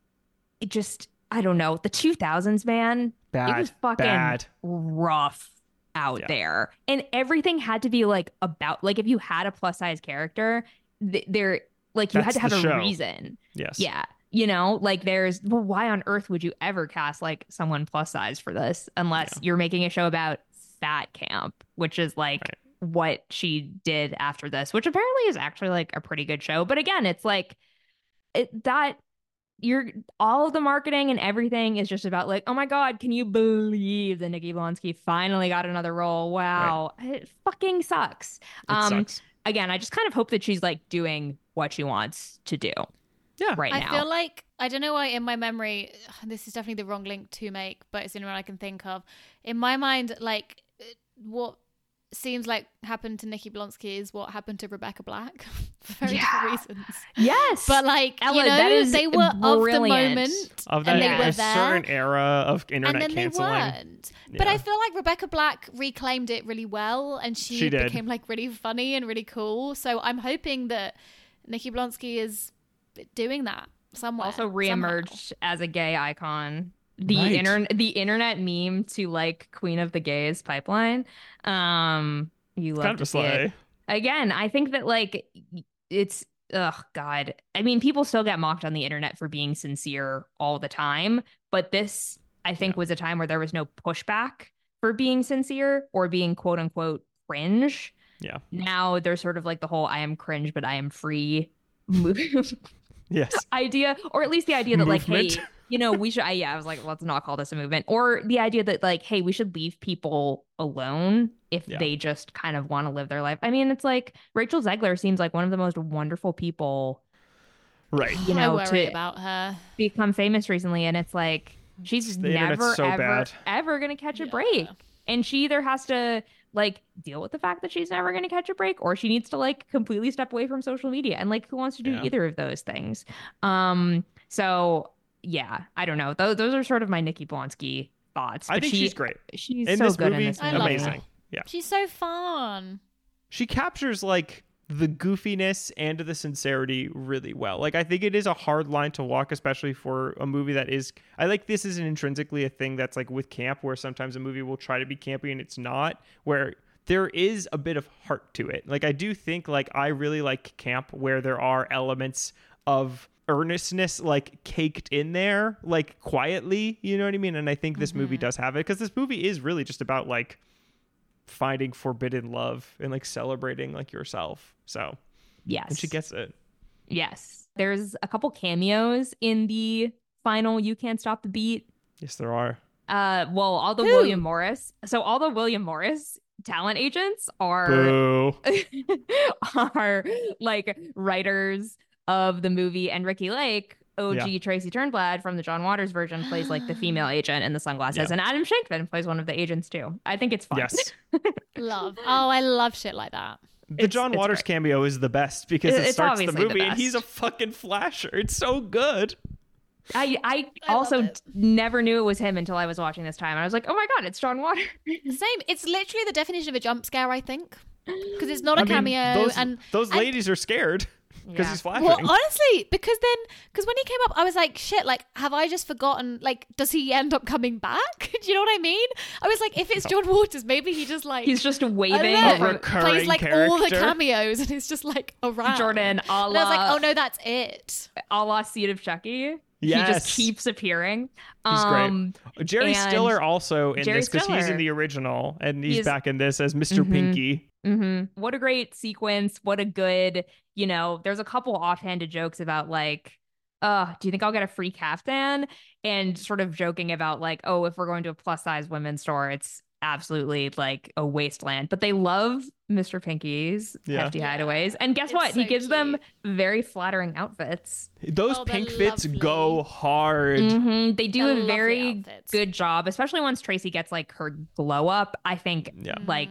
S1: it just, I don't know, the two thousands, man,
S2: Bad.
S1: it was fucking
S2: Bad.
S1: rough out
S2: Yeah.
S1: there. And everything had to be like about, like if you had a plus size character, th- there, like you had
S2: That's
S1: to have
S2: the
S1: a
S2: show.
S1: reason.
S2: Yes.
S1: Yeah. You know, like there's, well, why on earth would you ever cast like someone plus size for this unless
S2: Yeah.
S1: you're making a show about fat camp, which is like
S2: Right.
S1: what she did after this, which apparently is actually like a pretty good show. But again, it's like it, that you're all of the marketing and everything is just about like, oh my God, can you believe that Nikki Blonsky finally got another role? Wow. It fucking sucks.
S2: It
S1: um,
S2: sucks.
S1: Again, I just kind of hope that she's like doing what she wants to do
S2: Yeah.
S1: right
S3: I
S1: now.
S3: feel like I don't know why in my memory this is definitely the wrong link to make, but it's the only one I can think of. In my mind, like what seems like happened to Nikki Blonsky is what happened to Rebecca Black for very
S1: Yeah.
S3: different reasons.
S1: Yes.
S3: But like
S1: Ella,
S3: you know,
S1: that is
S3: they were of the
S1: brilliant.
S3: moment
S2: Of that
S3: and they
S1: Yeah.
S3: were
S2: a
S3: there.
S2: certain era of internet
S3: and then
S2: canceling.
S3: they weren't. But
S2: Yeah.
S3: I feel like Rebecca Black reclaimed it really well, and she,
S2: She did.
S3: became like really funny and really cool. So I'm hoping that Nikki Blonsky is doing that somewhere.
S1: also
S3: somehow.
S1: reemerged as a gay icon. The
S2: Right.
S1: internet, the internet meme to like Queen of the Gays pipeline. Um, you love
S2: Kind of
S1: to
S2: a
S1: see it.
S2: slay.
S1: Again, I think that like it's oh god. I mean, people still get mocked on the internet for being sincere all the time, but this I think
S2: Yeah.
S1: was a time where there was no pushback for being sincere or being quote unquote cringe.
S2: Yeah.
S1: Now there's sort of like the whole I am cringe but I am free move
S2: Yes.
S1: idea, or at least the idea that like,
S2: Movement.
S1: hey, you know, we should. I, yeah, I was like, let's not call this a movement, or the idea that like, hey, we should leave people alone if
S2: Yeah.
S1: they just kind of want to live their life. I mean, it's like Rachel Zegler seems like one of the most wonderful people,
S2: Right.
S1: you know,
S3: I worry
S1: to
S3: about her.
S1: become famous recently, and it's like she's
S2: The internet's
S1: never
S2: so
S1: ever
S2: bad.
S1: ever gonna catch a
S3: Yeah.
S1: break, and she either has to like deal with the fact that she's never going to catch a break, or she needs to like completely step away from social media, and like who wants to do
S2: Yeah.
S1: either of those things? Um so yeah, I don't know, those, those are sort of my Nikki Blonsky thoughts.
S2: I
S1: but
S2: think
S1: she,
S2: she's great.
S1: she's
S2: In
S1: so
S2: this
S1: good
S2: movie,
S1: in this
S3: I
S1: movie.
S3: love
S2: amazing. Yeah.
S3: She's so fun.
S2: She captures like the goofiness and the sincerity really well. Like I think it is a hard line to walk, especially for a movie that is I like this isn't intrinsically a thing that's like with camp where sometimes a movie will try to be campy and it's not, where there is a bit of heart to it. Like I do think like I really like camp where there are elements of earnestness like caked in there, like quietly, you know what I mean? And I think this mm-hmm. movie does have it, because this movie is really just about like finding forbidden love and like celebrating like yourself. So
S1: yes,
S2: and she gets it.
S1: Yes, there's a couple cameos in the final You Can't Stop the Beat.
S2: Yes, there are.
S1: Uh, well, all the
S3: Who?
S1: William Morris. So all the William Morris talent agents are
S2: Boo.
S1: are like writers of the movie, and Ricky Lake, O G
S2: Yeah.
S1: Tracy Turnblad from the John Waters version, plays like the female agent in the sunglasses,
S2: Yeah.
S1: and Adam Shankman plays one of the agents too. I think it's fun.
S2: Yes.
S3: Love. Oh, I love shit like that.
S2: The
S1: It's-
S2: John
S1: it's
S2: Waters
S1: great.
S2: cameo is the best because
S1: It-
S2: it
S1: it's
S2: starts the
S1: obviously the
S2: movie and
S1: best.
S2: he's a fucking flasher. It's so good.
S1: I I,
S3: I love
S1: also
S3: it.
S1: never knew it was him until I was watching this time. I was like, oh my god, it's John Waters.
S3: Same. It's literally the definition of a jump scare, I think, because it's not a
S2: I mean,
S3: cameo.
S2: those,
S3: and
S2: those
S3: and-
S2: lades are scared because
S1: Yeah.
S2: he's flashing.
S3: well, honestly, because then, because when he came up, I was like, shit, like, have I just forgotten? Like, does he end up coming back? Do you know what I mean? I was like, if it's John Waters, maybe he just like
S1: He's just
S3: I don't
S1: waving.
S3: know,
S2: A recurring
S3: plays like all the
S2: character.
S3: cameos, and it's just like around.
S1: Jordan, a
S3: And I was like,
S1: la,
S3: oh no, that's it.
S1: a la Seed of Chucky. He
S2: Yes.
S1: just keeps appearing.
S2: He's great.
S1: um,
S2: Jerry
S1: and
S2: Stiller also in
S1: Jerry
S2: this because he's
S1: Stiller.
S2: in the original and he's
S1: He's-
S2: back in this as Mister
S1: Mhm.
S2: Pinky.
S1: hmm What a great sequence. What a good, you know, there's a couple offhanded jokes about like, uh, do you think I'll get a free caftan? And sort of joking about like, oh, if we're going to a plus size women's store, it's absolutely like a wasteland. But they love Mister Pinky's
S2: Yeah.
S1: hefty
S3: Yeah.
S1: hideaways. And guess
S3: It's
S1: what? he
S3: so
S1: gives them
S3: cute.
S1: very flattering outfits.
S2: Those
S3: Oh, they're
S2: pink fits
S3: lovely.
S2: go hard.
S1: Mhm. They do
S3: They're
S1: a
S3: lovely
S1: very
S3: outfits.
S1: good job, especially once Tracy gets like her glow up. I think
S2: Yeah.
S1: like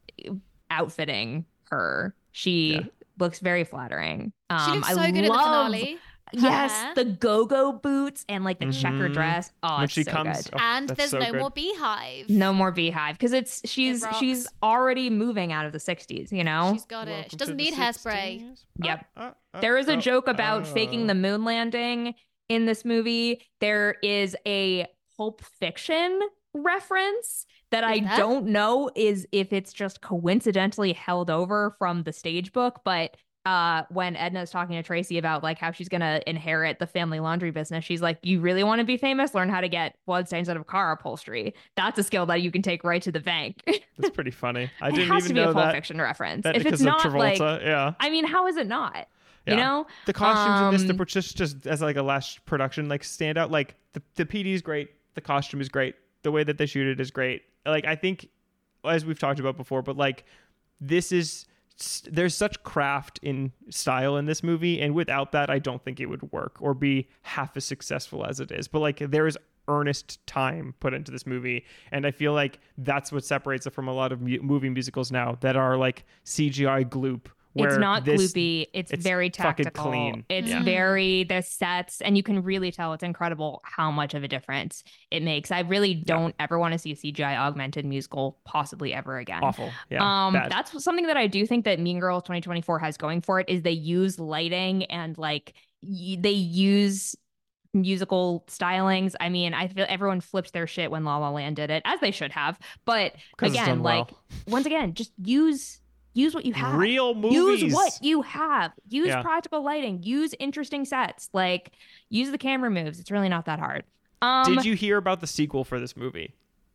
S1: outfitting her, she
S2: Yeah.
S1: looks very flattering. Um,
S3: She looks
S1: I
S3: so good in the
S1: love,
S3: finale.
S1: yes,
S3: Hair.
S1: the go-go boots and like the checker
S2: Mhm.
S1: dress. Oh,
S2: When
S1: it's
S2: she
S1: so
S2: comes,
S1: good.
S2: oh,
S3: And
S2: that's
S3: there's
S2: so
S3: no
S2: good.
S3: more beehive.
S1: No more beehive because it's she's
S3: rocks.
S1: she's already moving out of the sixties. You know,
S3: She's got it.
S2: Welcome
S3: She
S2: to
S3: doesn't
S2: the
S3: need hairspray.
S2: sixties.
S1: Yep.
S2: Uh, uh,
S1: there is a
S2: uh,
S1: joke about
S2: uh.
S1: faking the moon landing in this movie. There is a Pulp Fiction reference that I
S3: Is there?
S1: don't know is if it's just coincidentally held over from the stage book, but uh when Edna's talking to Tracy about like how she's gonna inherit the family laundry business, she's like, you really want to be famous? Learn how to get bloodstains out of car upholstery. That's a skill that you can take right to the bank.
S2: That's pretty funny. I
S1: it
S2: didn't
S1: has
S2: even
S1: to be
S2: know
S1: a Pulp
S2: that.
S1: Fiction reference.
S2: that
S1: If it's
S2: because
S1: not
S2: of Travolta,
S1: like,
S2: yeah.
S1: I mean, how is it not? You
S2: Yeah.
S1: know,
S2: The costumes in this, the
S1: Um,
S2: pro- just just as like a last production, like stand out. Like the the P D is great, the costume is great, the way that they shoot it is great. Like I think, as we've talked about before, but like this is there's such craft in style in this movie, and without that, I don't think it would work or be half as successful as it is. But like there is earnest time put into this movie, and I feel like that's what separates it from a lot of mu- movie musicals now that are like C G I gloop.
S1: it's
S2: where
S1: not
S2: this-
S1: gloopy. It's,
S2: it's
S1: very
S2: fucking
S1: tactical.
S2: clean.
S1: It's
S2: Yeah.
S1: very the sets, and you can really tell it's incredible how much of a difference it makes. I really don't ever want to see a C G I augmented musical possibly ever again.
S2: Awful. Yeah.
S1: um,
S2: bad.
S1: that's something that I do think that Mean Girls twenty twenty-four has going for it is they use lighting and like y- they use musical stylings. I mean, I feel everyone flipped their shit when La La Land did it, as they should have. But
S2: 'Cause it's
S1: again,
S2: done well.
S1: like once again, just use use what you have.
S2: Real movies.
S1: Use what you have. Use
S2: Yeah.
S1: practical lighting. Use interesting sets. Like use the camera moves. It's really not that hard. Um,
S2: Did you hear about the sequel for this movie?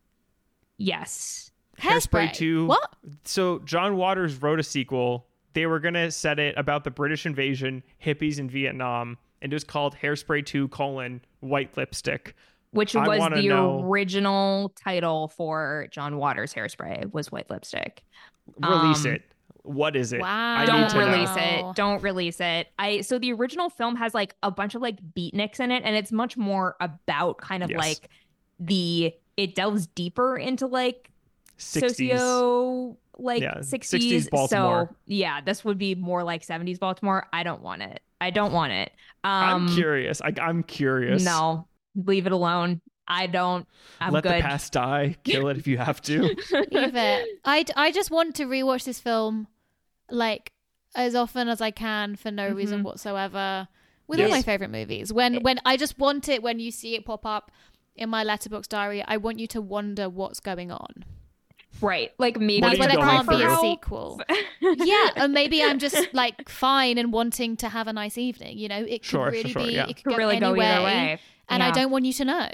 S1: Yes.
S2: Hairspray two.
S3: What?
S2: So John Waters wrote a sequel. They were going to set it about the British invasion, hippies in Vietnam, and it was called Hairspray two colon White Lipstick.
S1: Which
S2: I
S1: was
S2: wanna
S1: the
S2: know-
S1: original title for John Waters' Hairspray was White Lipstick.
S2: Release
S1: Um,
S2: it. What is it?
S3: Wow.
S2: I
S1: Don't
S2: need to know.
S1: release
S3: know.
S1: it. Don't release it. I so the original film has like a bunch of like beatniks in it, and it's much more about kind of
S2: Yes.
S1: like the it delves deeper into like
S2: sixties.
S1: socio like
S2: Yeah,
S1: sixties.
S2: sixties Baltimore.
S1: So yeah, this would be more like seventies Baltimore. I don't want it. I don't want it. Um,
S2: I'm curious. I, I'm curious.
S1: No, leave it alone. I don't. I'm
S2: Let
S1: good.
S2: the past die. Kill it if you have to.
S3: Leave it. I, I just want to rewatch this film like as often as I can for no reason
S1: Mhm.
S3: whatsoever. With all
S2: Yes.
S3: my favorite movies. When when I just want it when you see it pop up in my letterbox diary, I want you to wonder what's going on.
S1: Right. Like maybe
S3: That's why
S2: you
S3: there
S2: going
S3: can't be a
S2: for?
S3: sequel. Yeah, and maybe I'm just like fine and wanting to have a nice evening. You know, it could
S2: Sure, sure,
S3: really
S2: sure,
S3: be,
S2: yeah.
S3: it could
S1: Could
S3: go
S1: really
S3: any
S1: go
S3: way,
S1: either way.
S3: and I
S1: Yeah.
S3: don't want you to know.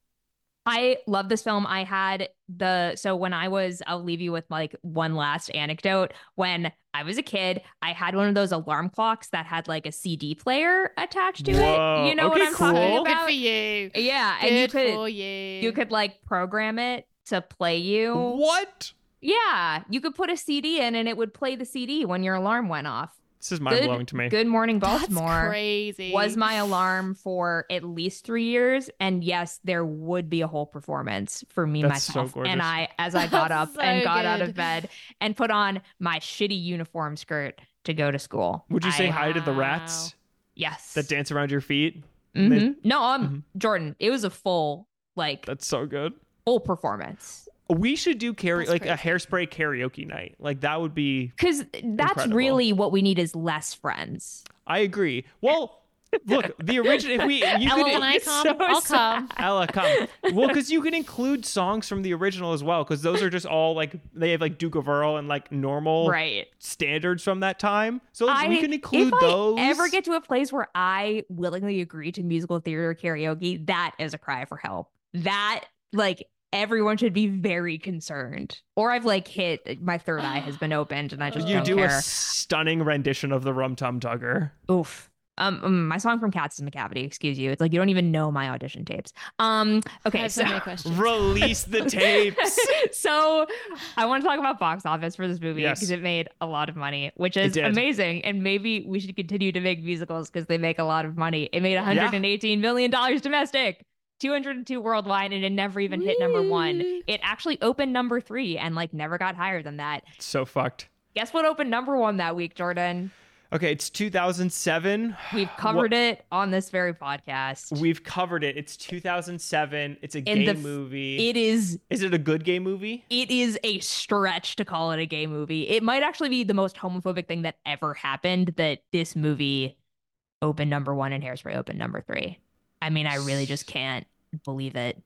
S1: I love this film. I had the so when I was I'll leave you with like one last anecdote. When I was a kid, I had one of those alarm clocks that had like a C D player attached to
S2: Whoa,
S1: it. You know
S2: okay,
S1: what I'm
S2: cool.
S1: talking
S2: Good
S1: about?
S3: Good for you.
S1: Yeah, and
S3: Good
S1: you could
S3: for you.
S1: you could like program it to play you.
S2: What?
S1: Yeah, you could put a C D in and it would play the C D when your alarm went off.
S2: This is mind blowing to me.
S1: Good Morning
S3: That's
S1: Baltimore
S3: crazy.
S1: was my alarm for at least three years. And yes, there would be a whole performance for me,
S2: That's so
S1: myself.
S2: gorgeous.
S1: And I, as I got up
S3: That's so
S1: and got out
S3: good.
S1: of bed and put on my shitty uniform skirt to go to school.
S2: Would you say
S1: I-
S2: hi to the
S3: Wow.
S2: rats
S1: Yes.
S2: that dance around your feet?
S1: Mhm. No, um,
S2: Mhm.
S1: Jordan, it was a full, like,
S2: That's so good.
S1: full performance.
S2: We should do karaoke,
S3: That's
S2: like a
S3: crazy.
S2: Hairspray karaoke night. Like that would be.
S1: Because that's
S2: Incredible.
S1: really what we need is less friends.
S2: I agree. Well, look, the original. If we, you
S3: Ella,
S2: could,
S3: can I come?
S1: so
S3: I'll come.
S2: Ella, come. Well, because you can include songs from the original as well, because those are just all like they have like Duke of Earl and like normal
S1: Right.
S2: standards from that time. So
S1: I,
S2: we can include
S1: if
S2: those.
S1: I ever get to a place where I willingly agree to musical theater karaoke, that is a cry for help. That, like, everyone should be very concerned. Or I've like hit my third eye has been opened and I just
S2: you
S1: don't
S2: do
S1: care.
S2: a stunning rendition of the Rum Tum Tugger.
S1: Oof. Um, um, my song from Cats is McCavity. Excuse you. It's like you don't even know my audition tapes. Um.
S3: I
S1: Okay.
S3: have
S1: So,
S3: so many questions.
S2: Release the tapes.
S1: so I want to talk about box office for this movie
S2: Yes.
S1: because it made a lot of money, which is
S2: did.
S1: amazing. And maybe we should continue to make musicals because they make a lot of money. It made one hundred eighteen million dollars domestic, two hundred two worldwide, and it never even hit number one.
S3: Woo.
S1: It actually opened number three and like never got higher than that.
S2: So fucked.
S1: Guess what opened number one that week, Jordan?
S2: Okay, it's two thousand seven.
S1: We've covered it on this very podcast.
S2: We've covered it. It's two thousand seven. It's a
S1: In
S2: gay
S1: the f-
S2: movie.
S1: It is
S2: Is it a good gay movie?
S1: it is a stretch to call it a gay movie. It might actually be the most homophobic thing that ever happened that this movie opened number one and Hairspray opened number three. I mean, I really just can't believe it.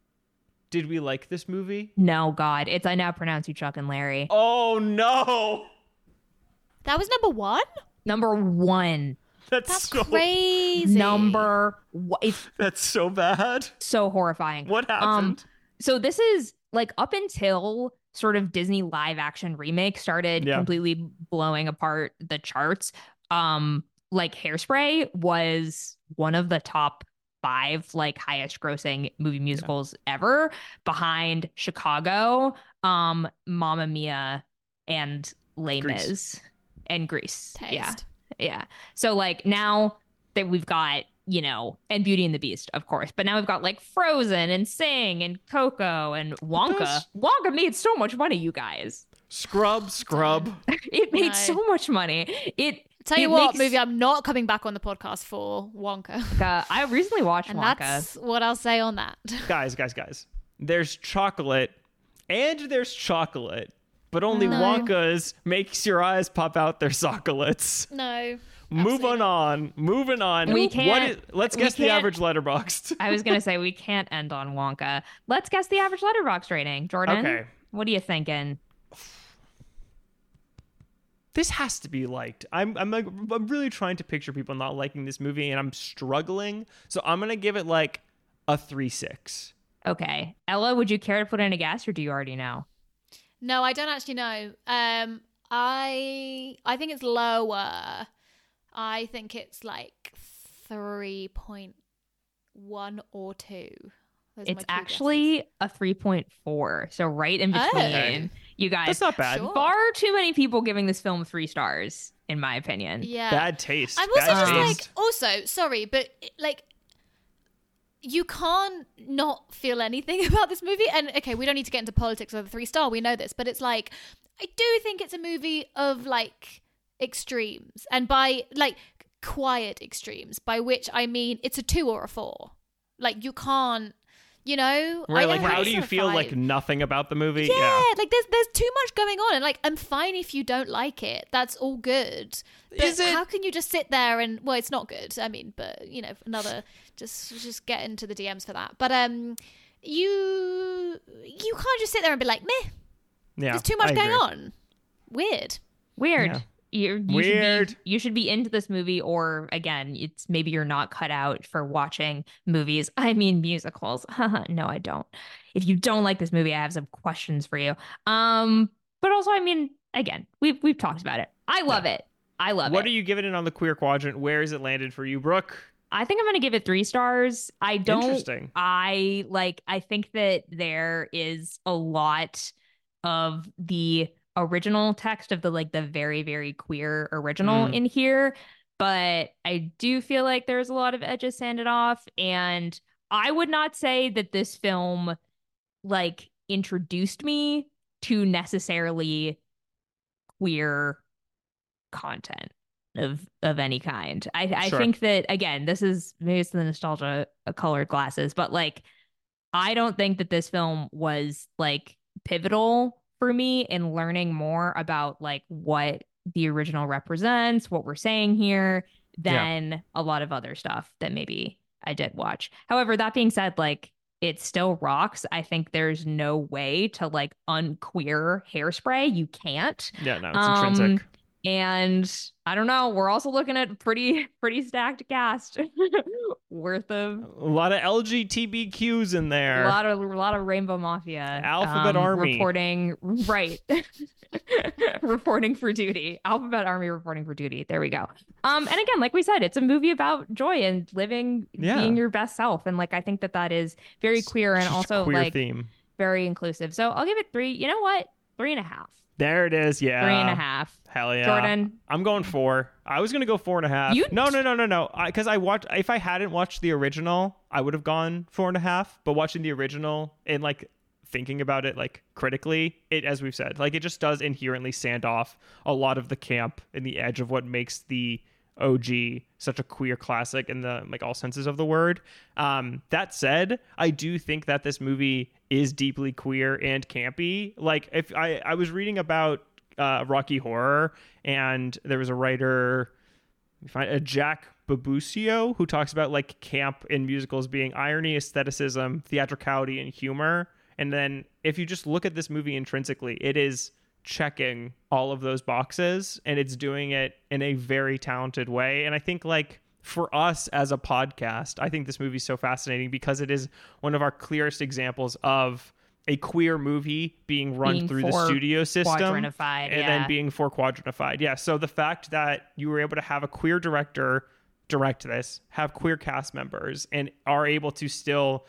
S2: Did we like this movie?
S1: No, God. It's I Now Pronounce You Chuck and Larry.
S2: Oh no.
S3: That was number one?
S1: Number one.
S2: That's,
S3: That's
S2: so
S3: crazy.
S1: Number one. It's
S2: That's so bad.
S1: so horrifying.
S2: What
S1: Um,
S2: happened?
S1: so this is like up until sort of Disney live action remake started
S2: Yeah.
S1: completely blowing apart the charts. Um, like Hairspray was one of the top five like highest grossing movie musicals ever, behind Chicago, um, Mamma Mia, and Les
S2: Grease.
S1: Mis and Grease.
S3: Taste.
S1: Yeah, yeah. So like now that we've got, you know, and Beauty and the Beast, of course, but now we've got like Frozen and Sing and Coco and Wonka.
S2: does-
S1: Wonka made so much money, you guys.
S2: Scrub, scrub.
S1: It made
S3: No.
S1: so much money. It
S3: Tell you
S1: it
S3: what,
S1: makes-
S3: movie I'm not coming back on the podcast for, Wonka.
S1: uh, I recently watched
S3: And
S1: Wonka.
S3: that's what I'll say on that.
S2: Guys, guys, guys. There's chocolate and there's chocolate, but only
S3: No.
S2: Wonka's makes your eyes pop out their socolates.
S3: No.
S2: Moving on. Moving on.
S1: We
S2: What
S1: can't-
S2: is, let's
S1: we
S2: guess the
S1: can't-
S2: average letterboxed.
S1: I was gonna say we can't end on Wonka. Let's guess the average letterbox rating, Jordan.
S2: Okay.
S1: What are you thinking?
S2: This has to be liked. I'm I'm like I'm really trying to picture people not liking this movie and I'm struggling. So I'm gonna give it like a three six.
S1: Okay, Ella, would you care to put in a guess, or do you already know?
S3: No, I don't actually know. Um, I I think it's lower. I think it's like three point one or two. Those are my
S1: It's
S3: two
S1: actually a three point four, so right in
S3: Oh.
S1: between.
S2: Okay.
S1: You guys,
S2: That's not bad.
S3: Sure.
S1: far too many people giving this film three stars, in my opinion.
S3: guesses. Yeah.
S2: Bad taste.
S3: I'm also
S2: Bad
S3: just
S2: taste.
S3: like, also, sorry, but like, you can't not feel anything about this movie. And okay, we don't need to get into politics of the three star. We know this, but it's like, I do think it's a movie of like extremes, and by like quiet extremes, by which I mean it's a two or a four. Like you can't, you know. I
S2: Right,
S3: don't
S2: like
S3: know,
S2: how
S3: it's
S2: do you
S3: not a
S2: feel
S3: five.
S2: like nothing about the movie?
S3: Yeah, like there's there's too much going on, and like I'm fine if you don't like it. That's all good. But
S2: Is it-
S3: how can you just sit there and well, it's not good. I mean, but you know, another just just get into the D Ms for that. But um, you you can't just sit there and be like meh.
S2: Yeah,
S3: There's too much
S2: I
S3: going
S2: agree.
S3: on. Weird.
S1: Weird.
S2: Yeah.
S1: You're, you
S2: Weird.
S1: Should be, you should be into this movie, or again, it's maybe you're not cut out for watching movies. I mean, musicals. No, I don't. If you don't like this movie, I have some questions for you. Um, but also, I mean, again, we've we've talked about it. I love
S2: Yeah.
S1: it. I love
S2: What
S1: it.
S2: are you giving it on the queer quadrant? Where has it landed for you, Brooke?
S1: I think I'm gonna give it three stars. I don't.
S2: Interesting.
S1: I like. I think that there is a lot of the original text of the like the very very queer original
S2: Mm.
S1: in here, but I do feel like there's a lot of edges sanded off, and I would not say that this film like introduced me to necessarily queer content of of any kind. I I
S2: Sure.
S1: think that again, this is maybe it's the nostalgia of colored glasses, but like I don't think that this film was like pivotal for me in learning more about like what the original represents, what we're saying here, than a lot of other stuff that maybe I did watch. However, that being said, like it still rocks. I think there's no way to like unqueer Hairspray. You can't.
S2: Yeah, no, it's
S1: Um,
S2: intrinsic.
S1: And I don't know, we're also looking at pretty pretty stacked cast worth of
S2: A lot of L G B T Qs in there.
S1: a lot of a lot of Rainbow Mafia
S2: Alphabet
S1: um,
S2: Army.
S1: reporting right reporting for duty. Alphabet Army reporting for duty. There we go. Um, and again, like we said, it's a movie about joy and living,
S2: Yeah.
S1: being your best self, and like I think that that is very queer and
S2: Just
S1: also
S2: queer
S1: like
S2: theme.
S1: very inclusive. So I'll give it three. You know what? Three and a half.
S2: There it is. Yeah.
S1: Three and a half.
S2: Hell yeah.
S1: Jordan.
S2: I'm going four. I was gonna go four and a half.
S1: You-
S2: No, no, no, no, no. Because I, I watched. If I hadn't watched the original, I would have gone four and a half. But watching the original and like thinking about it like critically, it as we've said, like it just does inherently sand off a lot of the camp and the edge of what makes the O G such a queer classic in the like all senses of the word. Um, that said, I do think that this movie is deeply queer and campy. Like if I, I was reading about uh, Rocky Horror, and there was a writer, let me find a Jack Babusio, who talks about like camp in musicals being irony, aestheticism, theatricality, and humor. And then if you just look at this movie intrinsically, it is checking all of those boxes, and it's doing it in a very talented way. And I think like for us as a podcast, I think this movie is so fascinating because it is one of our clearest examples of a queer movie being run
S1: Being
S2: through the
S1: four
S2: studio system
S1: quadrantified,
S2: and
S1: yeah.
S2: then being four quadrantified. Yeah. So the fact that you were able to have a queer director direct this, have queer cast members, and are able to still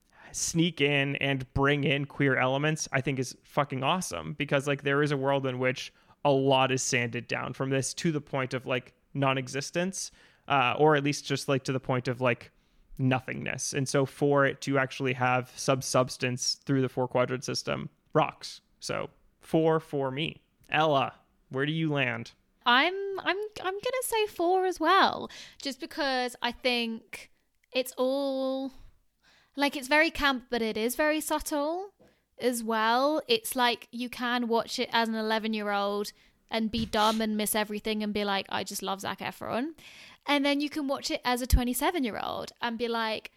S2: sneak in and bring in queer elements, I think is fucking awesome, because like there is a world in which a lot is sanded down from this to the point of like non-existence, uh, or at least just like to the point of like nothingness. And so for it to actually have sub substance through the four quadrant system rocks. So four for me. Ella, where do you land?
S3: I'm I'm I'm gonna say four as well, just because I think it's all like it's very camp, but it is very subtle as well. It's like you can watch it as an eleven year old and be dumb and miss everything and be like, I just love Zac Efron. And then you can watch it as a twenty-seven year old and be like,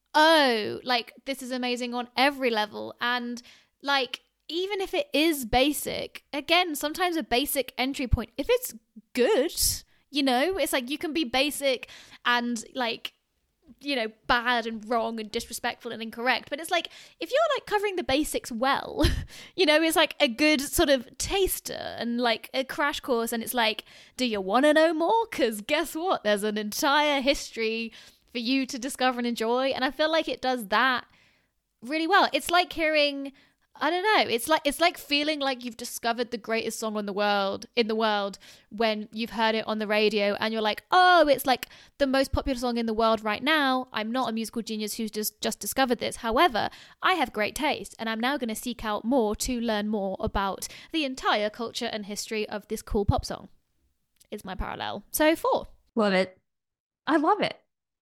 S3: oh, like this is amazing on every level. And like, even if it is basic, again, sometimes a basic entry point, if it's good, you know, it's like you can be basic and like, you know, bad and wrong and disrespectful and incorrect. But it's like, if you're like covering the basics well, you know, it's like a good sort of taster and like a crash course. And it's like, do you want to know more? Because guess what? There's an entire history for you to discover and enjoy. And I feel like it does that really well. It's like hearing, I don't know. It's like it's like feeling like you've discovered the greatest song in the world in the world when you've heard it on the radio and you're like, oh, it's like the most popular song in the world right now. I'm not a musical genius who's just just discovered this. However, I have great taste, and I'm now going to seek out more to learn more about the entire culture and history of this cool pop song. Is my parallel. So four.
S1: Love it. I love it.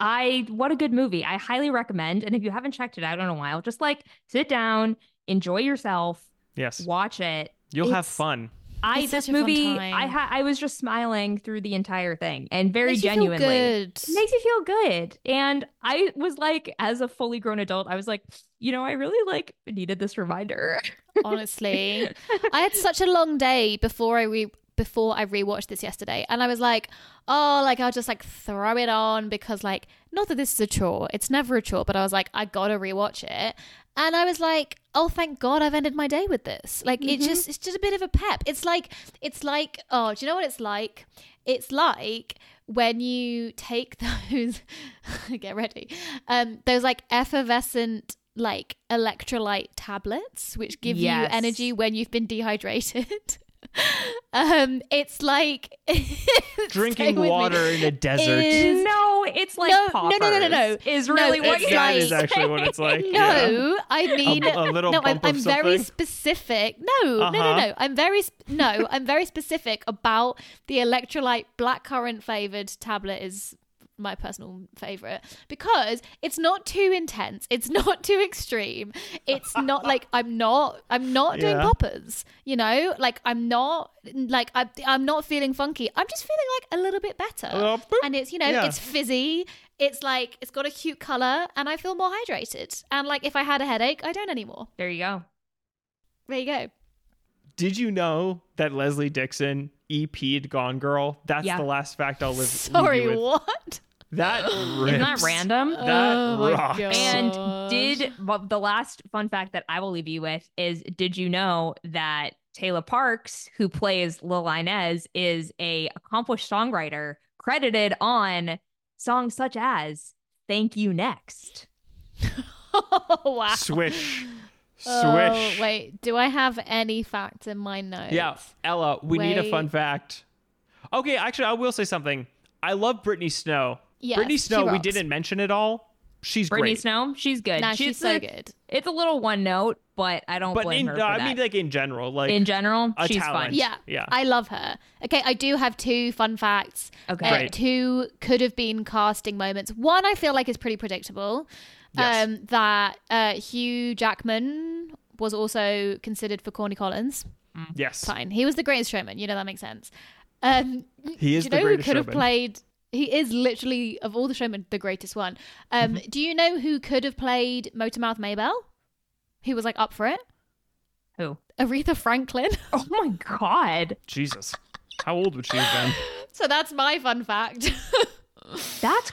S1: I what a good movie. I highly recommend. And if you haven't checked it out in a while, just like sit down, enjoy yourself,
S2: Yes.
S1: watch it.
S2: You'll have
S1: It's-
S2: fun.
S1: I
S3: It's
S1: this
S3: such a fun
S1: movie,
S3: time.
S1: I ha- I was just smiling through the entire thing and very
S3: Makes you feel
S1: genuinely.
S3: good.
S1: It makes you feel good. And I was like, as a fully grown adult, I was like, you know, I really like needed this reminder.
S3: Honestly, I had such a long day before I re before I rewatched this yesterday, and I was like, oh, like I'll just like throw it on because like, not that this is a chore, it's never a chore, but I was like, I gotta rewatch it. And I was like, oh, thank God I've ended my day with this. Like, mm-hmm. it just, it's just a bit of a pep. It's like, it's like, oh, do you know what it's like? It's like when you take those, get ready, um, those like effervescent, like electrolyte tablets, which give yes. you energy when you've been dehydrated. um it's like
S2: drinking water in a desert.
S1: Is, no it's like
S3: no,
S1: poppers
S3: no no no no no
S1: is really
S3: no,
S1: what
S3: it's
S1: you're
S3: like,
S2: that is actually what it's like.
S3: No,
S2: yeah.
S3: I mean
S2: a, a little
S3: no,
S2: bump
S3: I'm,
S2: of
S3: I'm very
S2: something.
S3: specific. No,
S2: uh-huh.
S3: no, no, no. I'm very sp- no. I'm very specific about the electrolyte blackcurrant flavored tablet. Is my personal favorite because it's not too intense, it's not too extreme, it's not like i'm not i'm not doing
S2: yeah.
S3: poppers, you know, like i'm not like I, i'm not feeling funky, I'm just feeling like a little bit better.
S2: Uh,
S3: and it's, you know,
S2: yeah.
S3: it's fizzy, it's like it's got a cute color, and I feel more hydrated, and like if I had a headache, I don't anymore.
S1: There you go.
S3: There you go.
S2: Did you know that Leslie Dixon E P'd Gone Girl? That's
S1: yeah.
S2: the last fact I'll live.
S3: Sorry,
S2: leave you with.
S3: what?
S2: That rips.
S1: Isn't that random?
S2: That
S3: oh
S2: rocks.
S1: And did well, the last fun fact that I will leave you with is, did you know that Taylor Parks, who plays Lil Inez, is a accomplished songwriter credited on songs such as "Thank You Next."
S3: Oh, wow.
S2: Swish. Swish.
S3: Oh, wait, do I have any facts in my notes?
S2: Yeah, Ella, we
S3: wait.
S2: need a fun fact. Okay, actually, I will say something. I love Brittany Snow.
S3: Yes,
S2: Brittany Snow,
S3: she
S2: we
S3: rocks.
S2: didn't mention it all. She's
S1: Brittany
S2: great.
S1: Snow, she's good.
S3: Nah, she's, she's so
S1: a,
S3: good.
S1: It's a little one note, but I don't
S2: But
S1: blame
S2: in,
S1: her
S2: no,
S1: for
S2: I
S1: that.
S2: mean, like in general, like
S1: in general,
S2: a
S1: she's
S2: talent.
S1: fun.
S3: Yeah,
S2: Yeah.
S3: I love her. Okay, I do have two fun facts.
S1: Okay.
S3: Uh,
S2: Great.
S3: two could have been casting moments. One I feel like is pretty predictable.
S2: Yes.
S3: Um, that uh, Hugh Jackman was also considered for Corny Collins.
S2: Yes,
S3: Fine, he was the Greatest Showman. You know, that makes sense. Um,
S2: he is
S3: do you
S2: the
S3: know who
S2: greatest
S3: could have
S2: showman.
S3: played? He is literally, of all the showmen, the greatest one. Um,
S2: Mm-hmm.
S3: do you know who could have played Motormouth Maybelle? Who was like up for it?
S1: Who?
S3: Aretha Franklin.
S1: Oh my god,
S2: Jesus, how old would she have been?
S3: So that's my fun fact.
S1: that's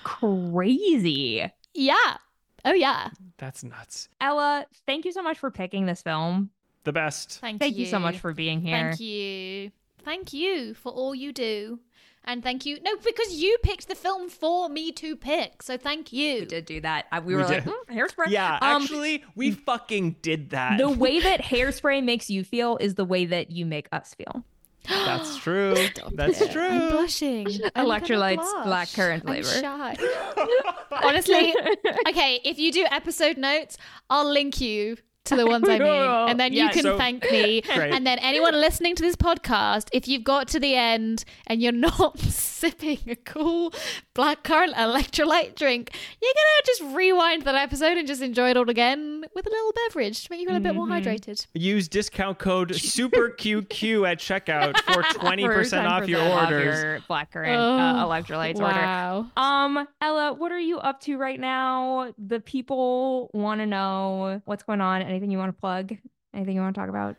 S1: crazy.
S3: Yeah. Oh yeah.
S2: That's nuts.
S1: Ella, thank you so much for picking this film.
S2: The best.
S3: Thank,
S1: Thank
S3: you.
S1: you so much for being here.
S3: Thank you. Thank you for all you do. And thank you. No, because you picked the film for me to pick. So thank you.
S1: We did do that. I, we,
S2: We
S1: were like,
S2: did.
S1: mm, hairspray.
S2: Yeah,
S1: Um,
S2: actually, we fucking did that.
S1: the way that hairspray makes you feel is the way that you make us feel.
S2: That's true. That's
S3: I'm
S2: true.
S3: blushing. I'm gonna
S1: Electrolytes,
S3: blush.
S1: black currant
S3: I'm
S1: flavor.
S3: shy. Honestly, okay, if you do episode notes, I'll link you to the ones I mean, and then you
S1: Yeah,
S3: can
S2: so-
S3: thank me.
S2: Great.
S3: And then anyone listening to this podcast, if you've got to the end and you're not sipping a cool blackcurrant electrolyte drink, you're gonna just rewind that episode and just enjoy it all again with a little beverage to make you feel a bit more
S1: Mm-hmm.
S3: hydrated.
S2: Use discount code SuperQQ at checkout for twenty percent off your orders.
S1: Your blackcurrant
S3: Oh,
S1: uh, electrolytes order.
S3: Wow.
S1: Um, Ella, what are you up to right now? The people want to know what's going on. Anything you want to plug? Anything you want to talk about?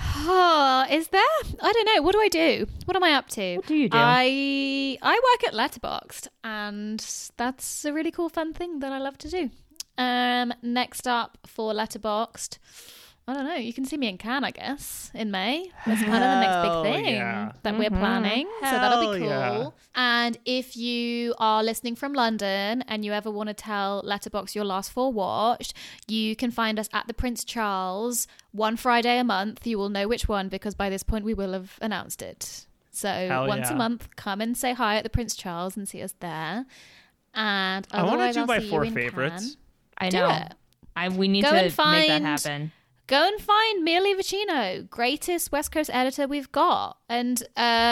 S3: Oh, is there? I don't know. What do I do? What am I up to?
S1: What do you do?
S3: I I work at Letterboxd, and that's a really cool, fun thing that I love to do. Um, next up for Letterboxd, I don't know. You can see me in Cannes, I guess, in May. That's kind of the
S2: Hell
S3: next big thing
S2: yeah.
S3: that we're
S1: Mhm.
S3: planning. So that'll be
S2: Hell
S3: cool.
S2: yeah.
S3: And if you are listening from London and you ever want to tell Letterboxd your last four watched, you can find us at the Prince Charles one Friday a month. You will know which one because by this point we will have announced it. So
S2: Hell
S3: once
S2: yeah.
S3: a month, come and say hi at the Prince Charles and see us there. And
S2: I want
S3: otherwise
S2: to do
S3: I'll
S2: my
S3: see you
S2: four
S3: in
S2: favorites.
S3: Cannes.
S1: I
S3: Do
S1: know.
S3: it.
S1: I we need
S3: Go
S1: to
S3: and
S1: make that
S3: find-
S1: happen.
S3: Go and find Merely Vicino, greatest West Coast editor we've got. And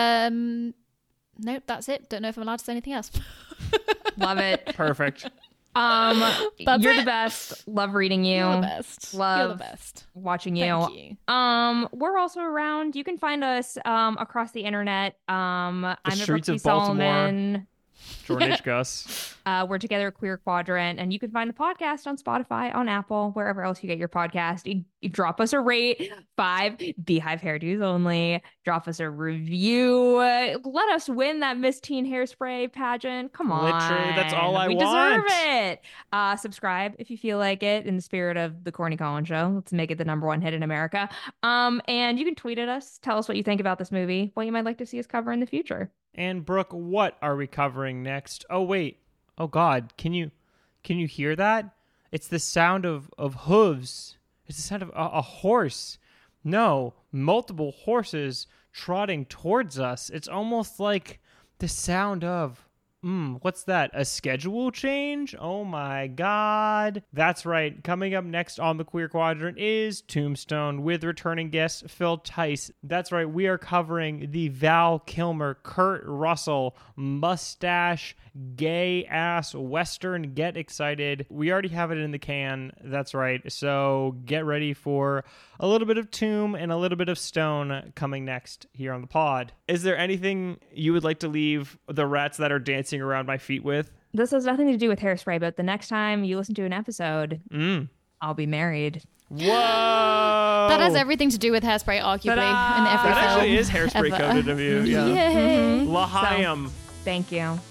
S3: um nope, that's it. Don't know if I'm allowed to say anything else.
S1: Love it.
S2: Perfect.
S1: Um,
S3: That's
S1: you're
S3: it.
S1: the best. Love reading you.
S3: You're the best. You're the
S1: Love
S3: best.
S1: Watching you.
S3: Thank you.
S1: Um, we're also around. You can find us um across the internet. Um, I'm at
S2: streets
S1: Brooksy
S2: of Baltimore.
S1: Solomon.
S2: Jordan H. Gus.
S1: Uh, we're together at Queer Quadrant, and you can find the podcast on Spotify, on Apple, wherever else you get your podcast. You, you drop us a rate, five Beehive hairdos only. Drop us a review. Uh, let us win that Miss Teen Hairspray pageant. Come on,
S2: Literally, that's all I
S1: we
S2: want.
S1: We deserve it. Uh, subscribe if you feel like it. In the spirit of the Corny Collins Show, let's make it the number one hit in America. Um, and you can tweet at us. Tell us what you think about this movie. What you might like to see us cover in the future.
S2: And Brooke, what are we covering next? Oh wait. Oh God, can you can you hear that? It's the sound of, of hooves. It's the sound of a, a horse. No, multiple horses trotting towards us. It's almost like the sound of Mm, what's that? A schedule change? Oh my God. That's right. Coming up next on the Queer Quadrant is Tombstone with returning guest Phil Tice. That's right. We are covering the Val Kilmer, Kurt Russell, mustache, gay ass Western. Get excited. We already have it in the can. That's right. So get ready for a little bit of Tomb and a little bit of Stone coming next here on the pod. Is there anything you would like to leave the rats that are dancing around my feet with?
S1: This has nothing to do with Hairspray, but the next time you listen to an episode,
S2: mm.
S1: I'll be married.
S2: Whoa!
S3: That has everything to do with Hairspray, arguably,
S1: Ta-da!
S3: in every
S2: that
S3: film.
S2: actually is Hairspray
S3: ever.
S2: coded of you. Yeah.
S3: Yay!
S2: L'chaim.
S1: So, thank you.